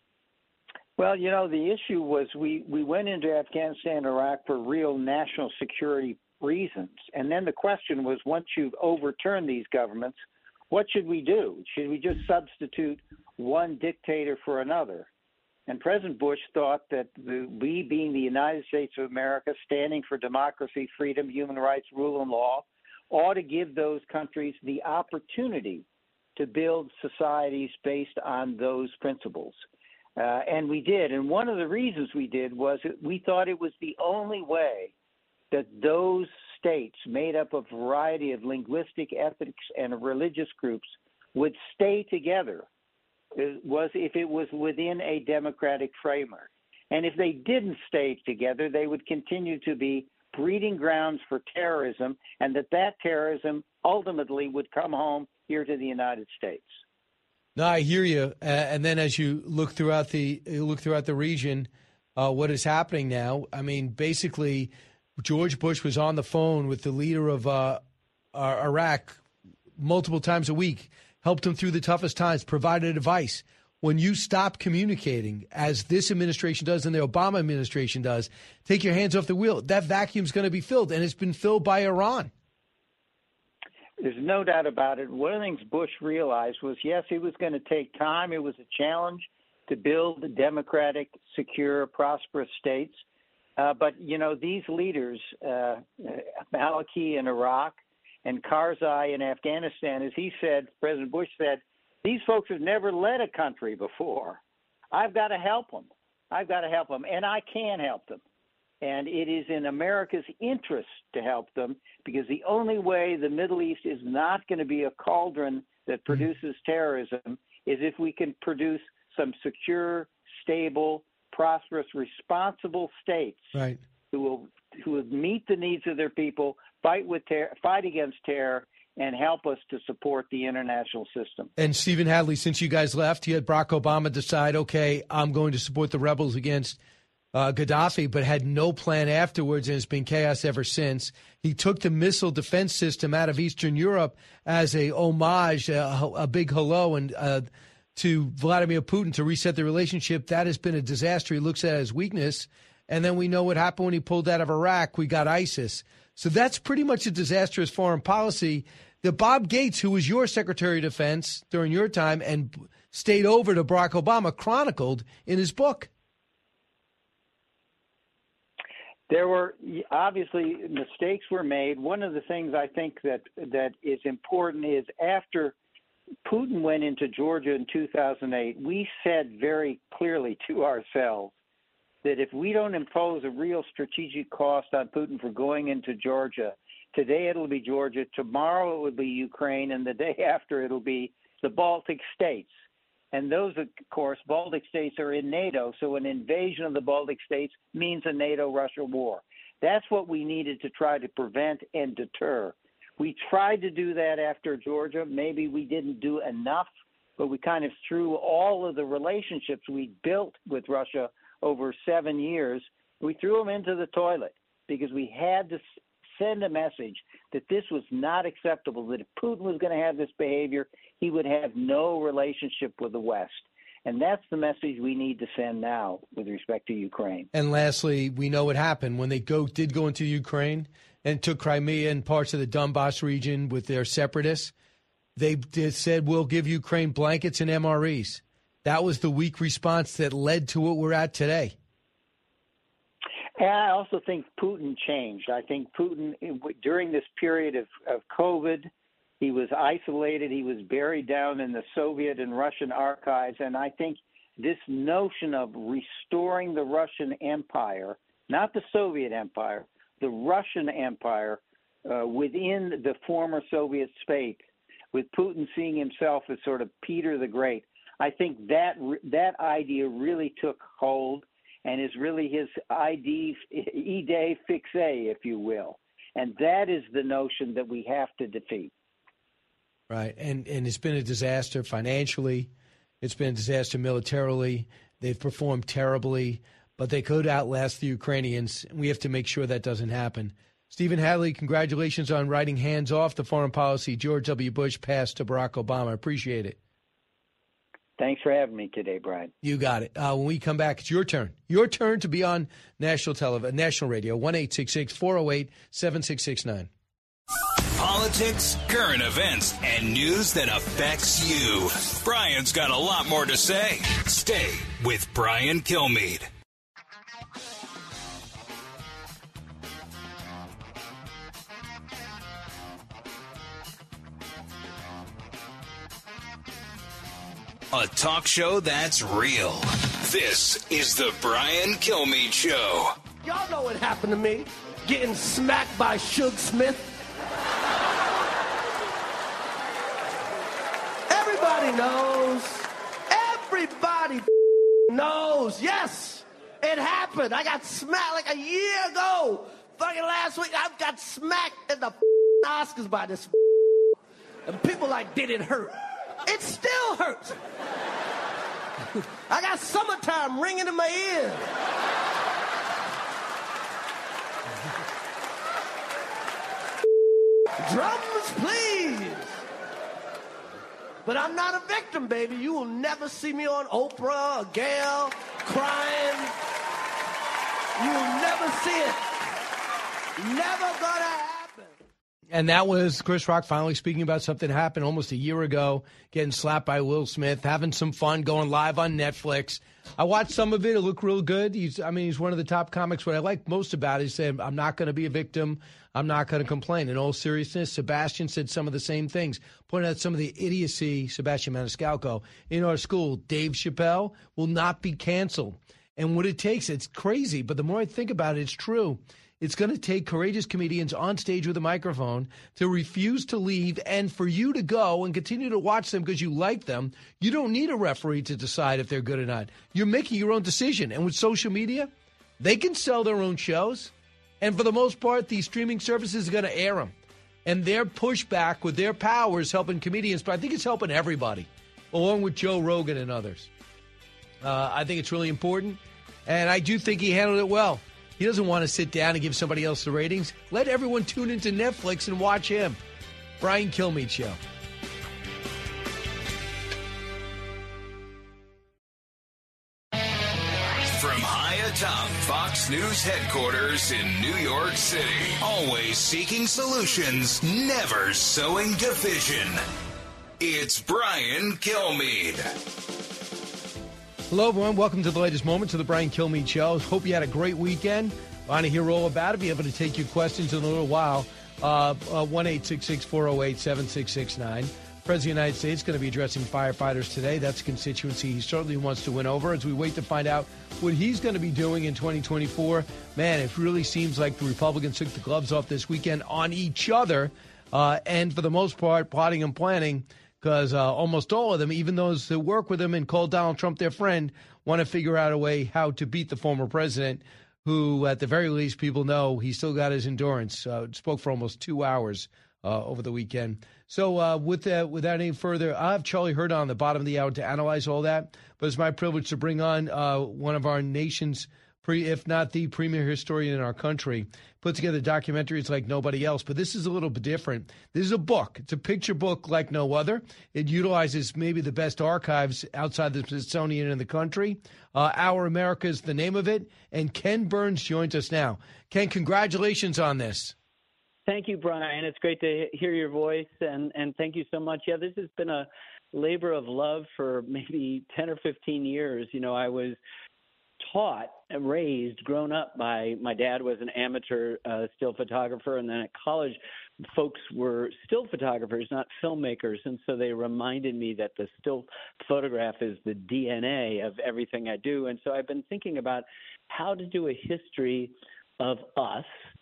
Speaker 21: Well, you know, the issue was we, we went into Afghanistan and Iraq for real national security reasons. And then the question was, once you've overturned these governments, what should we do? Should we just substitute one dictator for another? And President Bush thought that the, we, being the United States of America, standing for democracy, freedom, human rights, rule of law, ought to give those countries the opportunity to build societies based on those principles. Uh, and we did. And one of the reasons we did was that we thought it was the only way that those states made up a variety of linguistic, ethnic, and religious groups would stay together was if it was within a democratic framework. And if they didn't stay together, they would continue to be breeding grounds for terrorism, and that that terrorism ultimately would come home here to the United States.
Speaker 2: No, I hear you. Uh, and then as you look throughout the look throughout the region, uh, what is happening now? I mean, basically, George Bush was on the phone with the leader of uh, Iraq multiple times a week, helped him through the toughest times, provided advice. When you stop communicating, as this administration does and the Obama administration does, take your hands off the wheel. That vacuum's going to be filled, and it's been filled by Iran.
Speaker 21: There's no doubt about it. One of the things Bush realized was, yes, it was going to take time. It was a challenge to build democratic, secure, prosperous states. Uh, but, you know, these leaders, uh, Maliki in Iraq and Karzai in Afghanistan, as he said, President Bush said, these folks have never led a country before. I've got to help them. I've got to help them, and I can help them. And it is in America's interest to help them, because the only way the Middle East is not going to be a cauldron that produces terrorism is if we can produce some secure, stable, prosperous, responsible states
Speaker 2: right.
Speaker 21: who will who will meet the needs of their people, fight with ter- fight against terror, and help us to support the international system.
Speaker 2: And Stephen Hadley, since you guys left, you had Barack Obama decide, okay, I'm going to support the rebels against Uh, Gaddafi, but had no plan afterwards, and it's been chaos ever since. He took the missile defense system out of Eastern Europe as a homage, a, a big hello, and uh, to Vladimir Putin to reset the relationship. That has been a disaster. He looks at it as weakness. And then we know what happened when he pulled out of Iraq. We got ISIS. So that's pretty much a disastrous foreign policy that Bob Gates, who was your Secretary of Defense during your time and stayed over to Barack Obama, chronicled in his book.
Speaker 21: There were obviously mistakes were made. One of the things I think that that is important is after Putin went into Georgia in two thousand eight, we said very clearly to ourselves that if we don't impose a real strategic cost on Putin for going into Georgia, today it'll be Georgia, tomorrow it will be Ukraine, and the day after it'll be the Baltic states. And those, of course, Baltic states are in NATO, so an invasion of the Baltic states means a NATO-Russia war. That's what we needed to try to prevent and deter. We tried to do that after Georgia. Maybe we didn't do enough, but we kind of threw all of the relationships we built with Russia over seven years, we threw them into the toilet because we had to send a message that this was not acceptable, that if Putin was going to have this behavior, he would have no relationship with the West. And that's the message we need to send now with respect to Ukraine.
Speaker 2: And lastly, we know what happened when they go did go into Ukraine and took Crimea and parts of the Donbass region with their separatists. They did, said, we'll give Ukraine blankets and M R Es. That was the weak response that led to what we're at today.
Speaker 21: And I also think Putin changed. I think Putin, during this period of, of COVID, he was isolated. He was buried down in the Soviet and Russian archives. And I think this notion of restoring the Russian Empire, not the Soviet Empire, the Russian Empire uh, within the former Soviet space, with Putin seeing himself as sort of Peter the Great, I think that that idea really took hold and is really his idée fixe, if you will. And that is the notion that we have to defeat.
Speaker 2: Right. And and it's been a disaster financially. It's been a disaster militarily. They've performed terribly, but they could outlast the Ukrainians. We have to make sure that doesn't happen. Stephen Hadley, congratulations on writing hands off the foreign policy George W. Bush passed to Barack Obama. I appreciate it.
Speaker 21: Thanks for having me today, Brian.
Speaker 2: You got it. Uh, when we come back, it's your turn. Your turn to be on national television, national radio, one eight six six, four oh eight, seven six six nine.
Speaker 1: Politics, current events, and news that affects you. Brian's got a lot more to say. Stay with Brian Kilmeade. A talk show that's real. This is the Brian Kilmeade Show.
Speaker 8: Y'all know what happened to me. Getting smacked by Suge Smith. Everybody knows. Everybody knows. Yes, it happened. I got smacked like a year ago. Fucking last week, I got smacked in the Oscars by this. And people like, did it hurt? It still hurts. I got summertime ringing in my ear. Drums, please. But I'm not a victim, baby. You will never see me on Oprah or Gayle crying. You will never see it. Never gonna happen.
Speaker 2: And that was Chris Rock finally speaking about something that happened almost a year ago, getting slapped by Will Smith, having some fun, going live on Netflix. I watched some of it. It looked real good. He's, I mean, he's one of the top comics. What I like most about it is saying, I'm not going to be a victim. I'm not going to complain. In all seriousness, Sebastian said some of the same things, pointing out some of the idiocy, Sebastian Maniscalco, in our school. Dave Chappelle will not be canceled. And what it takes, it's crazy, but the more I think about it, it's true. It's going to take courageous comedians on stage with a microphone to refuse to leave and for you to go and continue to watch them because you like them. You don't need a referee to decide if they're good or not. You're making your own decision. And with social media, they can sell their own shows. And for the most part, these streaming services are going to air them. And their pushback with their power is helping comedians, but I think it's helping everybody, along with Joe Rogan and others. Uh, I think it's really important. And I do think he handled it well. He doesn't want to sit down and give somebody else the ratings. Let everyone tune into Netflix and watch him. Brian Kilmeade Show.
Speaker 1: atop Fox News headquarters in New York City. Always seeking solutions, never sowing division. It's Brian Kilmeade.
Speaker 2: Hello, everyone. Welcome to the latest moments of the Brian Kilmeade Show. Hope you had a great weekend. Want to hear all about it? Be able to take your questions in a little while. Uh, uh, one eight six six, four oh eight, seven six six nine. President of the United States is going to be addressing firefighters today. That's a constituency he certainly wants to win over. As we wait to find out what he's going to be doing in twenty twenty-four, man, it really seems like the Republicans took the gloves off this weekend on each other, uh, and for the most part, plotting and planning, because uh, almost all of them, even those who work with him and call Donald Trump their friend, want to figure out a way how to beat the former president, who, at the very least, people know he still got his endurance. Uh, spoke for almost two hours uh, over the weekend. So uh, with that, without any further, I have Charlie Hurd on the bottom of the hour to analyze all that. But it's my privilege to bring on uh, one of our nation's, pre, if not the premier historian in our country. Put together documentaries like nobody else. But this is a little bit different. This is a book. It's a picture book like no other. It utilizes maybe the best archives outside the Smithsonian in the country. Uh, Our America is the name of it. And Ken Burns joins us now. Ken, congratulations on this.
Speaker 12: Thank you, Brian. It's great to hear your voice, and, and thank you so much. Yeah, this has been a labor of love for maybe ten or fifteen years. You know, I was taught, raised, grown up by my dad was an amateur uh, still photographer, and then at college, folks were still photographers, not filmmakers, and so they reminded me that the still photograph is the D N A of everything I do. And so I've been thinking about how to do a history of us.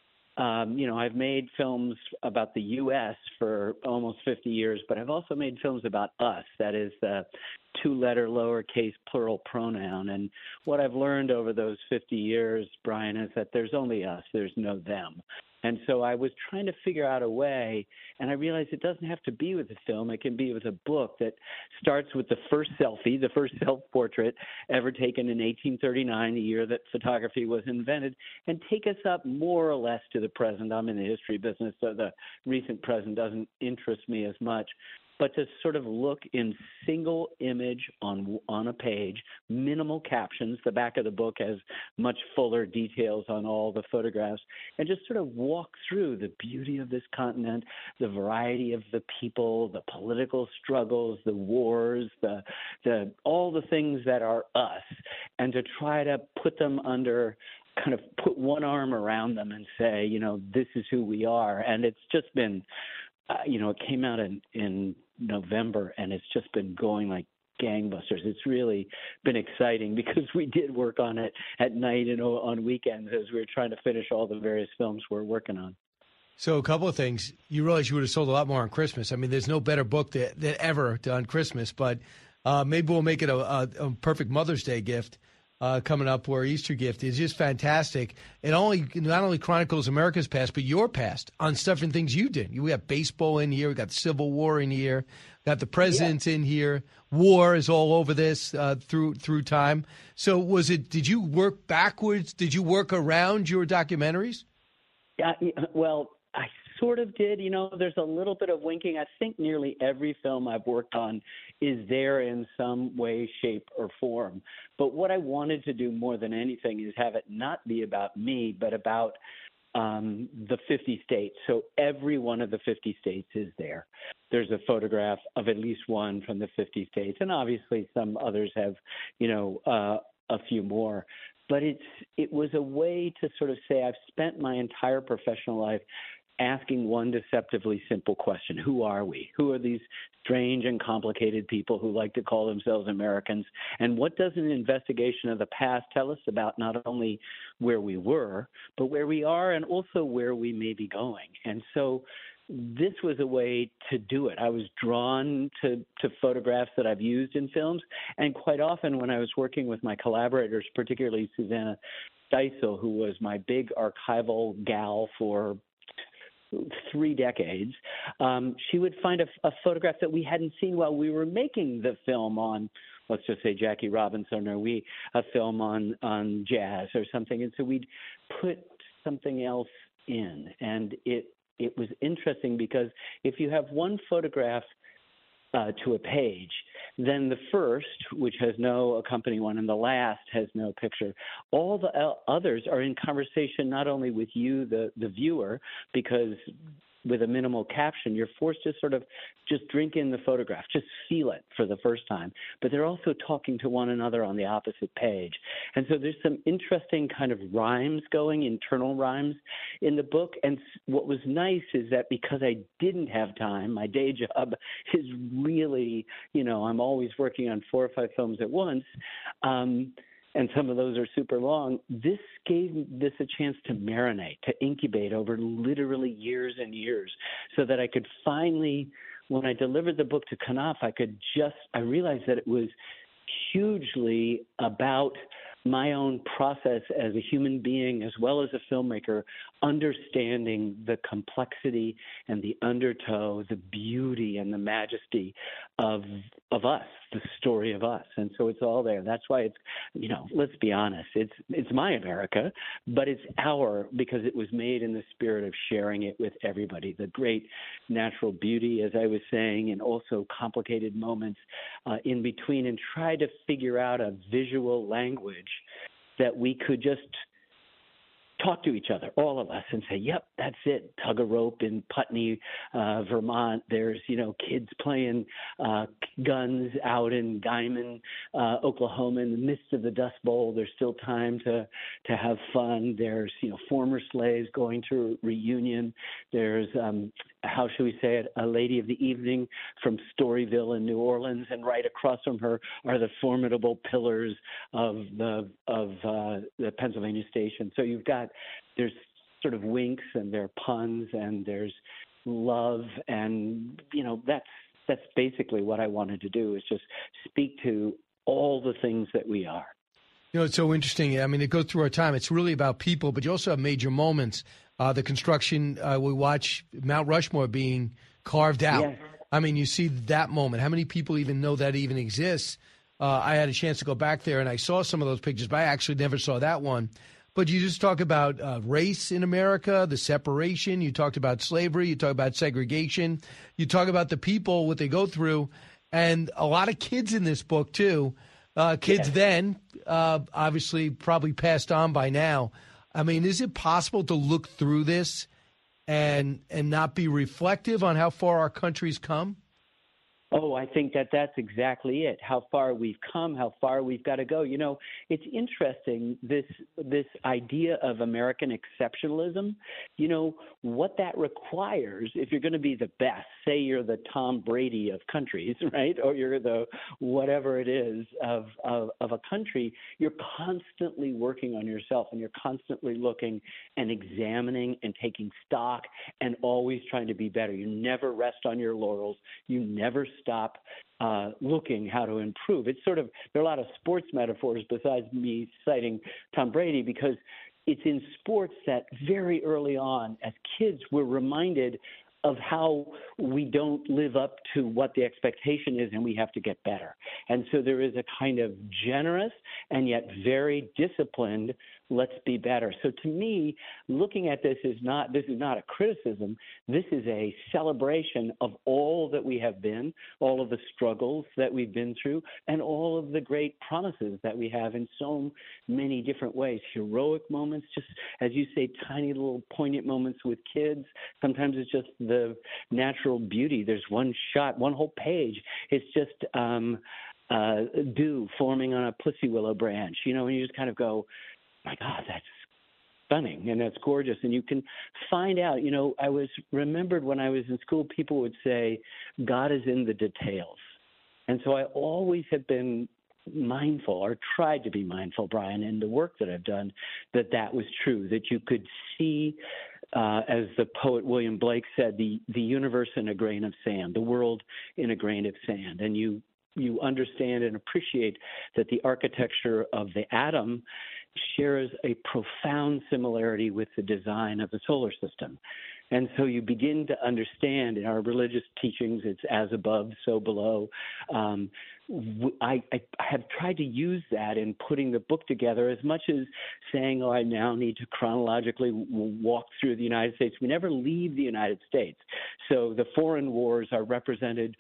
Speaker 12: Um, you know, I've made films about the U S for almost fifty years, but I've also made films about us. That is the two-letter lowercase plural pronoun. And what I've learned over those fifty years, Brian, is that there's only us. There's no them. And so I was trying to figure out a way, and I realized it doesn't have to be with a film. It can be with a book that starts with the first selfie, the first self-portrait ever taken in eighteen thirty-nine, the year that photography was invented, and take us up more or less to the present. I'm in the history business, so the recent present doesn't interest me as much. But to sort of look in single image on on a page, minimal captions. The back of the book has much fuller details on all the photographs, and just sort of walk through the beauty of this continent, the variety of the people, the political struggles, the wars, the the all the things that are us, and to try to put them under kind of put one arm around them and say, you know, this is who we are. And it's just been, uh, you know, it came out in, in November, and it's just been going like gangbusters. It's really been exciting because we did work on it at night and on weekends as we were trying to finish all the various films we're working on.
Speaker 2: So a couple of things. You realize you would have sold a lot more on Christmas. I mean, there's no better book that, that ever on Christmas, but uh, maybe we'll make it a, a, a perfect Mother's Day gift. Uh, coming up, or Easter gift is just fantastic. It only not only chronicles America's past, but your past on stuff and things you did. We got baseball in here, we got the Civil War in here, got the presidents yeah. in here. War is all over this uh, through through time. So, was it? Did you work backwards? Did you work around your documentaries?
Speaker 12: Yeah, well, I sort of did. You know, there's a little bit of winking. I think nearly every film I've worked on is there in some way, shape, or form. But what I wanted to do more than anything is have it not be about me, but about um, the fifty states. So every one of the fifty states is there. There's a photograph of at least one from the fifty states, and obviously some others have, you know, uh, a few more. But it's it was a way to sort of say I've spent my entire professional life asking one deceptively simple question. Who are we? Who are these strange and complicated people who like to call themselves Americans? And what does an investigation of the past tell us about not only where we were, but where we are and also where we may be going? And so this was a way to do it. I was drawn to, to photographs that I've used in films. And quite often when I was working with my collaborators, particularly Susanna Steisel, who was my big archival gal for three decades, um, she would find a, a photograph that we hadn't seen while we were making the film on, let's just say Jackie Robinson, or we a film on, on jazz or something. And so we'd put something else in. And it it was interesting because if you have one photograph uh, to a page. Then the first, which has no accompanying one, and the last has no picture. All the others are in conversation not only with you, the, the viewer, because with a minimal caption, you're forced to sort of just drink in the photograph, just feel it for the first time. But they're also talking to one another on the opposite page. And so there's some interesting kind of rhymes going, internal rhymes in the book. And what was nice is that because I didn't have time, my day job is really, you know, I'm always working on four or five films at once. Um, and some of those are super long, this gave this a chance to marinate, to incubate over literally years and years, so that I could finally, when I delivered the book to Knopf, I could just, I realized that it was hugely about my own process as a human being as well as a filmmaker, understanding the complexity and the undertow, the beauty and the majesty of of us, the story of us. And so it's all there. That's why it's, you know, let's be honest, it's it's my America, but it's our, because it was made in the spirit of sharing it with everybody. The great natural beauty, as I was saying, and also complicated moments uh, in between, and try to figure out a visual language that we could just talk to each other, all of us, and say, yep, that's it. Tug a rope in Putney, uh, Vermont. There's, you know, kids playing uh, guns out in Guyman, uh, Oklahoma, in the midst of the Dust Bowl. There's still time to, to have fun. There's, you know, former slaves going to a reunion. There's, um, how should we say it, a lady of the evening from Storyville in New Orleans, and right across from her are the formidable pillars of the of uh, the Pennsylvania Station. So you've got, there's sort of winks, and there are puns, and there's love, and, you know, that's that's basically what I wanted to do, is just speak to all the things that we are.
Speaker 2: You know, it's so interesting. I mean, it goes through our time. It's really about people, but you also have major moments. Uh, the construction, uh, we watch Mount Rushmore being carved out.
Speaker 12: Yes.
Speaker 2: I mean, you see that moment. How many people even know that even exists? Uh, I had a chance to go back there, and I saw some of those pictures, but I actually never saw that one. But you just talk about uh, race in America, the separation. You talked about slavery. You talk about segregation. You talk about the people, what they go through, and a lot of kids in this book, too. Uh, kids yes. then, uh, obviously, probably passed on by now. I mean, is it possible to look through this and and not be reflective on how far our country's come?
Speaker 12: Oh, I think that that's exactly it. How far we've come, how far we've got to go. You know, it's interesting, this this idea of American exceptionalism. You know, what that requires, if you're going to be the best, say you're the Tom Brady of countries, right? Or you're the whatever it is of, of, of a country, you're constantly working on yourself, and you're constantly looking and examining and taking stock and always trying to be better. You never rest on your laurels. You never stop uh, looking how to improve. It's sort of, there are a lot of sports metaphors besides me citing Tom Brady, because it's in sports that very early on as kids we're reminded of how we don't live up to what the expectation is, and we have to get better. And so there is a kind of generous and yet very disciplined, let's be better. So to me, looking at this is not, this is not a criticism. This is a celebration of all that we have been, all of the struggles that we've been through, and all of the great promises that we have in so many different ways. Heroic moments, just as you say, tiny little poignant moments with kids. Sometimes it's just the natural beauty. There's one shot, one whole page. It's just um, uh, dew forming on a pussy willow branch, you know, and you just kind of go, my God, that's stunning and that's gorgeous. And you can find out, you know, I was remembered when I was in school, people would say, God is in the details. And so I always have been mindful, or tried to be mindful, Brian, in the work that I've done, that that was true, that you could see, uh, as the poet William Blake said, the, the universe in a grain of sand, the world in a grain of sand. And you you understand and appreciate that the architecture of the atom shares a profound similarity with the design of the solar system. And so you begin to understand in our religious teachings, it's as above, so below. Um, I, I have tried to use that in putting the book together, as much as saying, oh, I now need to chronologically walk through the United States. We never leave the United States. So the foreign wars are represented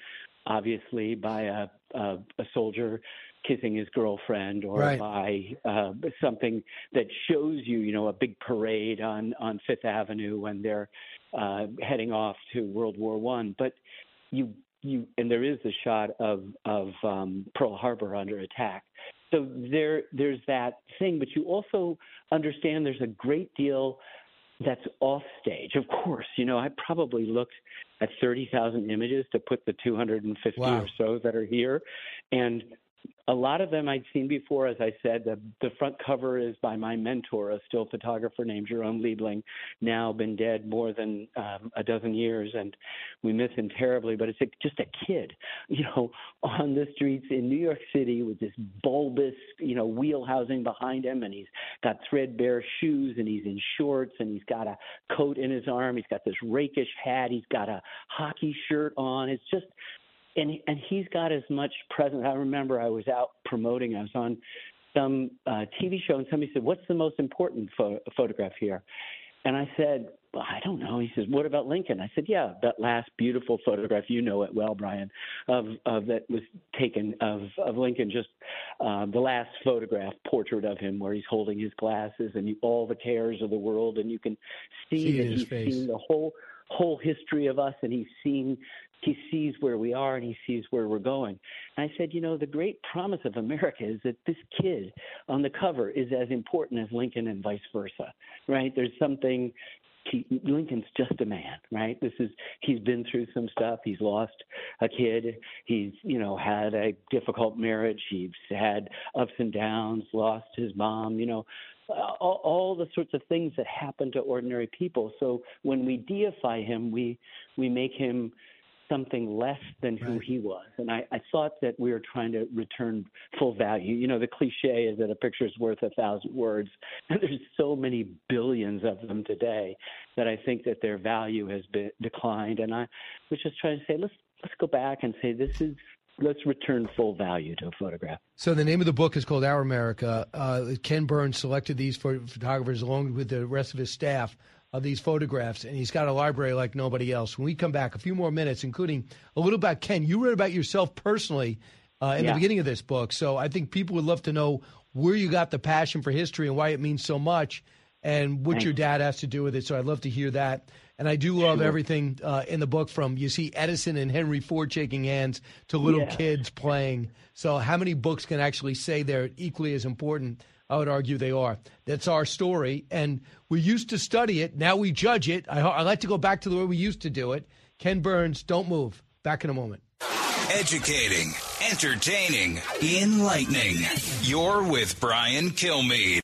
Speaker 12: obviously, by a, a, a soldier kissing his girlfriend, or
Speaker 2: right.
Speaker 12: by uh, something that shows you, you know, a big parade on, on Fifth Avenue when they're uh, heading off to World War One. But you, you, and there is the shot of of um, Pearl Harbor under attack. So there, there's that thing. But you also understand there's a great deal that's off stage. Of course, you know, I probably looked at thirty thousand images to put the two hundred fifty
Speaker 2: wow.
Speaker 12: or so that are here, and a lot of them I'd seen before. As I said, the, the front cover is by my mentor, a still photographer named Jerome Liebling, now been dead more than um, a dozen years, and we miss him terribly. But it's a, just a kid, you know, on the streets in New York City with this bulbous, you know, wheel housing behind him, and he's got threadbare shoes, and he's in shorts, and he's got a coat in his arm. He's got this rakish hat. He's got a hockey shirt on. It's just And and he's got as much presence. I remember I was out promoting. I was on some uh, T V show, and somebody said, "What's the most important pho- photograph here?" And I said, well, "I don't know." He says, "What about Lincoln?" I said, "Yeah, that last beautiful photograph. You know it well, Brian, of, of that was taken of of Lincoln. Just uh, the last photograph, portrait of him, where he's holding his glasses and you, all the cares of the world, and you can see,
Speaker 2: see
Speaker 12: that he's
Speaker 2: face.
Speaker 12: seen the whole whole history of us, and he's seen." He sees where we are and he sees where we're going. And I said, you know, the great promise of America is that this kid on the cover is as important as Lincoln and vice versa, right? There's something, he, Lincoln's just a man, right? This is, he's been through some stuff. He's lost a kid. He's, you know, had a difficult marriage. He's had ups and downs, lost his mom, you know, all, all the sorts of things that happen to ordinary people. So when we deify him, we, we make him something less than who he was. And I, I thought that we were trying to return full value. You know, the cliche is that a picture's worth a thousand words. And there's so many billions of them today that I think that their value has been declined. And I was just trying to say, let's let's go back and say this is let's return full value to a photograph.
Speaker 2: So the name of the book is called Our America. Uh, Ken Burns selected these photographers along with the rest of his staff of these photographs, and he's got a library like nobody else. When we come back, a few more minutes, including a little about Ken. You wrote about yourself personally uh, in
Speaker 12: yeah.
Speaker 2: the beginning of this book, so I think people would love to know where you got the passion for history and why it means so much and what
Speaker 12: Thanks.
Speaker 2: your dad has to do with it, so I'd love to hear that. And I do love
Speaker 12: sure.
Speaker 2: everything uh, in the book, from you see Edison and Henry Ford shaking hands to little
Speaker 12: yeah.
Speaker 2: kids playing. So how many books can actually say they're equally as important? I would argue they are. That's our story, and we used to study it. Now we judge it. I, I like to go back to the way we used to do it. Ken Burns, don't move. Back in a moment.
Speaker 1: Educating, entertaining, enlightening. You're with Brian Kilmeade.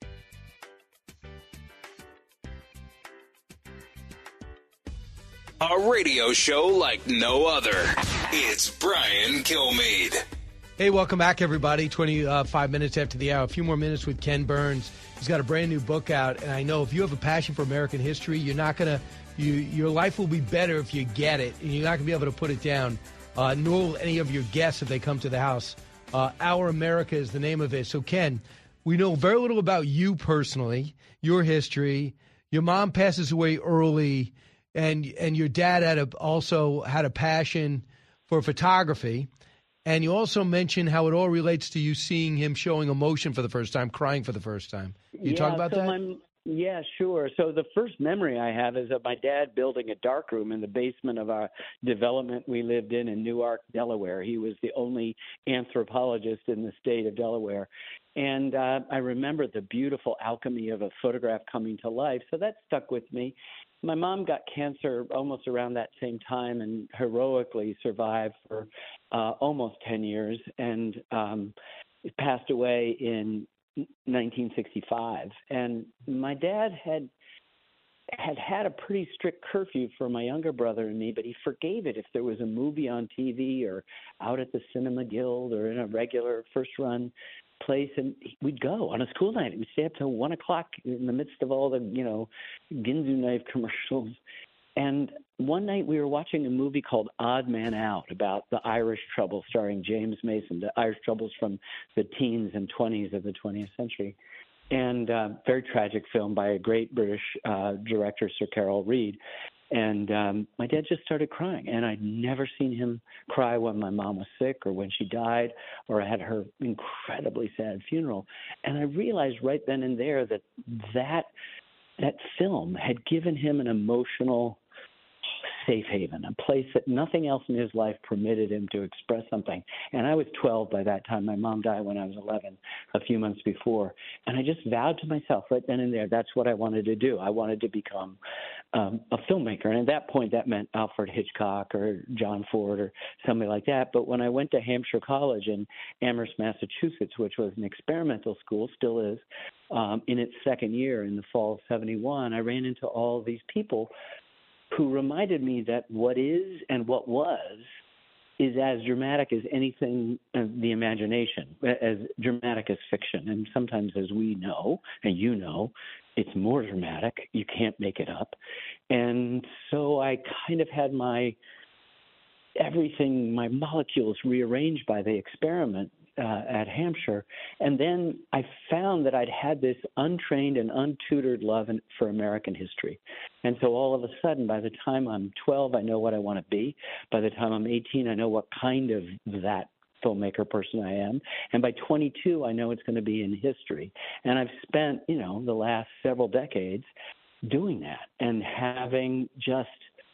Speaker 1: A radio show like no other. It's Brian Kilmeade.
Speaker 2: Hey, welcome back, everybody. twenty-five minutes after the hour. A few more minutes with Ken Burns. He's got a brand new book out, and I know if you have a passion for American history, you're not going to, you, your life will be better if you get it, and you're not going to be able to put it down, uh, nor will any of your guests if they come to the house. Uh, Our America is the name of it. So, Ken, we know very little about you personally, your history. Your mom passes away early, and and your dad had a, also had a passion for photography. And you also mentioned how it all relates to you seeing him showing emotion for the first time, crying for the first time. Can you
Speaker 12: yeah,
Speaker 2: talk about
Speaker 12: so
Speaker 2: that?
Speaker 12: My, yeah, sure. So the first memory I have is of my dad building a darkroom in the basement of our development we lived in in Newark, Delaware. He was the only anthropologist in the state of Delaware. And uh, I remember the beautiful alchemy of a photograph coming to life. So that stuck with me. My mom got cancer almost around that same time and heroically survived for uh, almost ten years and um, passed away in nineteen sixty-five. And my dad had had had a pretty strict curfew for my younger brother and me, but he forgave it if there was a movie on T V or out at the Cinema Guild or in a regular first-run place, and we'd go on a school night. We'd stay up till one o'clock in the midst of all the, you know, Ginsu knife commercials. And one night we were watching a movie called Odd Man Out about the Irish Trouble, starring James Mason, the Irish Troubles from the teens and twenties of the twentieth century. And uh, very tragic film by a great British uh, director, Sir Carol Reed. And um, my dad just started crying, and I'd never seen him cry when my mom was sick or when she died or had her incredibly sad funeral. And I realized right then and there that that, that film had given him an emotional safe haven, a place that nothing else in his life permitted him to express something. And I was twelve by that time. My mom died when I was eleven, a few months before. And I just vowed to myself right then and there, that's what I wanted to do. I wanted to become um, a filmmaker. And at that point, that meant Alfred Hitchcock or John Ford or somebody like that. But when I went to Hampshire College in Amherst, Massachusetts, which was an experimental school, still is, um, in its second year in the fall of seventy-one, I ran into all these people who reminded me that what is and what was is as dramatic as anything in the imagination, as dramatic as fiction. And sometimes, as we know, and you know, it's more dramatic. You can't make it up. And so I kind of had my everything, my molecules rearranged by the experiment uh, at Hampshire. And then I found that I'd had this untrained and untutored love in, for American history. And so all of a sudden, by the time I'm twelve, I know what I want to be. By the time I'm eighteen, I know what kind of that filmmaker person I am. And by twenty-two, I know it's going to be in history. And I've spent, you know, the last several decades doing that and having just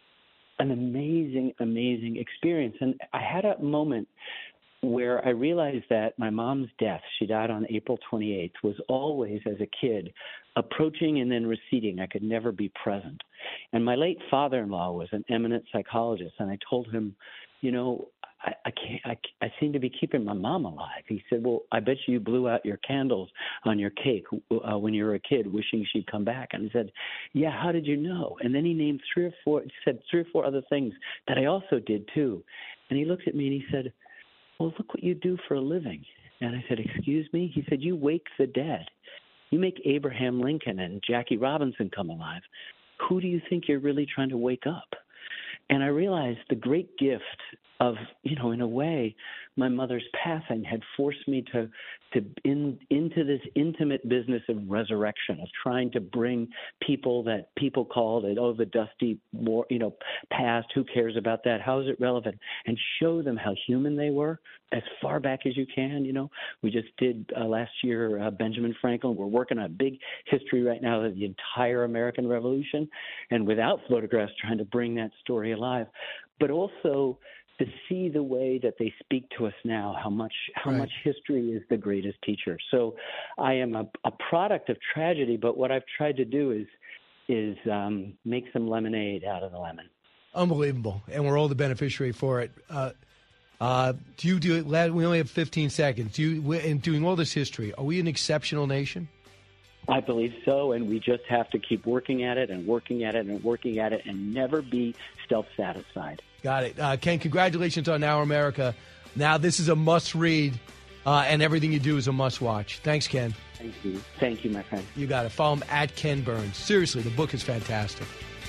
Speaker 12: an amazing, amazing experience. And I had a moment where I realized that my mom's death, she died on April twenty-eighth, was always, as a kid, approaching and then receding. I could never be present. And my late father-in-law was an eminent psychologist, and I told him, you know, I, I can't. I, I seem to be keeping my mom alive. He said, well, I bet you blew out your candles on your cake uh, when you were a kid, wishing she'd come back. And I said, yeah, how did you know? And then he named three or four, he said three or four other things that I also did too. And he looked at me and he said, well, look what you do for a living. And I said, excuse me? He said, you wake the dead. You make Abraham Lincoln and Jackie Robinson come alive. Who do you think you're really trying to wake up? And I realized the great gift of, you know, in a way, my mother's passing had forced me to to in into this intimate business of resurrection, of trying to bring people that people called it, oh, the dusty, war, you know, past. Who cares about that? How is it relevant? And show them how human they were as far back as you can. You know, we just did uh, last year uh, Benjamin Franklin. We're working on a big history right now of the entire American Revolution, and without photographs, trying to bring that story alive, but also to see the way that they speak to us now, how much how right. much history is the greatest teacher. So I am a, a product of tragedy, but what I've tried to do is is um, make some lemonade out of the lemon.
Speaker 2: Unbelievable, and we're all the beneficiary for it. Uh, uh, do you do it? We only have fifteen seconds. Do you, in doing all this history, are we an exceptional nation?
Speaker 12: I believe so, and we just have to keep working at it and working at it and working at it and never be self-satisfied.
Speaker 2: Got it. Uh, Ken, congratulations on Now America. Now this is a must-read, uh, and everything you do is a must-watch. Thanks, Ken.
Speaker 12: Thank you. Thank you, my friend.
Speaker 2: You got it. Follow him at Ken Burns. Seriously, the book is fantastic.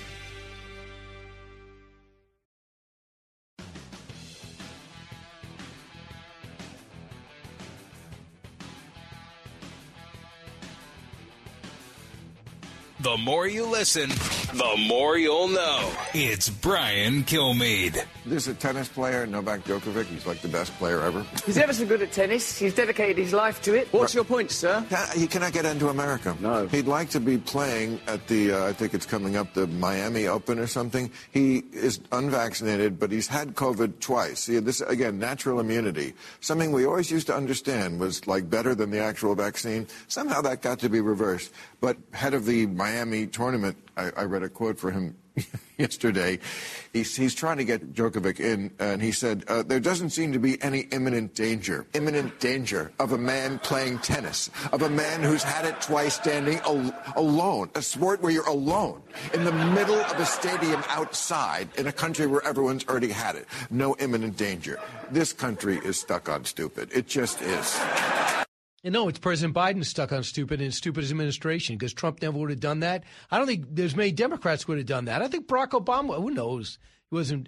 Speaker 1: The more you listen, the more you'll know. It's Brian Kilmeade.
Speaker 11: There's a tennis player, Novak Djokovic. He's like the best player ever.
Speaker 13: He's ever so good at tennis. He's dedicated his life to it. What's your point, sir?
Speaker 11: He cannot get into America.
Speaker 13: No.
Speaker 11: He'd like to be playing at the, uh, I think it's coming up, the Miami Open or something. He is unvaccinated, but he's had COVID twice. See, this, again, natural immunity. Something we always used to understand was like better than the actual vaccine. Somehow that got to be reversed. But head of the Miami tournament, I, I read a quote for him yesterday. He's, he's trying to get Djokovic in, and he said, uh, there doesn't seem to be any imminent danger, imminent danger of a man playing tennis, of a man who's had it twice standing al- alone, a sport where you're alone, in the middle of a stadium outside, in a country where everyone's already had it. No imminent danger. This country is stuck on stupid. It just is.
Speaker 2: And no, it's President Biden stuck on stupid and stupid his administration, because Trump never would have done that. I don't think there's many Democrats would have done that. I think Barack Obama, who knows, he wasn't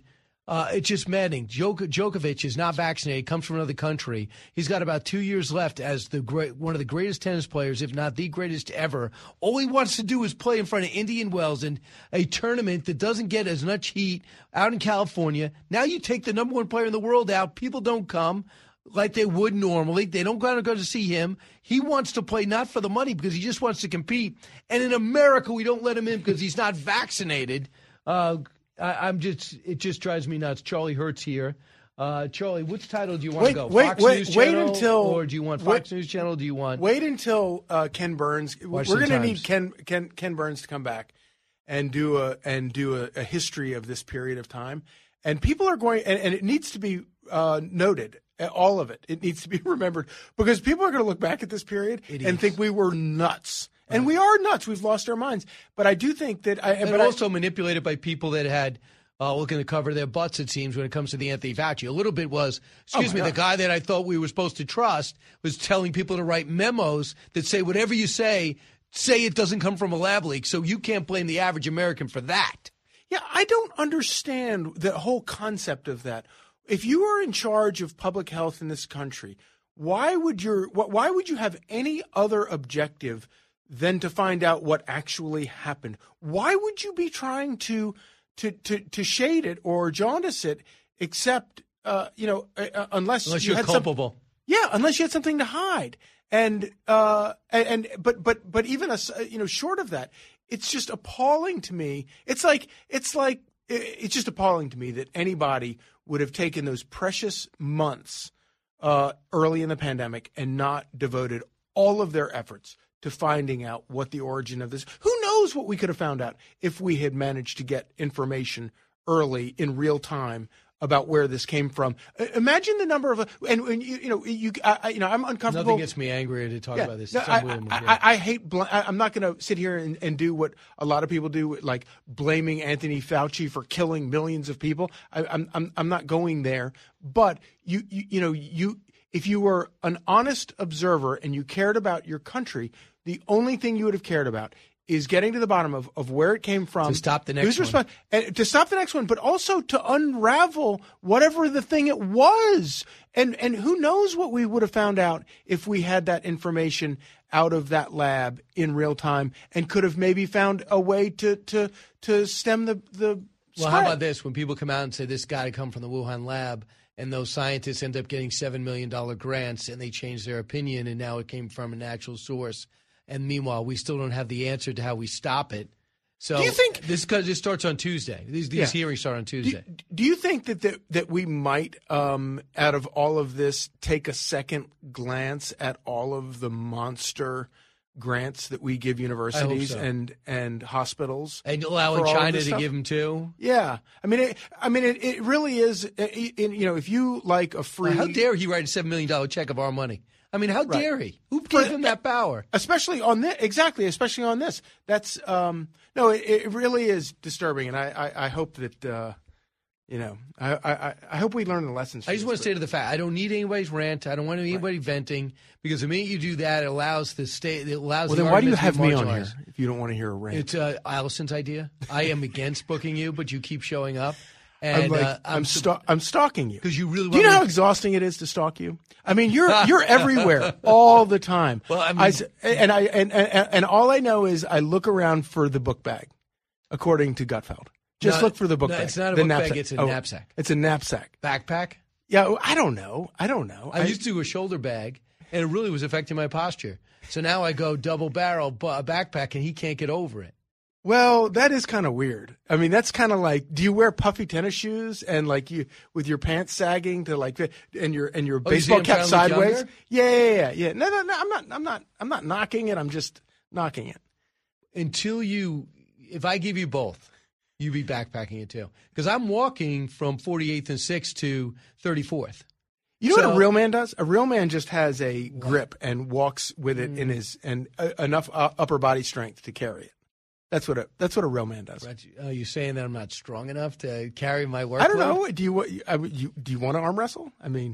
Speaker 2: Uh, it's just maddening. Djok- Djokovic is not vaccinated, comes from another country. He's got about two years left as the great, one of the greatest tennis players, if not the greatest ever. All he wants to do is play in front of Indian Wells in a tournament that doesn't get as much heat out in California. Now you take the number one player in the world out. People don't come like they would normally. They don't want to go to see him. He wants to play not for the money because he just wants to compete. And in America, we don't let him in because he's not vaccinated. Uh I, I'm just, it just drives me nuts. Charlie Hertz here. Uh, Charlie, which title do you want
Speaker 14: wait,
Speaker 2: to go?
Speaker 14: Wait,
Speaker 2: Fox
Speaker 14: wait,
Speaker 2: News
Speaker 14: wait
Speaker 2: Channel,
Speaker 14: until,
Speaker 2: or do you want Fox
Speaker 14: wait,
Speaker 2: News Channel? Or do you want?
Speaker 14: Wait until uh, Ken Burns.
Speaker 2: Washington
Speaker 14: We're going to
Speaker 2: Times.
Speaker 14: need Ken, Ken Ken Burns to come back and do a and do a, a history of this period of time. And people are going, and, and it needs to be uh, noted. All of it. It needs to be remembered because people are going to look back at this period
Speaker 2: it
Speaker 14: and
Speaker 2: is.
Speaker 14: think we were nuts. And we are nuts. We've lost our minds. But I do think that I.
Speaker 2: And
Speaker 14: but
Speaker 2: also
Speaker 14: I,
Speaker 2: manipulated by people that had. Uh, looking to cover their butts, it seems, when it comes to the Anthony Fauci. A little bit was, excuse
Speaker 14: Oh,
Speaker 2: me,
Speaker 14: God.
Speaker 2: the guy that I thought we were supposed to trust was telling people to write memos that say whatever you say, say it doesn't come from a lab leak. So you can't blame the average American for that.
Speaker 14: Yeah, I don't understand the whole concept of that. If you are in charge of public health in this country, why would your why would you have any other objective than to find out what actually happened? Why would you be trying to to to, to shade it or jaundice it, except uh, you know uh, unless
Speaker 2: Unless
Speaker 14: you
Speaker 2: you're
Speaker 14: had
Speaker 2: culpable.
Speaker 14: Some, yeah, unless you had something to hide. And uh, and, and but but but even a, you know short of that, it's just appalling to me. It's like it's like it's just appalling to me that anybody would have taken those precious months uh, early in the pandemic and not devoted all of their efforts to finding out what the origin of this. Who knows what we could have found out if we had managed to get information early in real time about where this came from. Uh, Imagine the number of uh, and, and you, you know you I, you know I'm uncomfortable.
Speaker 2: Nothing gets me angrier to talk
Speaker 14: Yeah,
Speaker 2: about this.
Speaker 14: no,
Speaker 2: It's
Speaker 14: I,
Speaker 2: unbelievable.
Speaker 14: I,
Speaker 2: Yeah.
Speaker 14: I, I hate. Bl- I, I'm not going to sit here and, and do what a lot of people do, like blaming Anthony Fauci for killing millions of people. I, I'm I'm I'm not going there. But you you, you know you if you were an honest observer and you cared about your country, the only thing you would have cared about is getting to the bottom of, of where it came from.
Speaker 2: To stop the next
Speaker 14: who's
Speaker 2: one.
Speaker 14: respons- and to stop the next one, but also to unravel whatever the thing it was. And and who knows what we would have found out if we had that information out of that lab in real time and could have maybe found a way to to to stem the the
Speaker 2: Well,
Speaker 14: spread.
Speaker 2: how about this? When people come out and say this got to come from the Wuhan lab, and those scientists end up getting seven million dollars grants, and they change their opinion, and now it came from an actual source. And meanwhile, we still don't have the answer to how we stop it. So
Speaker 14: Do you think
Speaker 2: this because it starts on Tuesday? These these
Speaker 14: Yeah.
Speaker 2: hearings start on Tuesday.
Speaker 14: Do, do you think that, that that we might, um, out of all of this, take a second glance at all of the monster grants that we give universities
Speaker 2: so.
Speaker 14: and and hospitals,
Speaker 2: and allowing
Speaker 14: for all of
Speaker 2: China
Speaker 14: this
Speaker 2: to
Speaker 14: stuff?
Speaker 2: give them too?
Speaker 14: Yeah, I mean, it, I mean, it, it really is. It, it- you know, if you like a free,
Speaker 2: How dare he write a seven million dollars check of our money? I mean, how
Speaker 14: Right.
Speaker 2: dare he? Who gave him that power?
Speaker 14: especially on this, exactly, especially on this. That's um, no, it, it really is disturbing, and I I, I hope that. Uh, You know, I, I I hope we learn the lessons.
Speaker 2: I just want to say to the fact, I don't need anybody's rant. I don't want anybody venting because the minute you do that, it allows the state. It allows.
Speaker 14: Well,
Speaker 2: the
Speaker 14: then why do you
Speaker 2: argument
Speaker 14: have
Speaker 2: to be
Speaker 14: me on here
Speaker 2: marginalized.
Speaker 14: if you don't want to hear a rant?
Speaker 2: It's uh, Allison's idea. I am against booking you, but you keep showing up. And
Speaker 14: I'm like,
Speaker 2: uh,
Speaker 14: I'm,
Speaker 2: su-
Speaker 14: sta- I'm stalking you
Speaker 2: because you really.
Speaker 14: Do you
Speaker 2: want
Speaker 14: know
Speaker 2: me
Speaker 14: how
Speaker 2: to-
Speaker 14: exhausting it is to stalk you? I mean, you're you're everywhere all the time.
Speaker 2: Well, I mean-
Speaker 14: s- and I and, and and all I know is I look around for the book bag, according to Gutfeld. Just
Speaker 2: No,
Speaker 14: look for the book
Speaker 2: no,
Speaker 14: bag.
Speaker 2: it's not a
Speaker 14: the
Speaker 2: book bag,
Speaker 14: knapsack.
Speaker 2: it's a
Speaker 14: Oh,
Speaker 2: knapsack.
Speaker 14: It's a knapsack.
Speaker 2: Backpack?
Speaker 14: Yeah, I don't know. I don't know.
Speaker 2: I used to do a shoulder bag, and it really was affecting my posture. So now I go double barrel bu- backpack, and he can't get over it.
Speaker 14: Well, that is kind of weird. I mean, that's kind of like, do you wear puffy tennis shoes and like you with your pants sagging to like, and your and your
Speaker 2: Oh, you see
Speaker 14: baseball
Speaker 2: him
Speaker 14: cap
Speaker 2: trying to look
Speaker 14: sideways?
Speaker 2: younger?
Speaker 14: Yeah, yeah, yeah, yeah. No, no, no. I'm not. I'm not. I'm not knocking it. I'm just knocking it.
Speaker 2: Until you, if I give you both, you be backpacking it too. Because I'm walking from forty-eighth and sixth to thirty-fourth.
Speaker 14: You know
Speaker 2: So-
Speaker 14: what a real man does? A real man just has a grip and walks with it in his and uh, enough uh, upper body strength to carry it. That's what a that's what a real man does.
Speaker 2: Are you saying that I'm not strong enough to carry my work?
Speaker 14: I don't know. Do you, what- I, you do you want to arm wrestle? I mean,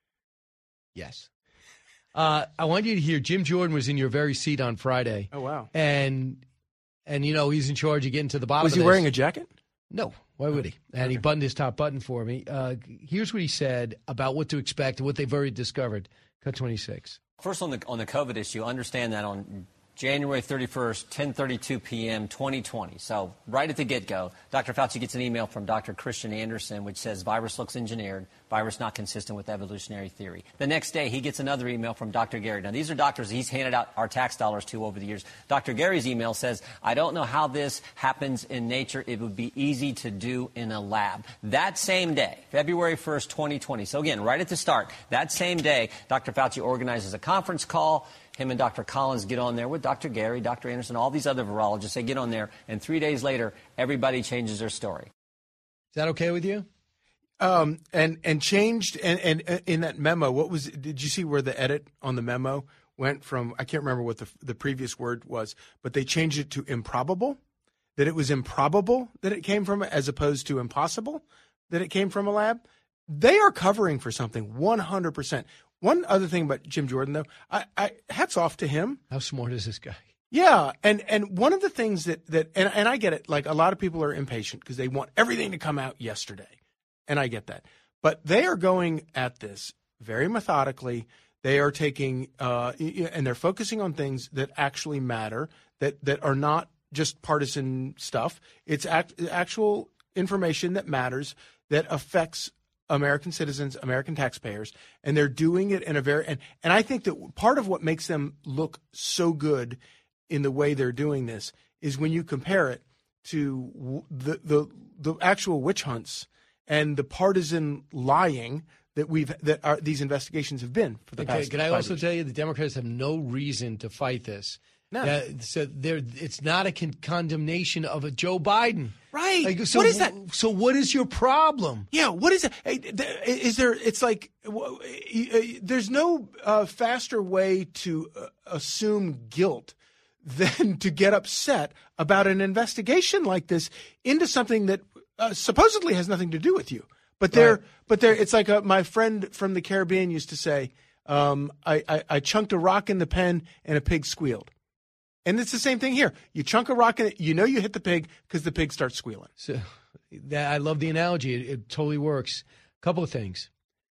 Speaker 2: Yes. Uh, I want you to hear Jim Jordan was in your very seat on Friday.
Speaker 14: Oh, wow.
Speaker 2: And and you know he's in charge of getting to the bottom.
Speaker 14: was
Speaker 2: of
Speaker 14: he
Speaker 2: this.
Speaker 14: wearing a jacket?
Speaker 2: No. Why would he? And okay. he buttoned his top button for me. Uh, here's what he said about what to expect and what they've already discovered. Cut twenty-six.
Speaker 4: First, on the on the COVID issue, understand that on January thirty-first, ten thirty-two p.m., twenty twenty. So right at the get-go, Doctor Fauci gets an email from Doctor Christian Andersen, which says virus looks engineered, virus not consistent with evolutionary theory. The next day, he gets another email from Doctor Gary. Now, these are doctors he's handed out our tax dollars to over the years. Doctor Gary's email says, I don't know how this happens in nature. It would be easy to do in a lab. That same day, February first, twenty twenty. So again, right at the start, that same day, Doctor Fauci organizes a conference call. Him and Doctor Collins get on there with Doctor Gary, Doctor Anderson, all these other virologists. They get on there, and three days later, everybody changes their story.
Speaker 2: Is that okay with you?
Speaker 14: Um, and and changed, and, and uh, in that memo, what was? Did you see where the edit on the memo went from? I can't remember what the the previous word was, but they changed it to improbable. That it was improbable that it came from, as opposed to impossible that it came from a lab. They are covering for something one hundred percent. One other thing about Jim Jordan, though, I, I hats off to him.
Speaker 2: How smart is this guy?
Speaker 14: Yeah, and and one of the things that that and, and I get it. Like, a lot of people are impatient because they want everything to come out yesterday, and I get that. But they are going at this very methodically. They are taking uh, and they're focusing on things that actually matter, that that are not just partisan stuff. It's act, actual information that matters, that affects American citizens, American taxpayers, and they're doing it in a very and, and I think that part of what makes them look so good in the way they're doing this is when you compare it to the the, the actual witch hunts and the partisan lying that we've that are, these investigations have been for the
Speaker 2: okay,
Speaker 14: past.
Speaker 2: Can I
Speaker 14: five
Speaker 2: also
Speaker 14: years.
Speaker 2: tell you the Democrats have no reason to fight this?
Speaker 14: No.
Speaker 2: Uh, so there, it's not a con- condemnation of a Joe Biden.
Speaker 14: Right.
Speaker 2: Like, so
Speaker 14: what is that?
Speaker 2: So what is your problem?
Speaker 14: Yeah. What is it? Is there? It's like there's no uh, faster way to uh, assume guilt than to get upset about an investigation like this into something that uh, supposedly has nothing to do with you. But they're, right. but they're. It's like a, my friend from the Caribbean used to say, um, I, I, "I chunked a rock in the pen and a pig squealed." And it's the same thing here. You chunk a rock in it, you know you hit the pig because the pig starts squealing.
Speaker 2: So that, I love the analogy. It, it totally works. A couple of things.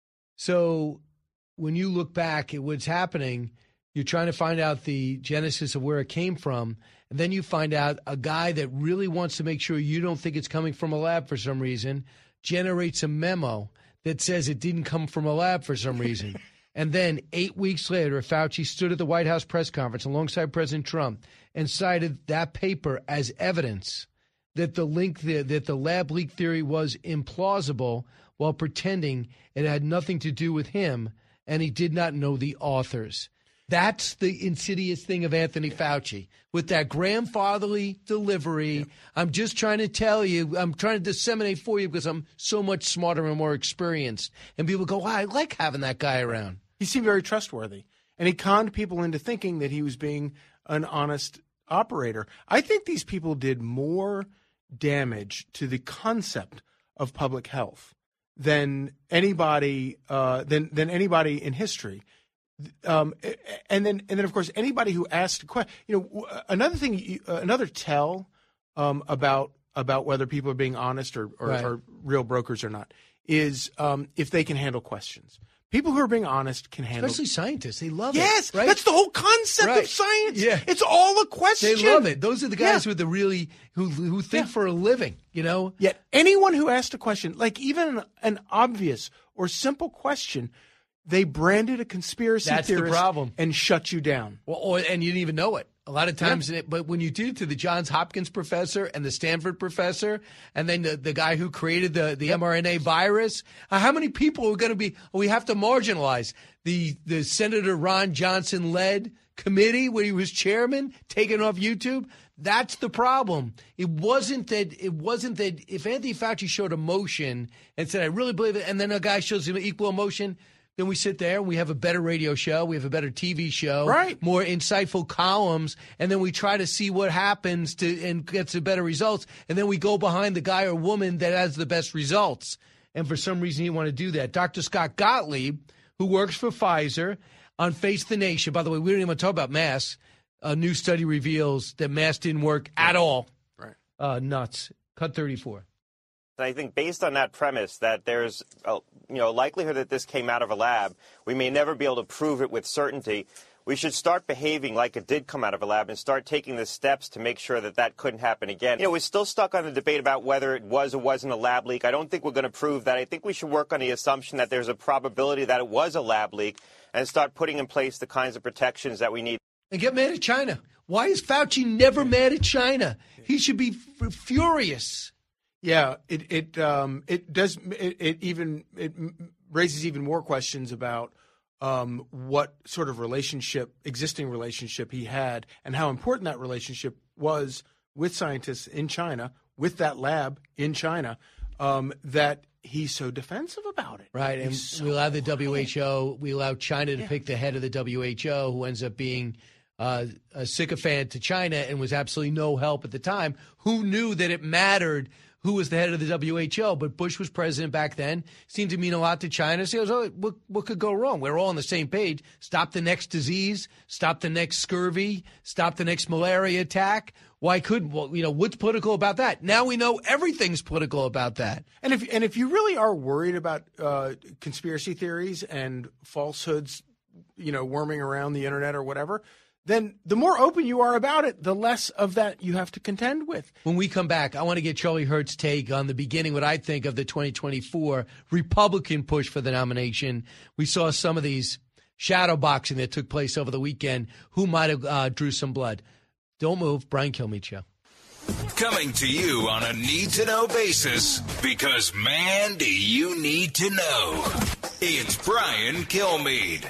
Speaker 2: So when you look back at what's happening, you're trying to find out the genesis of where it came from, and then you find out a guy that really wants to make sure you don't think it's coming from a lab for some reason generates a memo that says it didn't come from a lab for some reason. And then eight weeks later, Fauci stood at the White House press conference alongside President Trump and cited that paper as evidence that the link the, that the lab leak theory was implausible, while pretending it had nothing to do with him and he did not know the authors. That's the insidious thing of Anthony Fauci with that grandfatherly delivery. Yeah. I'm just trying to tell you, I'm trying to disseminate for you because I'm so much smarter and more experienced. And people go, wow, I like having that guy around.
Speaker 14: He seemed very trustworthy, and he conned people into thinking that he was being an honest operator. I think these people did more damage to the concept of public health than anybody uh, than than anybody in history. Um, and then and then of course anybody who asked a question. You know, another thing, another tell um, about about whether people are being honest or or,
Speaker 2: right.
Speaker 14: or real brokers or not is um, if they can handle questions. People who are being honest can handle.
Speaker 2: Especially scientists, they love
Speaker 14: yes,
Speaker 2: it. Yes, right?
Speaker 14: That's the whole concept
Speaker 2: right.
Speaker 14: of science.
Speaker 2: Yeah.
Speaker 14: It's all a question.
Speaker 2: They love it. Those are the guys
Speaker 14: yeah.
Speaker 2: with the really who who think yeah. for a living. You know.
Speaker 14: Yet anyone who asked a question, like even an, an obvious or simple question, they branded a conspiracy
Speaker 2: That's
Speaker 14: theorist
Speaker 2: the problem.
Speaker 14: and shut you down.
Speaker 2: Well, or, and you didn't even know it. A lot of times, yeah. it, but when you did it to the Johns Hopkins professor and the Stanford professor, and then the, the guy who created the, the yep. mRNA virus, uh, how many people are going to be, we have to marginalize the, the Senator Ron Johnson led committee where he was chairman, taken off YouTube? That's the problem. It wasn't that, it wasn't that if Anthony Fauci showed emotion and said, I really believe it, and then a guy shows him equal emotion, then we sit there and we have a better radio show, we have a better T V show,
Speaker 14: right.
Speaker 2: more insightful columns, and then we try to see what happens to and gets the better results, and then we go behind the guy or woman that has the best results. And for some reason you want to do that. Doctor Scott Gottlieb, who works for Pfizer, on Face the Nation, by the way, we don't even want to talk about masks. A new study reveals that masks didn't work at all.
Speaker 14: Right.
Speaker 2: Uh, nuts. Cut thirty-four.
Speaker 15: And I think based on that premise that there's a, you know, a likelihood that this came out of a lab, we may never be able to prove it with certainty. We should start behaving like it did come out of a lab and start taking the steps to make sure that that couldn't happen again. You know, we're still stuck on the debate about whether it was or wasn't a lab leak. I don't think we're going to prove that. I think we should work on the assumption that there's a probability that it was a lab leak and start putting in place the kinds of protections that we need.
Speaker 2: And get mad at China. Why is Fauci never mad at China? He should be f- furious.
Speaker 14: Yeah, it it um it does it, it even it raises even more questions about um what sort of relationship, existing relationship he had, and how important that relationship was with scientists in China, with that lab in China, um, that he's so defensive about it.
Speaker 2: Right, and
Speaker 14: so
Speaker 2: we allow the W H O, we allow China to yeah. pick the head of the W H O, who ends up being uh, a sycophant to China and was absolutely no help at the time. Who knew that it mattered who was the head of the W H O? But Bush was president back then. Seemed to mean a lot to China. So he goes, oh, what, what could go wrong? We're all on the same page. Stop the next disease. Stop the next scurvy. Stop the next malaria attack. Why could, well, you know, what's political about that? Now we know everything's political about that.
Speaker 14: And if and if you really are worried about uh, conspiracy theories and falsehoods, you know, worming around the internet or whatever, then the more open you are about it, the less of that you have to contend with.
Speaker 2: When we come back, I want to get Charlie Hurt's take on the beginning, what I think of the twenty twenty-four Republican push for the nomination. We saw some of these shadow boxing that took place over the weekend. Who might have uh, drew some blood? Don't move. Brian Kilmeade Show.
Speaker 1: Coming to you on a need-to-know basis, because, man, do you need to know. It's Brian Kilmeade.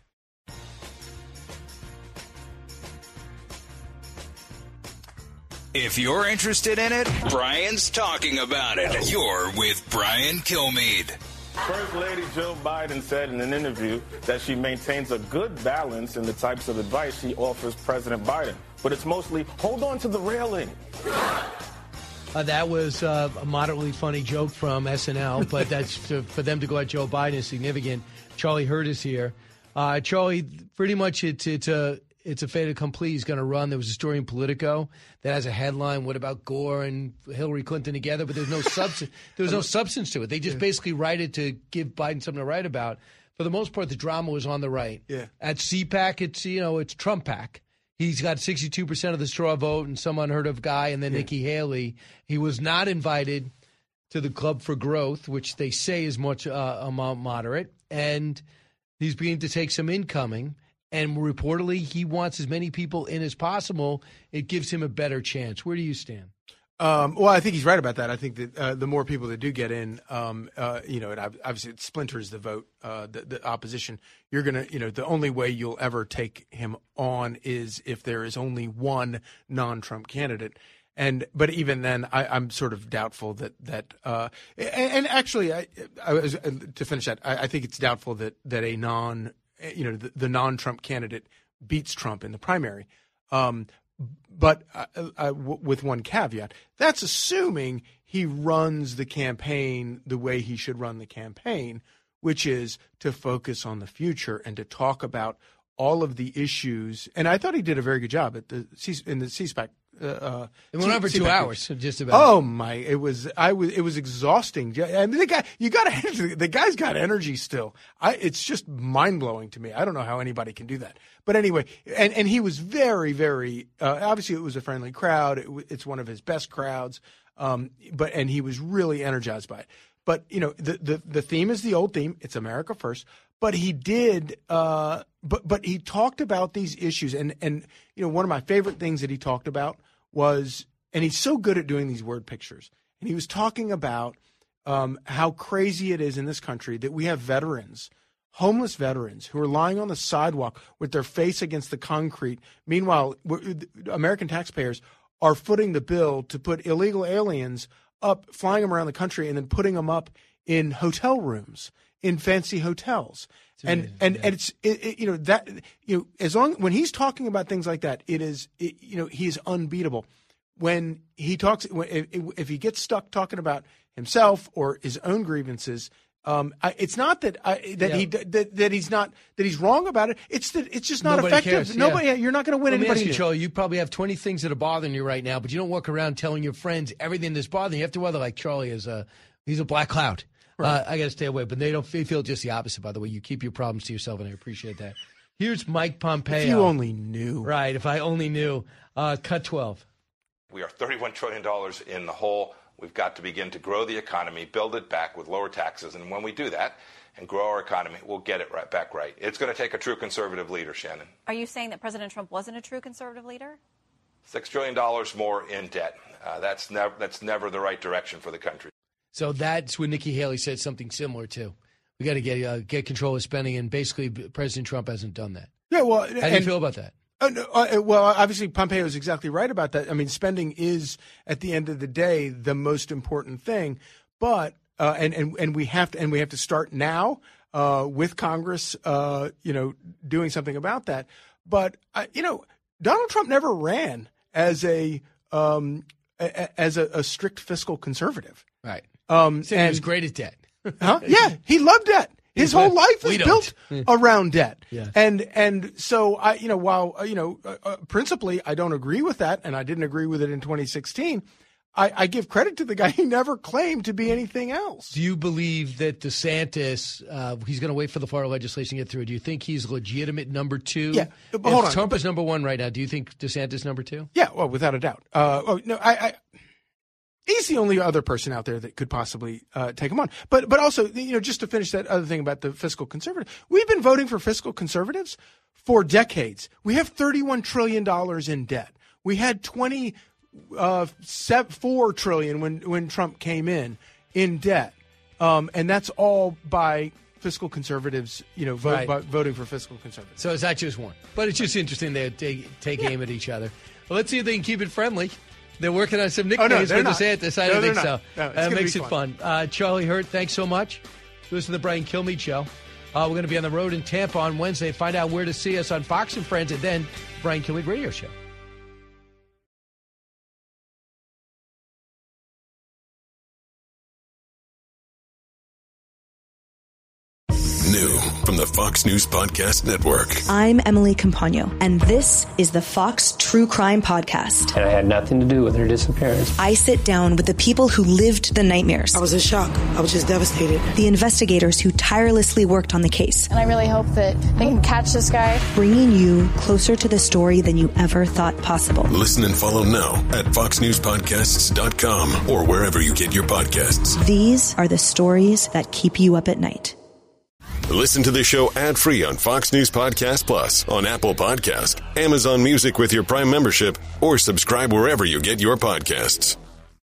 Speaker 1: If you're interested in it, Brian's talking about it. You're with Brian Kilmeade.
Speaker 16: First Lady Joe Biden said in an interview that she maintains a good balance in the types of advice she offers President Biden. But it's mostly, hold on to the railing.
Speaker 2: Uh, that was uh, a moderately funny joke from S N L, but that's to, for them to go at Joe Biden is significant. Charlie Hurt is here. Uh, Charlie, pretty much it's, it's a... It's a fait accompli. He's going to run. There was a story in Politico that has a headline, what about Gore and Hillary Clinton together? But there's no substance. There was no substance to it. They just yeah. basically write it to give Biden something to write about. For the most part, the drama was on the right.
Speaker 14: Yeah.
Speaker 2: At C PAC, it's, you know, it's Trump PAC. He's got sixty-two percent of the straw vote and some unheard of guy, and then yeah. Nikki Haley. He was not invited to the Club for Growth, which they say is much uh, moderate. And he's beginning to take some incoming. And reportedly, he wants as many people in as possible. It gives him a better chance. Where do you stand?
Speaker 14: Um, well, I think he's right about that. I think that uh, the more people that do get in, um, uh, you know, it obviously it splinters the vote, uh, the, the opposition. You're going to, you know, the only way you'll ever take him on is if there is only one non-Trump candidate. And but even then, I, I'm sort of doubtful that that. Uh, and, and actually, I, I was, to finish that, I, I think it's doubtful that that a non you know, the, the non-Trump candidate beats Trump in the primary. Um, but uh, uh, w- with one caveat, that's assuming he runs the campaign the way he should run the campaign, which is to focus on the future and to talk about all of the issues. And I thought he did a very good job at the C- in the C-SPAC. Uh, uh,
Speaker 2: it went on for two hours, just about.
Speaker 14: Oh my! It was I was it was exhausting. And the guy, you got to the guy's got energy still. I it's just mind blowing to me. I don't know how anybody can do that. But anyway, and and he was very very uh, obviously it was a friendly crowd. It, it's one of his best crowds. Um, but and he was really energized by it. But you know the the the theme is the old theme. It's America first. But he did, uh, but but he talked about these issues, and and you know one of my favorite things that he talked about was, and he's so good at doing these word pictures, and he was talking about um, how crazy it is in this country that we have veterans, homeless veterans, who are lying on the sidewalk with their face against the concrete. Meanwhile, American taxpayers are footing the bill to put illegal aliens up, flying them around the country, and then putting them up in hotel rooms. In fancy hotels, and amazing, and yeah. and it's it, it, you know that you know as long when he's talking about things like that, it is it, you know he's unbeatable. When he talks, when, if, if he gets stuck talking about himself or his own grievances, Um, I, it's not that I, that
Speaker 2: Yeah.
Speaker 14: he that, that he's not that he's wrong about it. It's that it's just not
Speaker 2: Nobody
Speaker 14: effective.
Speaker 2: cares, yeah.
Speaker 14: Nobody, you're not going to win
Speaker 2: Let me
Speaker 14: anybody.
Speaker 2: ask you,
Speaker 14: here.
Speaker 2: Charlie, you probably have twenty things that are bothering you right now, but you don't walk around telling your friends everything that's bothering you. You have to weather like Charlie is a he's a black cloud.
Speaker 14: Right.
Speaker 2: Uh, I got to stay away, but they don't they feel just the opposite. By the way, you keep your problems to yourself, and I appreciate that. Here's Mike Pompeo.
Speaker 14: If you only knew,
Speaker 2: right? If I only knew. Uh, cut twelve.
Speaker 3: We are thirty-one trillion dollars in the hole. We've got to begin to grow the economy, build it back with lower taxes, and when we do that and grow our economy, we'll get it right back right. It's going to take a true conservative leader, Shannon.
Speaker 17: Are you saying that President Trump wasn't a true conservative leader?
Speaker 3: Six trillion dollars more in debt. Uh, that's never that's never the right direction for the country.
Speaker 2: So that's when Nikki Haley said something similar too. We got to get uh, get control of spending, and basically President Trump hasn't done that.
Speaker 14: Yeah, well,
Speaker 2: how do you
Speaker 14: and-
Speaker 2: feel about that?
Speaker 14: Uh, no, uh, well, obviously, Pompeo is exactly right about that. I mean, spending is, at the end of the day, the most important thing. But uh, and and and we have to and we have to start now uh, with Congress, uh, you know, doing something about that. But uh, you know, Donald Trump never ran as a um, a, as a, a strict fiscal conservative.
Speaker 2: Right.
Speaker 14: Um,
Speaker 2: Said he was great at debt.
Speaker 14: Huh? Yeah, he loved debt. His whole life
Speaker 2: We
Speaker 14: is
Speaker 2: don't.
Speaker 14: built around debt.
Speaker 2: Yeah.
Speaker 14: And and so I, you know, while uh, you know, uh, uh, principally I don't agree with that, and I didn't agree with it in twenty sixteen. I, I give credit to the guy. He never claimed to be anything else.
Speaker 2: Do you believe that DeSantis, uh, he's going to wait for the Florida legislation to get through? Do you think he's legitimate number two?
Speaker 14: Yeah, but
Speaker 2: If
Speaker 14: hold on.
Speaker 2: Trump is number one right now. Do you think DeSantis number two?
Speaker 14: Yeah, well, without a doubt. Uh, oh, no, I, I, he's the only other person out there that could possibly uh, take him on. But but also, you know, just to finish that other thing about the fiscal conservative, we've been voting for fiscal conservatives for decades. We have thirty-one trillion dollars in debt. We had twenty uh, four trillion when when Trump came in in debt, um, and that's all by fiscal conservatives. You know, vote,
Speaker 2: Right.
Speaker 14: by voting for fiscal conservatives.
Speaker 2: So it's not just one. But it's just interesting they take, take aim at each other. Well, let's see if they can keep it friendly. They're working on some
Speaker 14: Oh, no,
Speaker 2: nicknames
Speaker 14: they're
Speaker 2: for
Speaker 14: not.
Speaker 2: DeSantis. I
Speaker 14: No,
Speaker 2: don't
Speaker 14: they're
Speaker 2: think so.
Speaker 14: not. No, it's
Speaker 2: that
Speaker 14: gonna
Speaker 2: makes
Speaker 14: be
Speaker 2: it
Speaker 14: fun.
Speaker 2: fun. Uh, Charlie Hurt, thanks so much. Listen to the Brian Kilmeade Show. Uh, we're going to be on the road in Tampa on Wednesday. Find out where to see us on Fox and Friends, and then Brian Kilmeade Radio Show.
Speaker 23: New from the Fox News Podcast Network.
Speaker 24: I'm Emily Campagno, and this is the Fox True Crime Podcast.
Speaker 25: And I had nothing to do with her disappearance.
Speaker 24: I sit down with the people who lived the nightmares. I was in shock. I was just devastated. The investigators who tirelessly worked on the case.
Speaker 26: And I really hope that they can catch this guy.
Speaker 24: Bringing you closer to the story than you ever thought possible.
Speaker 23: Listen and follow now at fox news podcasts dot com or wherever you get your podcasts.
Speaker 24: These are the stories that keep you up at night.
Speaker 23: Listen to the show ad-free on Fox News Podcast Plus, on Apple Podcast, Amazon Music with your Prime membership, or subscribe wherever you get your podcasts.